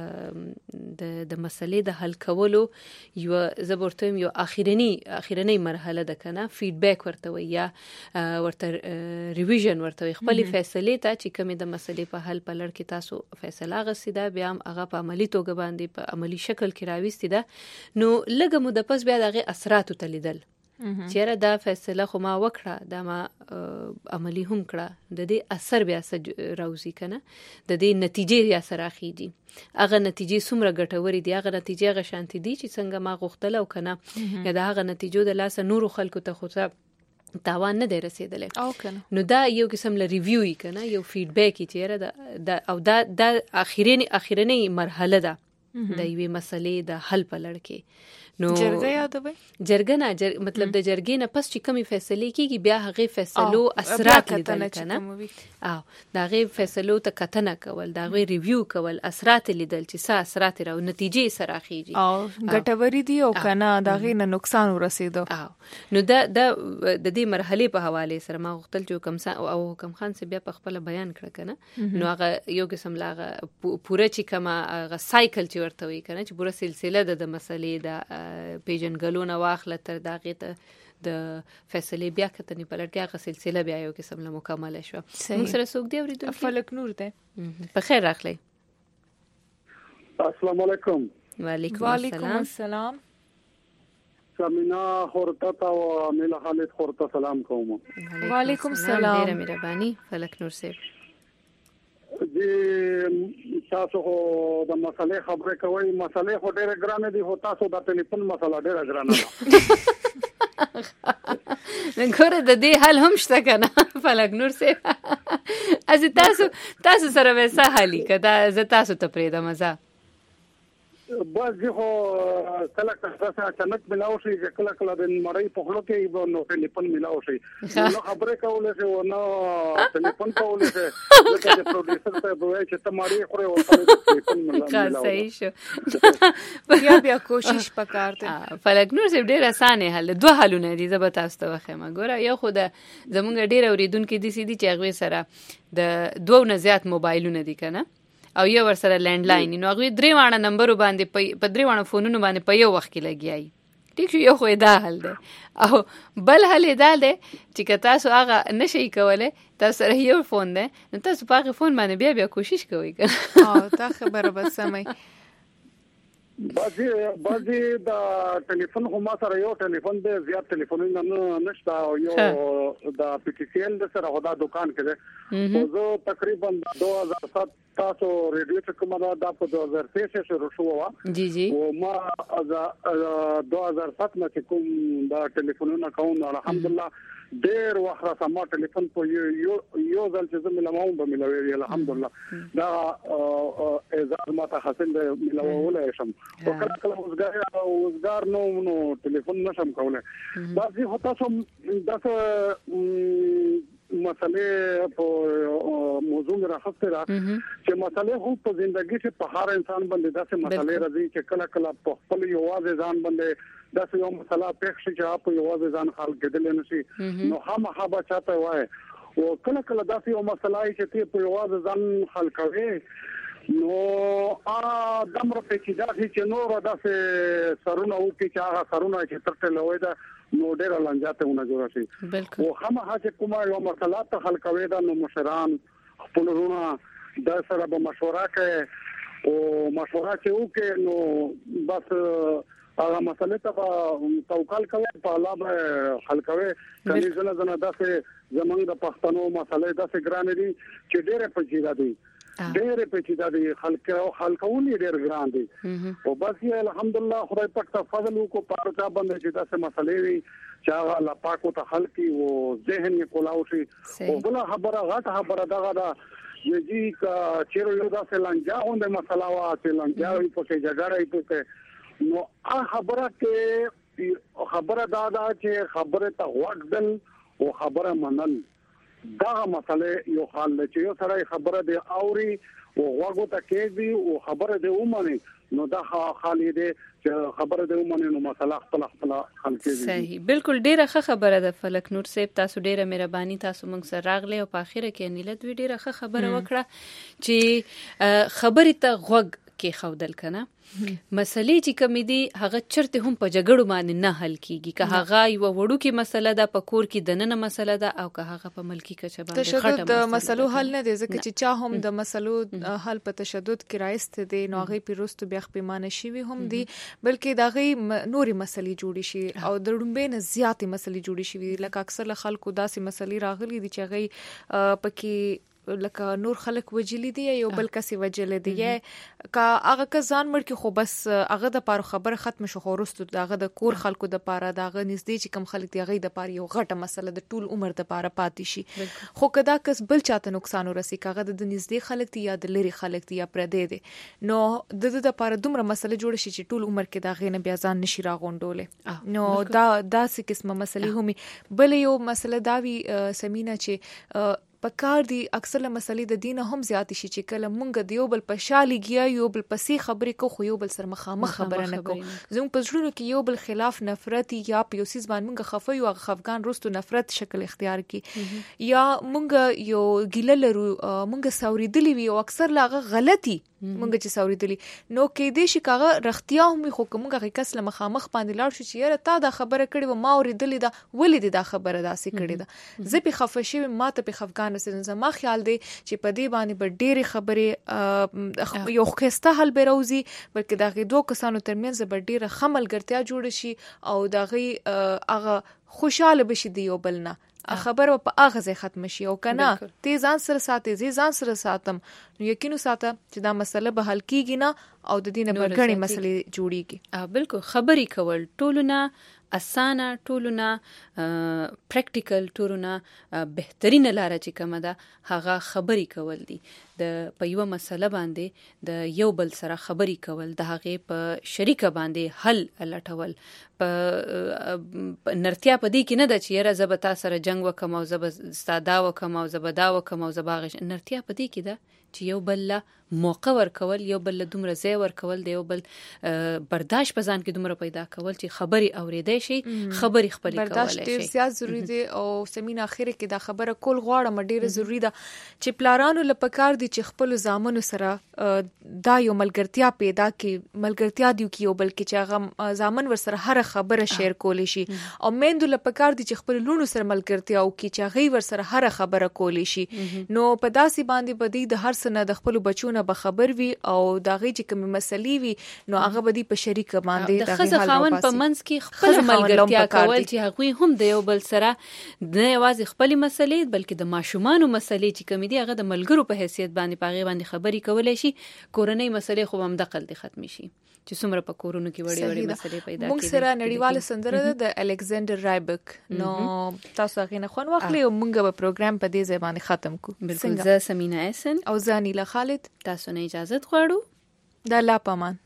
د مسلې د حل کولو یو زبرتم یو اخیرنی مرحله ده کنه فیډبیک ورته وي یا ورته ریویژن ورته خپل فیصله ته چې کومه د مسلې په حل په لړ کې تاسو فیصله غسیده بیا هم هغه په عملی توګه باندې په عملی شکل کې راوستي ده نو لږه مو د پس بیا دغه اثرات تلیدل چیرې دا فیصله خو ما وکړه دا ما عملی هم کړه د دې اثر بیا راوځي کنه د دې نتیجې یا سره اخیدي هغه نتیجې څومره ګټورې دي هغه نتیجې هغه شانتي دي چې څنګه ما غوښتل او کنه یا دا هغه نتیجو د لاس نورو خلکو ته خو تاوان نه دی رسیدلی نو دا یو قسم له ریویو یې کنه یو فیډبیک یې چیرې دا او دا اخیرنی مرحله ده د یوې مسلې د حل په لړ کې. نو جرګه یادوي جرګه نه مطلب د جرګې نه پس چې کومې فیصلې کیږي بیا هغه فیصلو اثرات لیدل کنه او دا غي فیصلو ته کتنه کول دا غي ریویو کول اثرات لیدل چې څه اثرات راو نتیجې سره اخیږي او ګټوري دي او کنه دا غي نه نقصان ورسېدو. نو د دې مرحله په حواله سره ما غوښتل چې کم خان سي بیا په خپل بیان کړ کنه نو هغه یو قسم لاغه پوره چې کما هغه سایکل چې ورته وي کنه چې پوره سلسله د مسلې د پیژنګلونه واخله تر داغه ته د فیصله بیا کتنې په لړ کې هغه سلسله بیا یو قسم له مکمل شو. موږ سره څوک دی اوریدل فلک نور ده په خیر راغلی. السلام علیکم. وعلیکم السلام. سمینا خورتا او میلا خالد خورتا سلام کوم. وعلیکم السلام. ډیره مهرباني فلک نور صاحب. دي تاسو د مسلې خبره کوي مسلې خو ډېر ګرانه دي هو تاسو د ټلیفون مسله ډېر ګرانه ده. نګوره د دې حل هم شته کنه فلک نور صاحب از تاسو سره وسه حالي کدا ز تاسو ته پرې د مزه بس خو کله کله اچانک ملاو شي کله کله د مړی په خلو کې نو ټلیفون ملاو شي نو خبره کولې چې نو ټلیفون کولې چې د پروډوسر ته دوی چې ته مړی خوري او ټلیفون ملاو صحیح شو بیا کوشش وکړه. فلک نور سه ډیر اسانه حل دوه حلونه دي زه به تاسو ته واخم ګوره یو خو د زمونږ ډیر اوریدونکو دي سي دي چې هغه سره د دوه نه زیات موبایلونه دي کنه او یو ور سره لینډ لاین نو هغه درې وانه نمبر باندې په درې وانه فونونو باندې په یو وخت کې لګیای. ټیک شو یو خو دا حل ده او بل حل دا ده چې تاسو هغه نشئ کولای تاسو سره یو فون ده نو تاسو په هغه فون باندې بیا کوشش کوئ او تا خبره به سمای. بعضی د ټلیفون هم سره یو ټلیفون د زیات ټلیفونونه نشته او یو د پی ټی سی ایل د سره هدا دکان کې ده او زه تقریبا 2007 تاسو ریډیو څخه ما دا په 2006 شروع شو جی جی او ما 2007 نه کوم دا ټلیفونونه کوم الحمدلله ډېر وخت سم ټلیفون په یو ځل چې زه ملماوم به ملوي الحمدلله دا اعزاز ماته حاصل دی ملوولای شم او کله کله وزګار نو ټلیفون نشم کولای بعضی هوتا سم داسه مسئله په موضوع راخسته را چې مسئله خو په ژوندۍ کې په هر انسان باندې داسه مسئله راځي چې کله کله په خپل یوازې ځان باندې داسې یو مسئله پېښ شي چې په یوازې ځان حل کېدل نه شي نو هغه چاته وای او کله کله داسې یو مسئله چې په یوازې ځان حل کوي نو دمر په کې دا چې نور داسې سرونه او کې هغه سرونه چې ترته لوي دا نو ډېر لنجاته جوړ شي او هغه چې کومه یو مسله ته حل کوي دا نو مشران خپل رونه د سره به مشوره کوي او مشوره چې وکړي نو بس هغه مسله ته توکل کوي په الله به حل کوي کله ځنه داسې زمونږ د پښتنو مسله داسې ګران دي چې ډېر پچیدا دي ډېر پچیدا دي خلکونه ډېر ګران دي او بس یې الحمدلله خدای پاک ته فضل وکړو په تا باندې چې داسې مسلې وي چې هغه الله پاک ته حل کړي او ذهن یې کولاو شي او بل خبره غټه خبره دغه دا یی کا چیرې یو داسې لنجا غونډه مسله وا چې لنجا وي په کې جګړه ایته نو خبره کې خبره دا چې خبره ته وړدل او خبره منل دا مسله یو حال چې یو سره خبره دی اوري او هغه ته کېږي او خبره دی ومني نو دا خالي دی چې خبره دی ومني نو مسله خپل حل کېږي. صحیح بالکل ډیره ښه خبره ده فلک نور صاحب تاسو ډیره مهرباني تاسو موږ سره راغلی او په اخره کې نیلت وی ډیره ښه خبره وکړه چې خبرې ته غوږ کې خودل کنه مسلې چې کوم دي هغه چرته هم په جګړو باندې نه حل کیږي که هغه یو وړو کې مسله ده په کور کې دننه مسله ده او که هغه په ملکی کچه باندې خټه مسله د مسلو حل نه دي ځکه چې چا هم د مسلو حل په تشدد کې راځته دي نو هغه پیروستو بیا خپېمانه شي هم دي بلکې دا غي نوري مسلې جوړي شي او د ډومبې نه زیاتې مسلې جوړي شي لکه اکثر خلکو داسې مسلې راغلي دي چې هغه پکې لکه نور خلک وجلی دی یو بل کس وجلی دی کا هغه کسان مړ کې خو بس هغه د پاره خبره ختم شو خو ورستو دغه د کور خلکو د پاره دغه نږدې چې کم خلک دی هغه د پاره یو غټه مسله د ټول عمر د پاره پاتې شي خو کدا کس بل چاته نقصان ورسي کاغه د نږدې خلک دی یا د لری خلک دی یا پردې دی نو د پاره دومره مسله جوړ شي چې ټول عمر کې دا غینه بیا ځان نشي راغونډول نو دا څه قسمه مسلې همي بل یو مسله دا وی سمینا چې پکار دی اکثر مسلې د دین هم زیات شي چې کله مونږ د یو بل په شالي گیا یو بل پسې خبرې کو خو یو بل سره مخامخ خبره نه کو زموږ په ژوند کې یو بل خلاف نفرت یا پیوسیز باندې مونږ خفه یو خفغان رستو نفرت شکل اختیار کی یا مونږ یو ګیله لرو مونږ ساوریدلی وی او اکثر لاغه غلطي مونږ چې ساوریدلی نو کې دې شي کاغه رختیا هم خو کومه کس له مخامخ باندې لاړ شو چې یاره تا دا خبره کړې و ما اوریدلی دا ولې دا خبره داسې کړې ده زه په خفه شوم ما ته په خفغان سره ما خیال دی چې په دې باندې به ډېری خبرې یو خسته حل به راوځي بلکې دا غي دوه کسانو ترمنځ به ډېره خملګرتیا جوړ شي او دا غي هغه خوشاله بشي دی یو بلنه خبر په هغه ځای ختم شي او کنه ته ځان سره ساتي ځان سره ساتم نو یقینو ساته چې دا مسله به حل کیږي نه او د دینه برګنی مسلې جوړیږي بالکل خبري کول ټولونه اسانه ټولونه پریکټیکل ټولونه بهترینه لار چې کومه ده هغه خبري کول دي د په یو مسله باندې د یو بل سره خبري کول د هغه په شریکه باندې حل لټول په نرتیا په دې کې نه د چیرې زبتا سره جنگ وکم او زب استادا وکم او زبدا وکم او زباغ نرتیا په دې کې ده چې یو بل موقع ورکول یو بل دومره ځای ورکول دی یو بل برداشت په ځان کې دومره پیدا کول چې خبري اورېدای شي خبري خپل کولای شي برداشت ډیر زیات ضروری دی او سمین اخر کې دا خبره کول غواړم ډیره ضروری ده چې پلارانو لپاره دي چې خپل زامنو سره دا یو ملګرتیا پیدا کړي ملګرتیا دی کې یو بل کې چې هغه زامن ور سره هر خبره شیر کولی شي او میندو لپاره دي چې خپل لونو سره ملګرتیا او کې چې هغه ور سره هر خبره کولی شي نو په داسې باندې بدی د هر سنه د خپل بچو به خبر وي او دا غي چې کوم مسلې وي نو هغه بدی په شریک باندې د خزه خاون په منځ کې خپل ملګرتیا کول چې هغه هم د یو بل سره د یوازې خپل مسلې بلکې د ماشومان مسلې چې کوم دي هغه د ملګرو په حیثیت باندې پاغي باندې خبري کولای شي کورنۍ مسلې خو هم دقل دي ختم شي چې څومره په کورونو کې وړي مسلې پیدا کیږي موږ سره نړیواله سندره د الکساندر رایبک نو تاسو هغه نه خون واخلي او موږ به پروګرام په دې ځای باندې ختم کو بالکل زه سمینا احسن او زانیلا خالد تاسو نه اجازه غواړو د الله پامان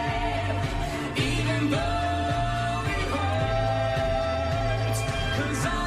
Cause